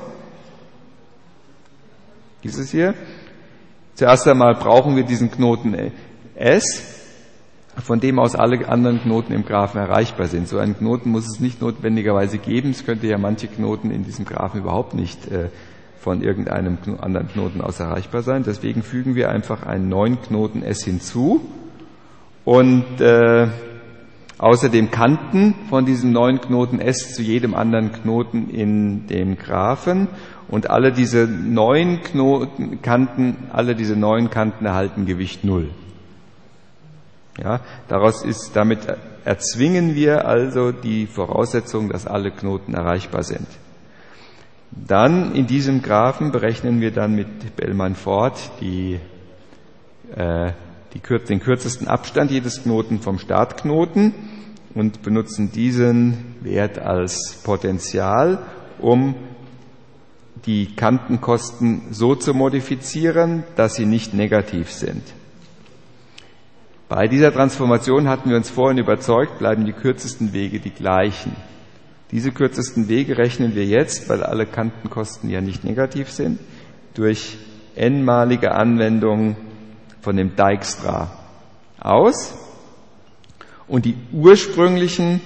Dieses hier. Zuerst einmal brauchen wir diesen Knoten S, von dem aus alle anderen Knoten im Graphen erreichbar sind. So einen Knoten muss es nicht notwendigerweise geben. Es könnte ja manche Knoten in diesem Graphen überhaupt nicht von irgendeinem anderen Knoten aus erreichbar sein. Deswegen fügen wir einfach einen neuen Knoten S hinzu und außerdem Kanten von diesem neuen Knoten S zu jedem anderen Knoten in dem Graphen. Und alle diese neuen Kanten erhalten Gewicht 0. Ja, damit erzwingen wir also die Voraussetzung, dass alle Knoten erreichbar sind. Dann in diesem Graphen berechnen wir dann mit Bellman-Ford den kürzesten Abstand jedes Knoten vom Startknoten und benutzen diesen Wert als Potential, um die Kantenkosten so zu modifizieren, dass sie nicht negativ sind. Bei dieser Transformation hatten wir uns vorhin überzeugt, bleiben die kürzesten Wege die gleichen. Diese kürzesten Wege rechnen wir jetzt, weil alle Kantenkosten ja nicht negativ sind, durch n-malige Anwendung von dem Dijkstra aus. Und die ursprünglichen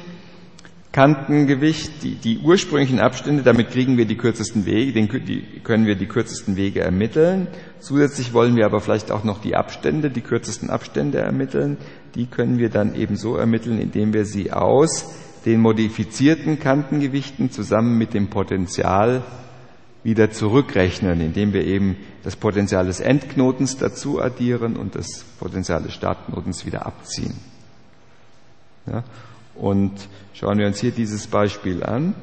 die ursprünglichen Abstände, damit kriegen wir die kürzesten Wege, können wir die kürzesten Wege ermitteln. Zusätzlich wollen wir aber vielleicht auch noch die kürzesten Abstände ermitteln. Die können wir dann eben so ermitteln, indem wir sie aus den modifizierten Kantengewichten zusammen mit dem Potential wieder zurückrechnen, indem wir eben das Potential des Endknotens dazu addieren und das Potential des Startknotens wieder abziehen. Ja, und schauen wir uns hier dieses Beispiel an.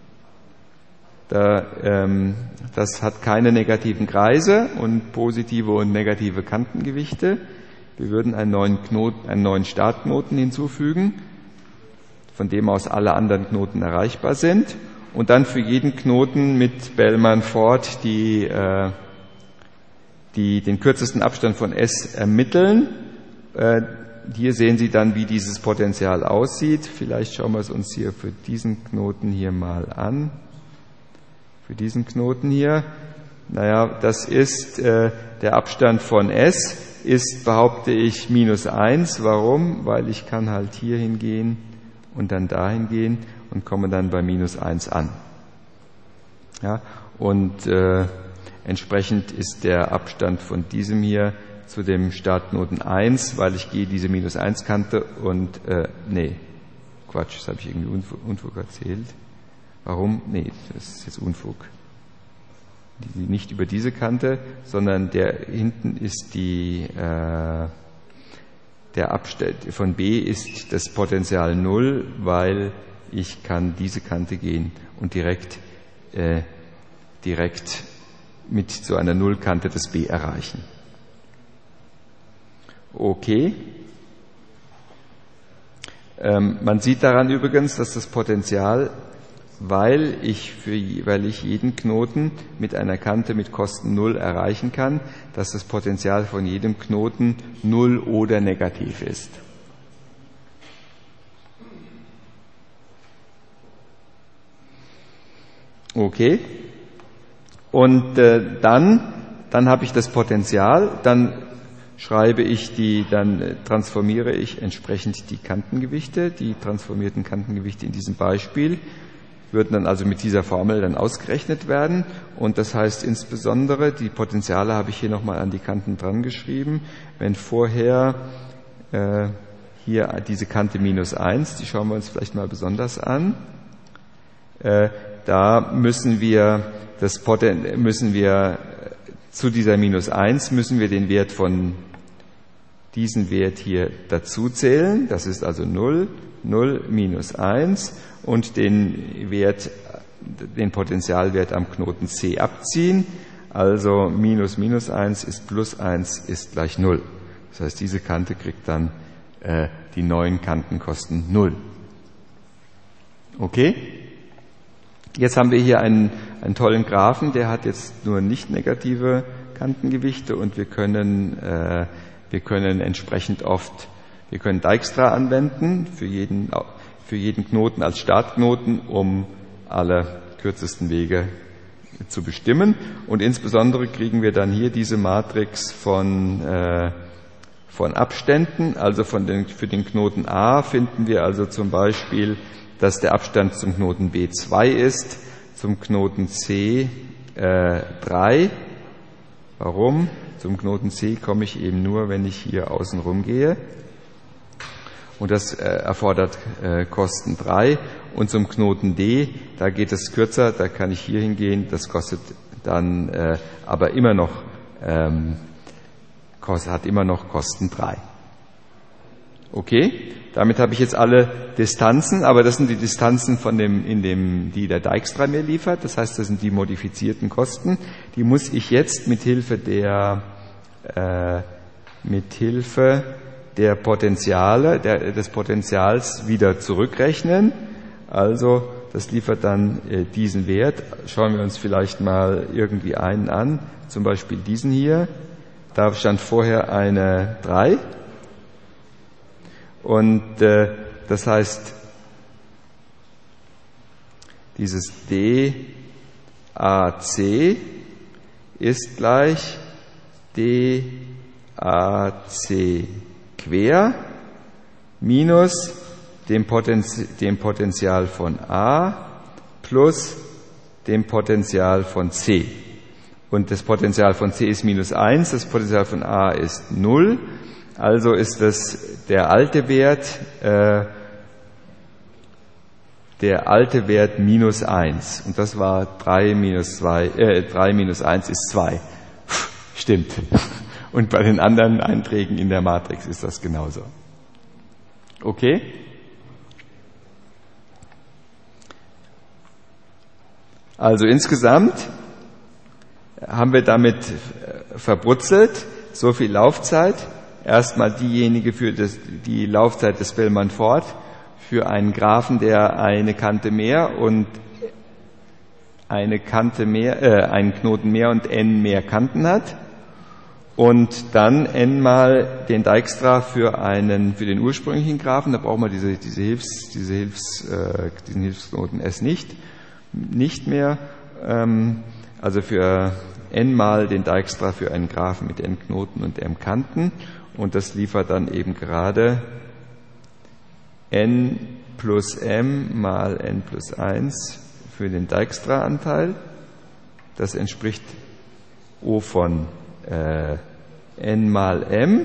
Das hat keine negativen Kreise und positive und negative Kantengewichte. Wir würden einen neuen Startknoten hinzufügen, von dem aus alle anderen Knoten erreichbar sind. Und dann für jeden Knoten mit Bellman-Ford den kürzesten Abstand von S ermitteln. Hier sehen Sie dann, wie dieses Potential aussieht. Vielleicht schauen wir es uns hier für diesen Knoten hier mal an. Für diesen Knoten hier. Naja, das ist der Abstand von S, ist, behaupte ich, -1. Warum? Weil ich kann halt hier hingehen und dann dahin gehen und komme dann bei -1 an. Ja, und entsprechend ist der Abstand von diesem hier zu dem Startknoten 1, weil ich gehe diese -1-Kante und, das habe ich irgendwie Unfug erzählt. Warum? Das ist jetzt Unfug. Nicht über diese Kante, sondern der hinten ist der Abstand von B ist das Potential 0, weil ich kann diese Kante gehen und direkt mit so einer Nullkante das B erreichen. Okay. Man sieht daran übrigens, dass das Potential, weil ich jeden Knoten mit einer Kante mit Kosten 0 erreichen kann, dass das Potential von jedem Knoten 0 oder negativ ist. Okay. Und dann habe ich das Potential, dann transformiere ich entsprechend die Kantengewichte, die transformierten Kantengewichte in diesem Beispiel würden dann also mit dieser Formel dann ausgerechnet werden. Und das heißt insbesondere, die Potentiale habe ich hier nochmal an die Kanten dran geschrieben. Wenn vorher hier diese Kante -1, die schauen wir uns vielleicht mal besonders an, da müssen wir zu dieser -1 müssen wir den Wert von diesen Wert hier dazu zählen. Das ist also 0, 0, -1 und den Potentialwert am Knoten C abziehen. Also -1 ist +1 ist gleich 0. Das heißt, diese Kante kriegt dann die neuen Kantenkosten 0. Okay? Jetzt haben wir hier einen tollen Graphen, der hat jetzt nur nicht negative Kantengewichte und wir können entsprechend oft, wir können Dijkstra anwenden für jeden Knoten als Startknoten, um alle kürzesten Wege zu bestimmen. Und insbesondere kriegen wir dann hier diese Matrix von Abständen. Also für den Knoten A finden wir also zum Beispiel, dass der Abstand zum Knoten B 2 ist, zum Knoten C 3. Warum? Zum Knoten C komme ich eben nur, wenn ich hier außen rum gehe. Und das erfordert Kosten 3. Und zum Knoten D, da geht es kürzer, da kann ich hier hingehen, das kostet dann aber immer noch, hat immer noch Kosten 3. Okay, damit habe ich jetzt alle Distanzen, aber das sind die Distanzen die der Dijkstra mir liefert. Das heißt, das sind die modifizierten Kosten. Die muss ich jetzt mit Hilfe der Potentiale, des Potentials wieder zurückrechnen. Also, das liefert dann diesen Wert. Schauen wir uns vielleicht mal irgendwie einen an. Zum Beispiel diesen hier. Da stand vorher eine 3. Und das heißt, dieses DAC ist gleich DAC quer minus dem Potential von A plus dem Potential von C. Und das Potential von C ist -1, das Potential von A ist 0. Also ist das der alte Wert -1. Und das war 3 minus 1 ist 2. Stimmt. Und bei den anderen Einträgen in der Matrix ist das genauso. Okay? Also insgesamt haben wir damit verbrutzelt, so viel Laufzeit. Erstmal diejenige für die Laufzeit des Bellman-Ford für einen Graphen, der eine Kante mehr und einen Knoten mehr und n mehr Kanten hat. Und dann n mal den Dijkstra für den ursprünglichen Graphen. Da brauchen wir diesen Hilfsknoten S nicht mehr. Also für n mal den Dijkstra für einen Graphen mit n Knoten und m Kanten. Und das liefert dann eben gerade n plus m mal n plus 1 für den Dijkstra-Anteil. Das entspricht O von n mal m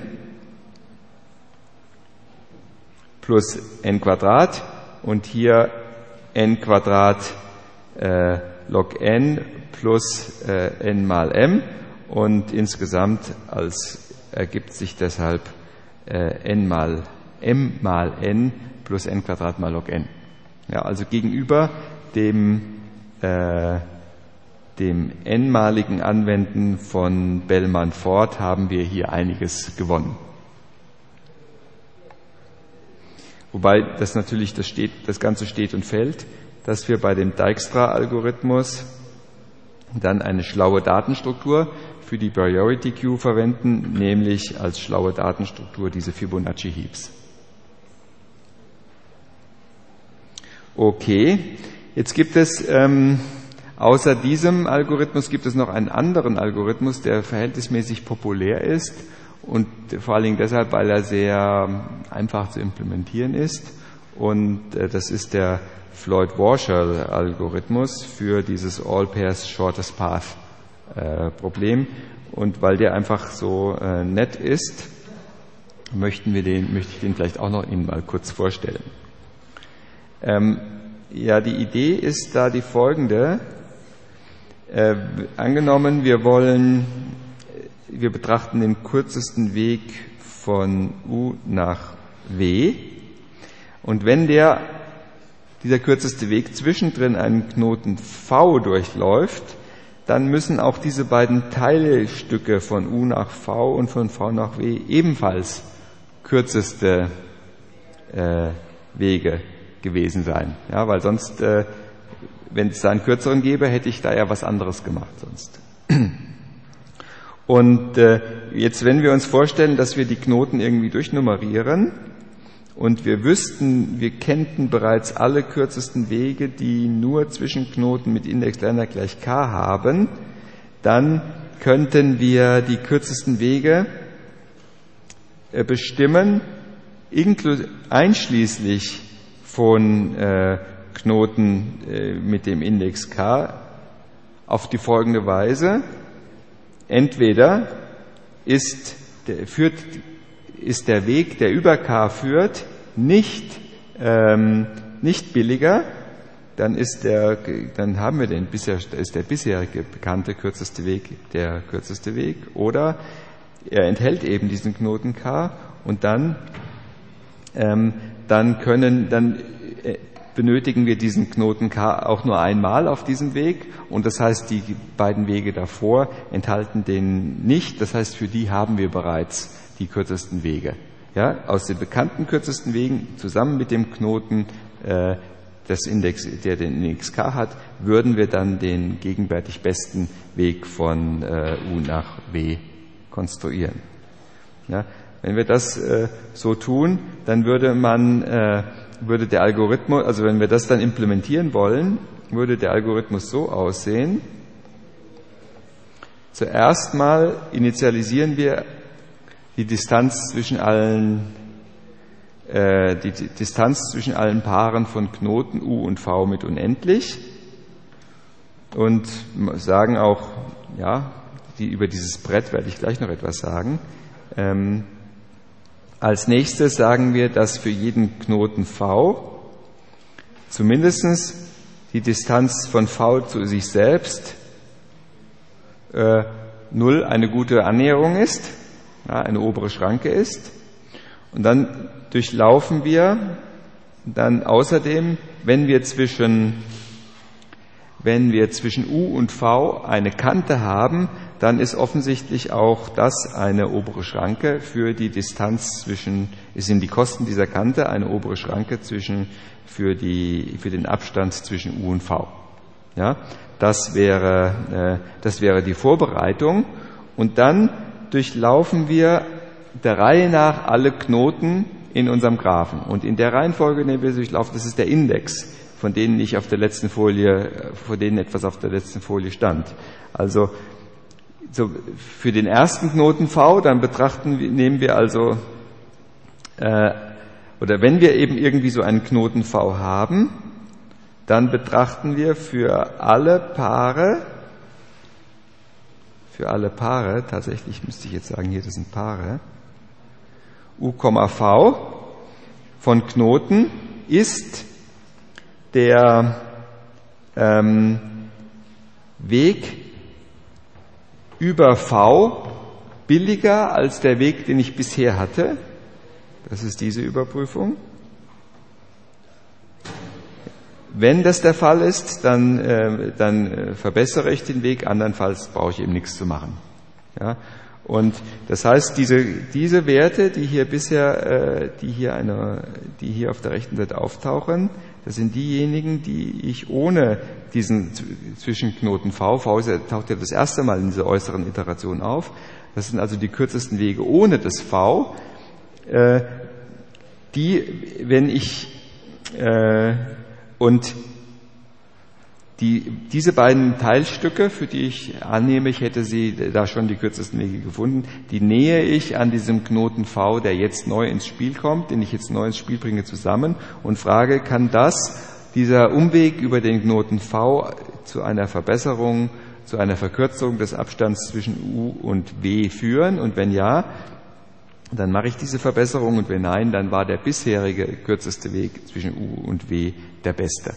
plus n Quadrat und hier n Quadrat log n plus n mal m und insgesamt ergibt sich deshalb m mal n plus n Quadrat mal log n. Ja, also gegenüber dem n-maligen Anwenden von Bellman-Ford haben wir hier einiges gewonnen. Wobei das natürlich das Ganze steht und fällt, dass wir bei dem Dijkstra-Algorithmus dann eine schlaue Datenstruktur für die Priority Queue verwenden, nämlich als schlaue Datenstruktur diese Fibonacci Heaps. Okay, jetzt gibt es Außer diesem Algorithmus gibt es noch einen anderen Algorithmus, der verhältnismäßig populär ist und vor allen Dingen deshalb, weil er sehr einfach zu implementieren ist. Und das ist der Floyd-Warshall-Algorithmus für dieses All-Pairs Shortest Path Problem. Und weil der einfach so nett ist, möchte ich den vielleicht auch noch Ihnen mal kurz vorstellen. Ja, die Idee ist da die folgende. Angenommen, wir betrachten den kürzesten Weg von U nach W. Und wenn dieser kürzeste Weg zwischendrin einen Knoten V durchläuft, dann müssen auch diese beiden Teilstücke von U nach V und von V nach W ebenfalls kürzeste Wege gewesen sein. Ja, weil sonst, wenn es da einen kürzeren gäbe, hätte ich da ja was anderes gemacht sonst. Und jetzt, wenn wir uns vorstellen, dass wir die Knoten irgendwie durchnummerieren und wir kennten bereits alle kürzesten Wege, die nur Zwischenknoten mit Index kleiner gleich k haben, dann könnten wir die kürzesten Wege bestimmen, einschließlich von Knoten mit dem Index k auf die folgende Weise. Entweder ist der Weg, der über k führt, nicht billiger, dann haben wir ist der bisherige bekannte kürzeste Weg der kürzeste Weg, oder er enthält eben diesen Knoten k und dann benötigen wir diesen Knoten k auch nur einmal auf diesem Weg, und das heißt, die beiden Wege davor enthalten den nicht, das heißt, für die haben wir bereits die kürzesten Wege. Ja, aus den bekannten kürzesten Wegen zusammen mit dem Knoten der den Index k hat, würden wir dann den gegenwärtig besten Weg von U nach W konstruieren. Ja, wenn wir das so tun, dann würde der Algorithmus, also wenn wir das dann implementieren wollen, würde der Algorithmus so aussehen. Zuerst mal initialisieren wir die Distanz zwischen allen Paaren von Knoten U und V mit unendlich und sagen auch, ja, über dieses Brett werde ich gleich noch etwas sagen. Als nächstes sagen wir, dass für jeden Knoten V zumindest die Distanz von V zu sich selbst 0 eine gute Annäherung ist, ja, eine obere Schranke ist. Und dann durchlaufen wir dann außerdem, wenn wir zwischen U und V eine Kante haben, dann ist offensichtlich auch das eine obere Schranke für die Distanz sind die Kosten dieser Kante eine obere Schranke für den Abstand zwischen U und V. Ja, das wäre die Vorbereitung, und dann durchlaufen wir der Reihe nach alle Knoten in unserem Graphen, und in der Reihenfolge, in der wir durchlaufen, das ist der Index, von denen etwas auf der letzten Folie stand. Also für den ersten Knoten V, dann nehmen wir also, oder wenn wir eben irgendwie so einen Knoten V haben, dann betrachten wir für alle Paare, tatsächlich müsste ich jetzt sagen, hier, das sind Paare, U, V von Knoten ist der Weg über V billiger als der Weg, den ich bisher hatte. Das ist diese Überprüfung. Wenn das der Fall ist, dann verbessere ich den Weg, andernfalls brauche ich eben nichts zu machen. Ja? Und das heißt, diese Werte, die hier auf der rechten Seite auftauchen, das sind diejenigen, die ich ohne diesen Zwischenknoten V taucht ja das erste Mal in dieser äußeren Iteration auf. Das sind also die kürzesten Wege ohne das V, Diese beiden Teilstücke, für die ich annehme, ich hätte sie da schon die kürzesten Wege gefunden, die nähe ich an diesem Knoten V, der jetzt neu ins Spiel kommt, den ich jetzt neu ins Spiel bringe, zusammen und frage, kann dieser Umweg über den Knoten V zu einer Verbesserung, zu einer Verkürzung des Abstands zwischen U und W führen? Und wenn ja, dann mache ich diese Verbesserung, und wenn nein, dann war der bisherige kürzeste Weg zwischen U und W der beste.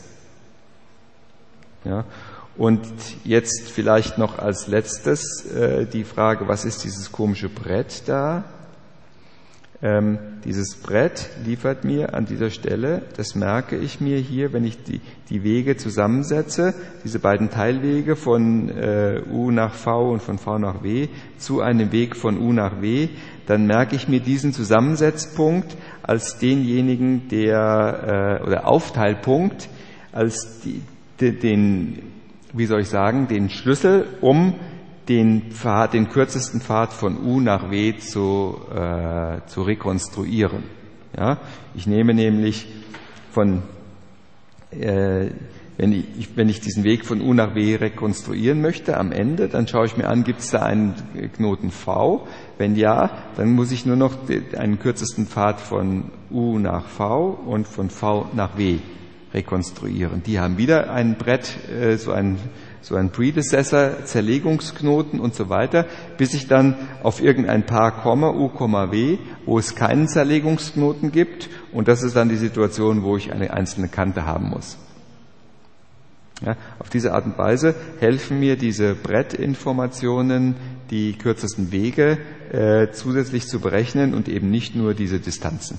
Ja, und jetzt vielleicht noch als letztes die Frage, was ist dieses komische Brett da? Dieses Brett liefert mir an dieser Stelle, das merke ich mir hier, wenn ich die Wege zusammensetze, diese beiden Teilwege von U nach V und von V nach W zu einem Weg von U nach W, dann merke ich mir diesen Zusammensetzpunkt als denjenigen, oder Aufteilpunkt, als den Schlüssel, um den kürzesten Pfad von U nach W zu rekonstruieren. Ja, ich nehme nämlich wenn ich diesen Weg von U nach W rekonstruieren möchte am Ende, dann schaue ich mir an, gibt es da einen Knoten V? Wenn ja, dann muss ich nur noch einen kürzesten Pfad von U nach V und von V nach W rekonstruieren. Die haben wieder ein Brett, so ein Predecessor, Zerlegungsknoten und so weiter, bis ich dann auf irgendein Paar komme, U, W, wo es keinen Zerlegungsknoten gibt, und das ist dann die Situation, wo ich eine einzelne Kante haben muss. Ja, auf diese Art und Weise helfen mir diese Brettinformationen, die kürzesten Wege zusätzlich zu berechnen und eben nicht nur diese Distanzen.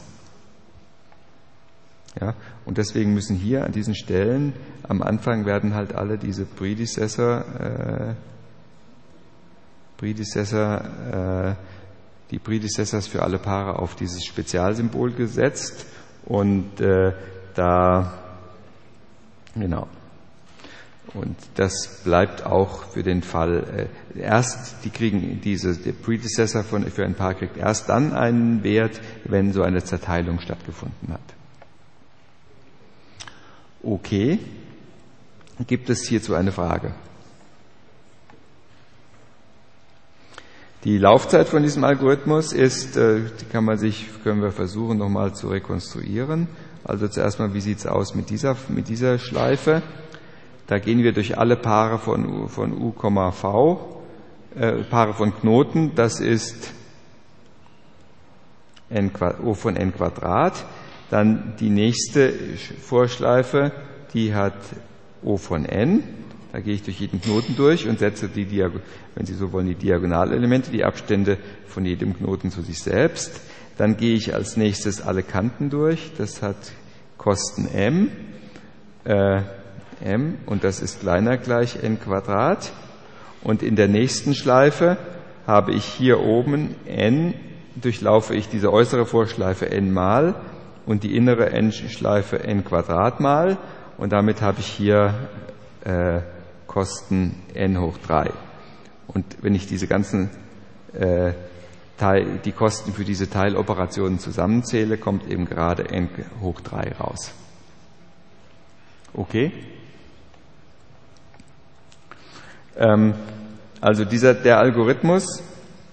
Ja, und deswegen müssen hier an diesen Stellen am Anfang werden halt alle diese die Predecessors für alle Paare auf dieses Spezialsymbol gesetzt, und und das bleibt auch für den Fall, der Predecessor für ein Paar kriegt erst dann einen Wert, wenn so eine Zerteilung stattgefunden hat. Okay. Gibt es hierzu eine Frage? Die Laufzeit von diesem Algorithmus ist, können wir versuchen nochmal zu rekonstruieren. Also zuerst mal, wie sieht's aus mit dieser Schleife? Da gehen wir durch alle Paare von U, V, Paare von Knoten, das ist O von n Quadrat. Dann die nächste Vorschleife, die hat O von n. Da gehe ich durch jeden Knoten durch und setze wenn Sie so wollen, die Diagonalelemente, die Abstände von jedem Knoten zu sich selbst. Dann gehe ich als nächstes alle Kanten durch. Das hat Kosten m. Und das ist kleiner gleich n Quadrat. Und in der nächsten Schleife habe ich hier oben n, durchlaufe ich diese äußere Vorschleife n mal und die innere n-Schleife n Quadrat mal, und damit habe ich hier Kosten n hoch 3. Und wenn ich diese ganzen die Kosten für diese Teiloperationen zusammenzähle, kommt eben gerade n hoch 3 raus. Okay? Also der Algorithmus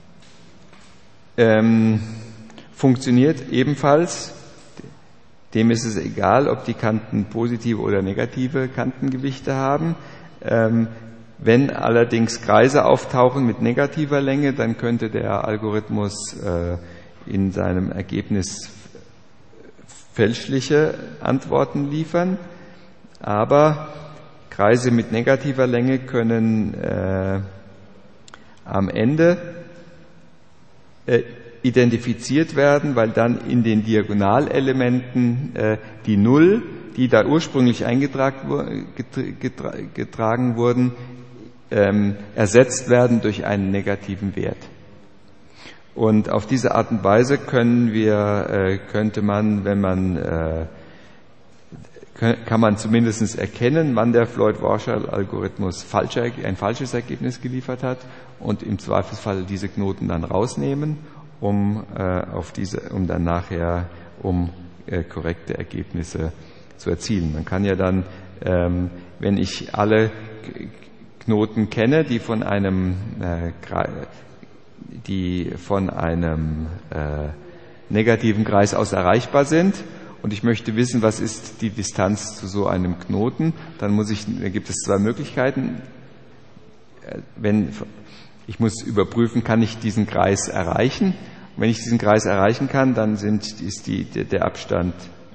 funktioniert ebenfalls. Dem ist es egal, ob die Kanten positive oder negative Kantengewichte haben. Wenn allerdings Kreise auftauchen mit negativer Länge, dann könnte der Algorithmus in seinem Ergebnis fälschliche Antworten liefern. Aber Kreise mit negativer Länge können am Ende identifiziert werden, weil dann in den Diagonalelementen die Null, die da ursprünglich eingetragen wurden, ersetzt werden durch einen negativen Wert. Und auf diese Art und Weise kann man zumindest erkennen, wann der Floyd-Warshall-Algorithmus ein falsches Ergebnis geliefert hat, und im Zweifelsfall diese Knoten dann rausnehmen, um korrekte Ergebnisse zu erzielen. Man kann ja dann wenn ich alle Knoten kenne, die von einem negativen Kreis aus erreichbar sind, und ich möchte wissen, was ist die Distanz zu so einem Knoten, dann gibt es zwei Möglichkeiten. Ich muss überprüfen, kann ich diesen Kreis erreichen? Und wenn ich diesen Kreis erreichen kann, dann ist der Abstand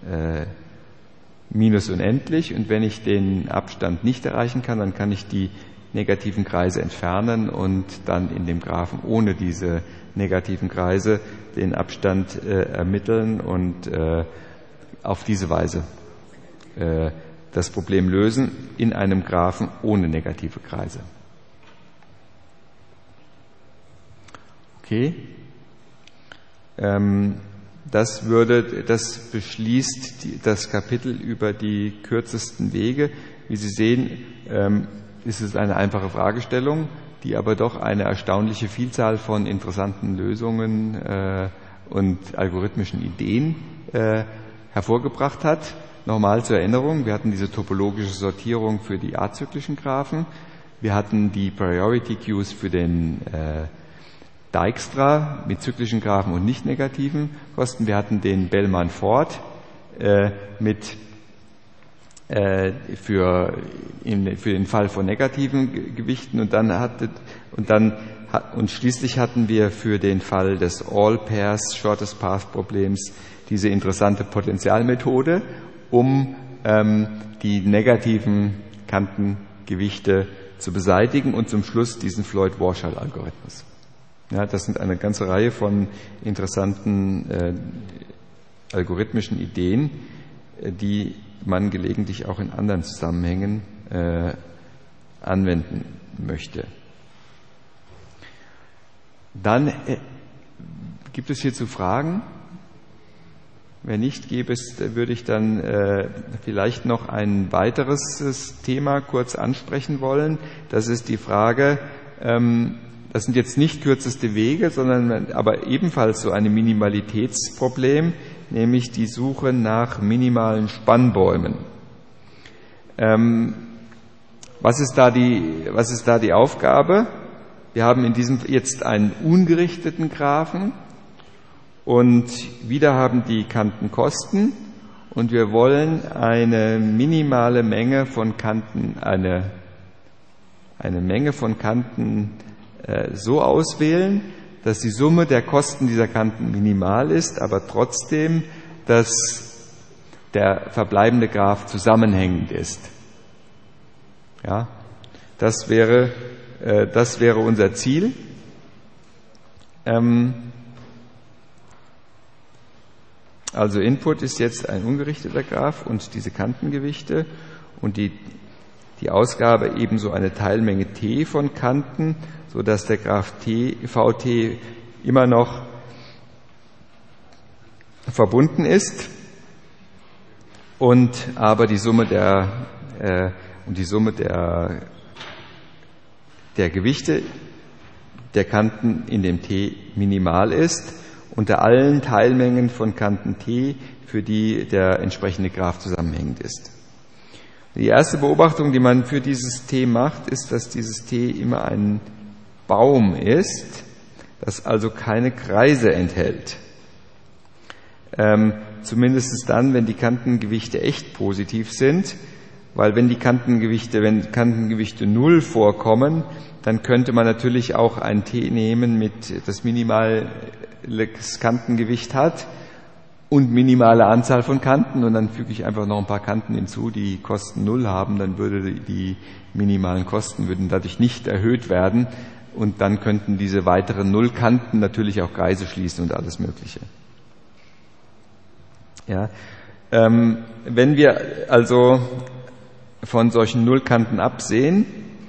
minus unendlich, und wenn ich den Abstand nicht erreichen kann, dann kann ich die negativen Kreise entfernen und dann in dem Graphen ohne diese negativen Kreise den Abstand ermitteln und auf diese Weise das Problem lösen in einem Graphen ohne negative Kreise. Okay. Das beschließt das Kapitel über die kürzesten Wege. Wie Sie sehen, ist es eine einfache Fragestellung, die aber doch eine erstaunliche Vielzahl von interessanten Lösungen und algorithmischen Ideen hervorgebracht hat. Nochmal zur Erinnerung, wir hatten diese topologische Sortierung für die azyklischen Graphen, wir hatten die Priority Queues für den Dijkstra mit zyklischen Graphen und nicht negativen Kosten, wir hatten den Bellman-Ford für den Fall von negativen Gewichten, und schließlich hatten wir für den Fall des All Pairs Shortest Path Problems diese interessante Potentialmethode, um die negativen Kantengewichte zu beseitigen, und zum Schluss diesen Floyd-Warshall-Algorithmus. Ja, das sind eine ganze Reihe von interessanten algorithmischen Ideen, die man gelegentlich auch in anderen Zusammenhängen anwenden möchte. Dann gibt es hierzu Fragen? Wenn nicht, würde ich dann vielleicht noch ein weiteres Thema kurz ansprechen wollen. Das ist die Frage, das sind jetzt nicht kürzeste Wege, sondern aber ebenfalls so ein Minimalitätsproblem, nämlich die Suche nach minimalen Spannbäumen. Was ist da die Aufgabe? Wir haben in diesem jetzt einen ungerichteten Graphen, und wieder haben die Kanten Kosten, und wir wollen eine minimale Menge von Kanten, eine Menge von Kanten so auswählen, dass die Summe der Kosten dieser Kanten minimal ist, aber trotzdem, dass der verbleibende Graph zusammenhängend ist. Ja, das wäre unser Ziel. Also Input ist jetzt ein ungerichteter Graph und diese Kantengewichte, und die Ausgabe ebenso eine Teilmenge t von Kanten, so dass der Graph Vt immer noch verbunden ist, und aber die Summe der Gewichte der Kanten in dem t minimal ist, unter allen Teilmengen von Kanten t, für die der entsprechende Graph zusammenhängend ist. Die erste Beobachtung, die man für dieses t macht, ist, dass dieses t immer ein Baum ist, das also keine Kreise enthält. Zumindest dann, wenn die Kantengewichte echt positiv sind, weil wenn Kantengewichte 0 vorkommen, dann könnte man natürlich auch ein t nehmen, das minimales Kantengewicht hat und minimale Anzahl von Kanten, und dann füge ich einfach noch ein paar Kanten hinzu, die Kosten 0 haben, dann die minimalen Kosten würden dadurch nicht erhöht werden, und dann könnten diese weiteren 0 Kanten natürlich auch Kreise schließen und alles Mögliche. Ja, wenn wir also von solchen Nullkanten absehen,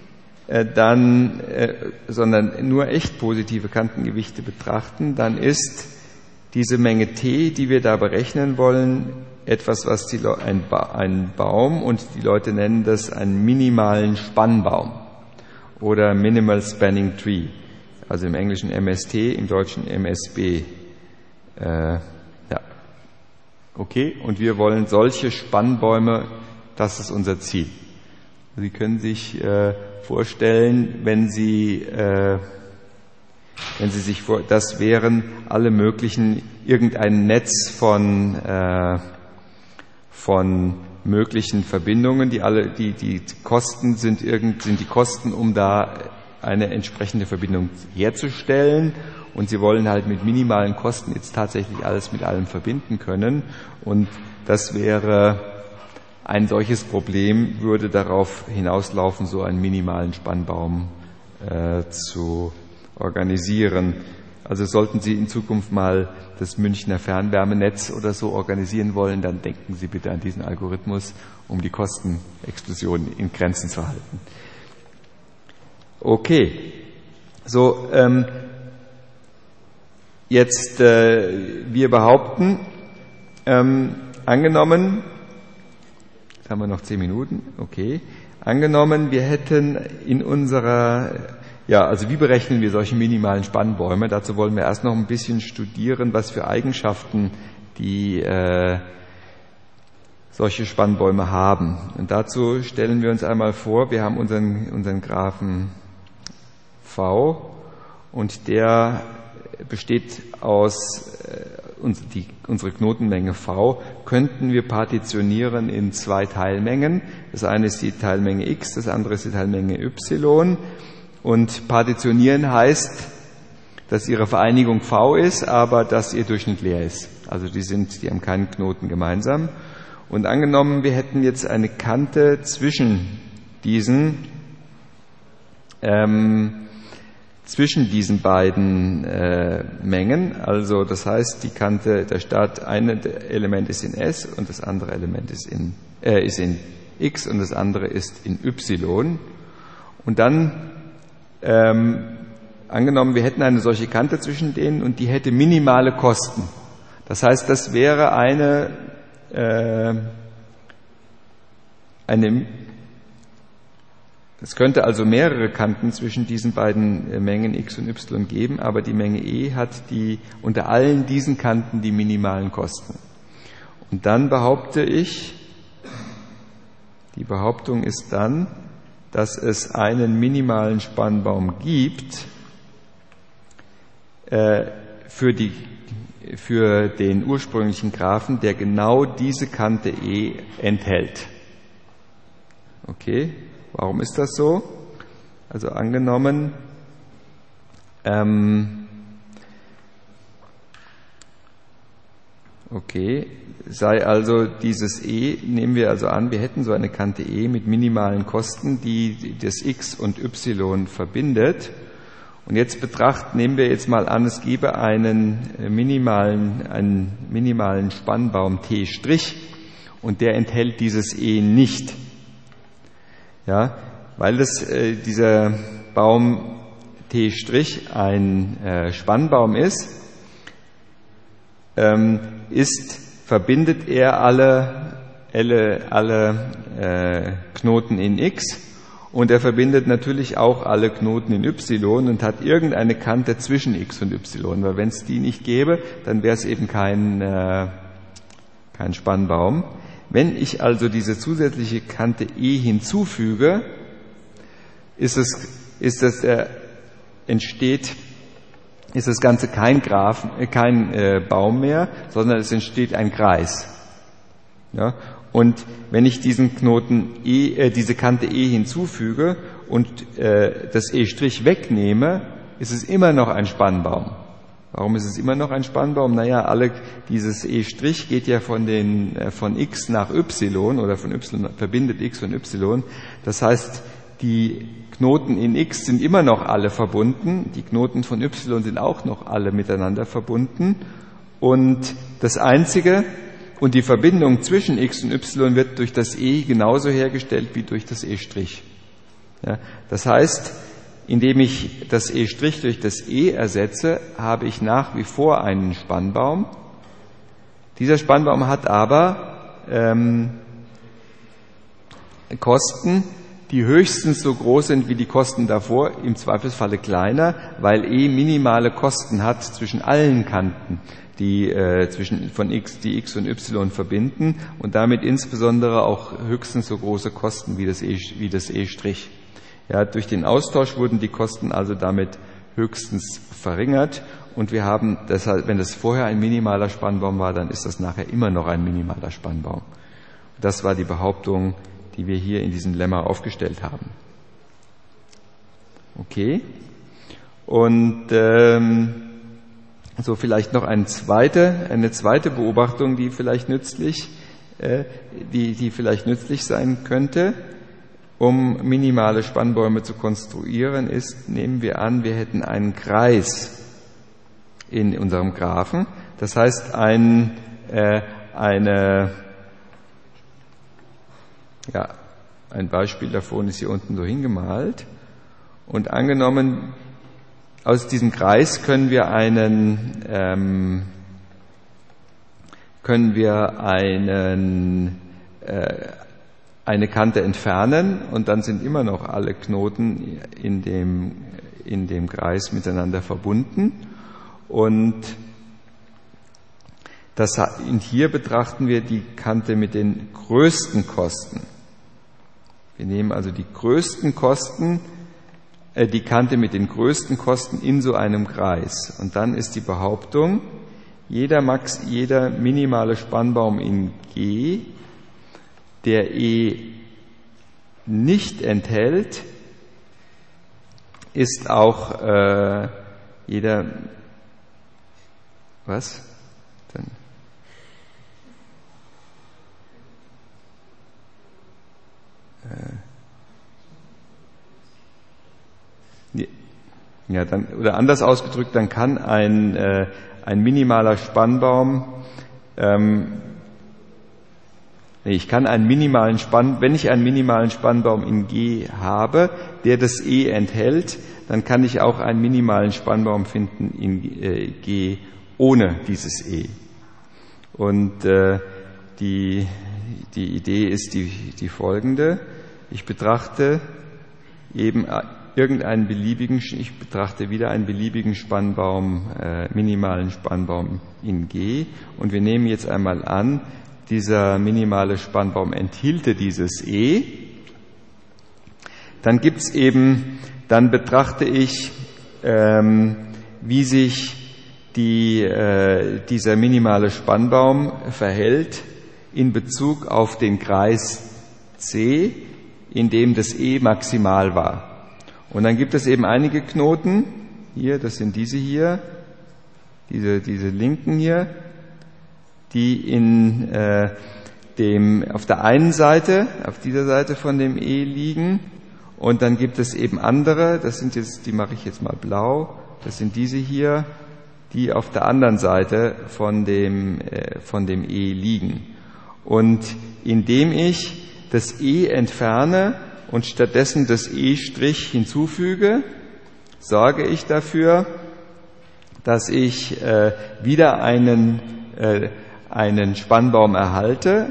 sondern nur echt positive Kantengewichte betrachten, dann ist diese Menge t, die wir da berechnen wollen, etwas, was ein Baum, und die Leute nennen das einen minimalen Spannbaum oder Minimal Spanning Tree, also im Englischen MST, im Deutschen MSB. Okay, und wir wollen solche Spannbäume das ist unser Ziel. Sie können sich vorstellen, wenn Sie sich das wären alle möglichen, irgendein Netz von möglichen Verbindungen, die Kosten sind die Kosten, um da eine entsprechende Verbindung herzustellen. Und Sie wollen halt mit minimalen Kosten jetzt tatsächlich alles mit allem verbinden können. Und das wäre ein solches Problem, würde darauf hinauslaufen, so einen minimalen Spannbaum zu organisieren. Also sollten Sie in Zukunft mal das Münchner Fernwärmenetz oder so organisieren wollen, dann denken Sie bitte an diesen Algorithmus, um die Kostenexplosion in Grenzen zu halten. Okay, so jetzt wir behaupten, angenommen, jetzt haben wir noch 10 Minuten, okay, angenommen, wir hätten in unserer, also wie berechnen wir solche minimalen Spannbäume? Dazu wollen wir erst noch ein bisschen studieren, was für Eigenschaften die solche Spannbäume haben. Und dazu stellen wir uns einmal vor, wir haben unseren Graphen V und der besteht aus unsere Knotenmenge V könnten wir partitionieren in 2 Teilmengen. Das eine ist die Teilmenge X, das andere ist die Teilmenge Y. Und partitionieren heißt, dass ihre Vereinigung V ist, aber dass ihr Durchschnitt leer ist. Also die haben keinen Knoten gemeinsam. Und angenommen, wir hätten jetzt eine Kante zwischen diesen beiden Mengen. Also das heißt, die Kante, eine Element ist in S und das andere Element ist in X und das andere ist in Y. Und dann angenommen, wir hätten eine solche Kante zwischen denen und die hätte minimale Kosten. Das heißt, das wäre es könnte also mehrere Kanten zwischen diesen beiden Mengen X und Y geben, aber die Menge E hat unter allen diesen Kanten die minimalen Kosten. Und dann die Behauptung ist dann, dass es einen minimalen Spannbaum gibt für den ursprünglichen Graphen, der genau diese Kante E enthält. Okay, warum ist das so? Also angenommen, sei also dieses E, nehmen wir also an, wir hätten so eine Kante E mit minimalen Kosten, die das X und Y verbindet. Und jetzt nehmen wir jetzt mal an, es gäbe einen minimalen Spannbaum T' und der enthält dieses E nicht. Ja, weil dieser Baum T' ein Spannbaum verbindet er alle Knoten in X und er verbindet natürlich auch alle Knoten in Y und hat irgendeine Kante zwischen X und Y, weil wenn es die nicht gäbe, dann wäre es eben kein Spannbaum. Wenn ich also diese zusätzliche Kante E hinzufüge, ist das Ganze kein Baum mehr, sondern es entsteht ein Kreis. Ja? Und wenn ich diese Kante E hinzufüge und das E' wegnehme, ist es immer noch ein Spannbaum. Warum ist es immer noch ein Spannbaum? Dieses E' geht ja von X nach Y oder von Y verbindet X und Y. Das heißt, die Knoten in X sind immer noch alle verbunden, die Knoten von Y sind auch noch alle miteinander verbunden und die Verbindung zwischen X und Y wird durch das E genauso hergestellt wie durch das E'. Ja, das heißt, indem ich das E' durch das E ersetze, habe ich nach wie vor einen Spannbaum. Dieser Spannbaum hat aber Kosten, die höchstens so groß sind wie die Kosten davor, im Zweifelsfalle kleiner, weil E minimale Kosten hat zwischen allen Kanten. die die X und Y verbinden und damit insbesondere auch höchstens so große Kosten wie das E'. Ja, durch den Austausch wurden die Kosten also damit höchstens verringert und wir haben deshalb, wenn das vorher ein minimaler Spannbaum war, dann ist das nachher immer noch ein minimaler Spannbaum. Das war die Behauptung, die wir hier in diesem Lemma aufgestellt haben. Okay. Und so vielleicht noch eine zweite Beobachtung, die vielleicht nützlich sein könnte, um minimale Spannbäume zu konstruieren, ist, nehmen wir an, wir hätten einen Kreis in unserem Graphen. Das heißt, ein Beispiel davon ist hier unten so hingemalt. Und angenommen, aus diesem Kreis können wir eine Kante entfernen und dann sind immer noch alle Knoten in dem Kreis miteinander verbunden. Und hier betrachten wir die Kante mit den größten Kosten. Wir nehmen also die Kante mit den größten Kosten in so einem Kreis. Und dann ist die Behauptung, jeder minimale Spannbaum in G, der E nicht enthält, ist auch jeder, was? Dann ja, dann, oder anders ausgedrückt, dann kann ein minimaler Spannbaum, wenn ich einen minimalen Spannbaum in G habe, der das E enthält, dann kann ich auch einen minimalen Spannbaum finden in G ohne dieses E. Und die Idee ist die folgende. Ich betrachte wieder einen beliebigen Spannbaum, minimalen Spannbaum in G. Und wir nehmen jetzt einmal an, dieser minimale Spannbaum enthielte dieses E. Dann betrachte ich, wie sich dieser minimale Spannbaum verhält in Bezug auf den Kreis C, in dem das E maximal war. Und dann gibt es eben einige Knoten, hier, das sind diese hier, diese linken hier, die auf der einen Seite, auf dieser Seite von dem E liegen. Und dann gibt es eben andere, die mache ich jetzt mal blau, das sind diese hier, die auf der anderen Seite von dem E liegen. Und indem ich das E entferne und stattdessen das E' hinzufüge, sorge ich dafür, dass ich wieder einen Spannbaum erhalte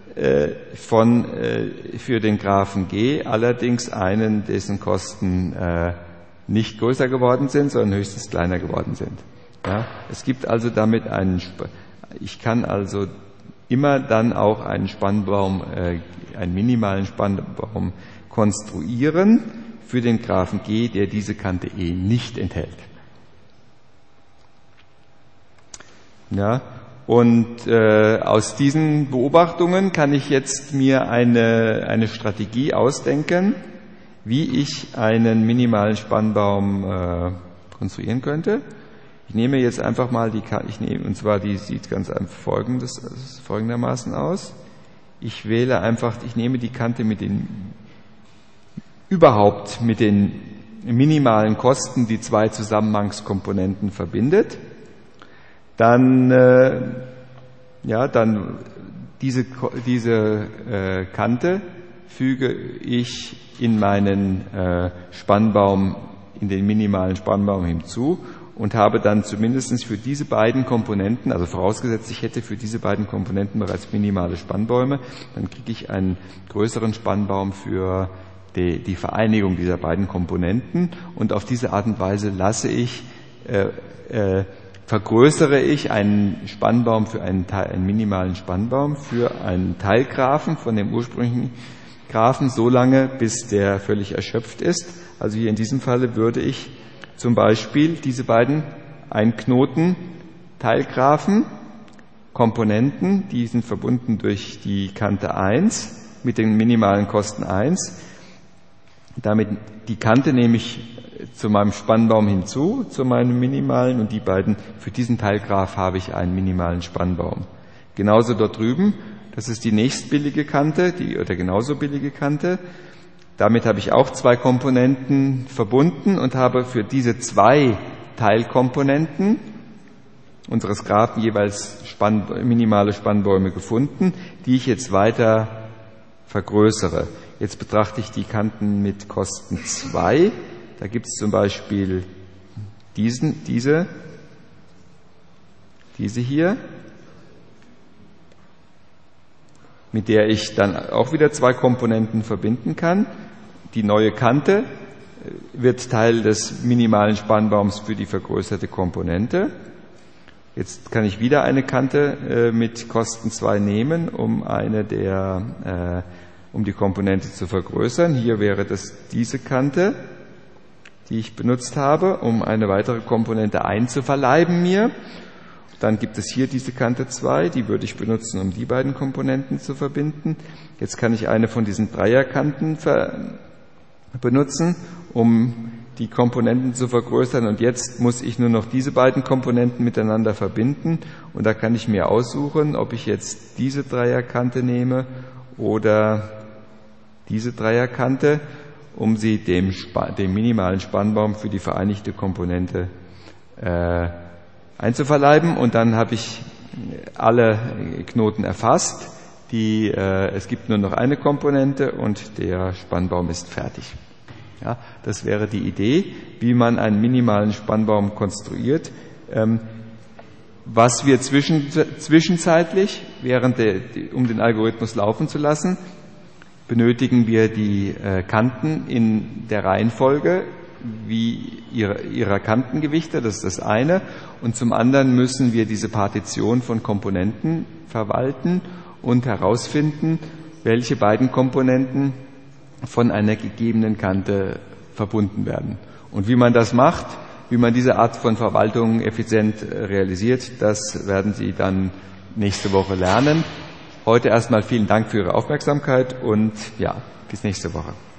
für den Graphen G, allerdings einen, dessen Kosten nicht größer geworden sind, sondern höchstens kleiner geworden sind. Ja, es gibt also damit ich kann also immer dann auch einen minimalen Spannbaum konstruieren für den Graphen G, der diese Kante E nicht enthält. Ja, und aus diesen Beobachtungen kann ich jetzt mir eine Strategie ausdenken, wie ich einen minimalen Spannbaum konstruieren könnte. Ich nehme jetzt einfach mal die sieht ganz einfach folgendermaßen aus. Ich nehme die Kante mit den minimalen Kosten, die zwei Zusammenhangskomponenten verbindet. Dann diese Kante füge ich in meinen in den minimalen Spannbaum hinzu und habe dann zumindest für diese beiden Komponenten, also vorausgesetzt, ich hätte für diese beiden Komponenten bereits minimale Spannbäume, dann kriege ich einen größeren Spannbaum für die Vereinigung dieser beiden Komponenten und auf diese Art und Weise lasse ich vergrößere ich einen Spannbaum für einen minimalen Spannbaum für einen Teilgraphen von dem ursprünglichen Graphen so lange, bis der völlig erschöpft ist. Also hier in diesem Falle würde ich zum Beispiel diese beiden Einknoten Teilgraphen, Komponenten, die sind verbunden durch die Kante 1 mit den minimalen Kosten 1. Damit die Kante nehme ich zu meinem Spannbaum hinzu, zu meinem minimalen, und die beiden, für diesen Teilgraph habe ich einen minimalen Spannbaum. Genauso dort drüben, das ist die nächstbillige Kante, oder genauso billige Kante. Damit habe ich auch zwei Komponenten verbunden und habe für diese zwei Teilkomponenten unseres Graphen jeweils minimale Spannbäume gefunden, die ich jetzt weiter vergrößere. Jetzt betrachte ich die Kanten mit Kosten 2. Da gibt es zum Beispiel diese hier, mit der ich dann auch wieder zwei Komponenten verbinden kann. Die neue Kante wird Teil des minimalen Spannbaums für die vergrößerte Komponente. Jetzt kann ich wieder eine Kante mit Kosten 2 nehmen, um die Komponente zu vergrößern. Hier wäre das diese Kante, die ich benutzt habe, um eine weitere Komponente einzuverleiben mir. Dann gibt es hier diese Kante 2, die würde ich benutzen, um die beiden Komponenten zu verbinden. Jetzt kann ich eine von diesen Dreierkanten benutzen, um die Komponenten zu vergrößern, und jetzt muss ich nur noch diese beiden Komponenten miteinander verbinden, und da kann ich mir aussuchen, ob ich jetzt diese Dreierkante nehme oder diese Dreierkante, um sie dem minimalen Spannbaum für die vereinigte Komponente einzuverleiben, und dann habe ich alle Knoten erfasst. Es gibt nur noch eine Komponente und der Spannbaum ist fertig. Ja, das wäre die Idee, wie man einen minimalen Spannbaum konstruiert. Was wir zwischenzeitlich, um den Algorithmus laufen zu lassen, benötigen wir die Kanten in der Reihenfolge wie ihrer Kantengewichte, das ist das eine. Und zum anderen müssen wir diese Partition von Komponenten verwalten und herausfinden, welche beiden Komponenten von einer gegebenen Kante verbunden werden. Und wie man das macht, wie man diese Art von Verwaltung effizient realisiert, das werden Sie dann nächste Woche lernen. Heute erstmal vielen Dank für Ihre Aufmerksamkeit und bis nächste Woche.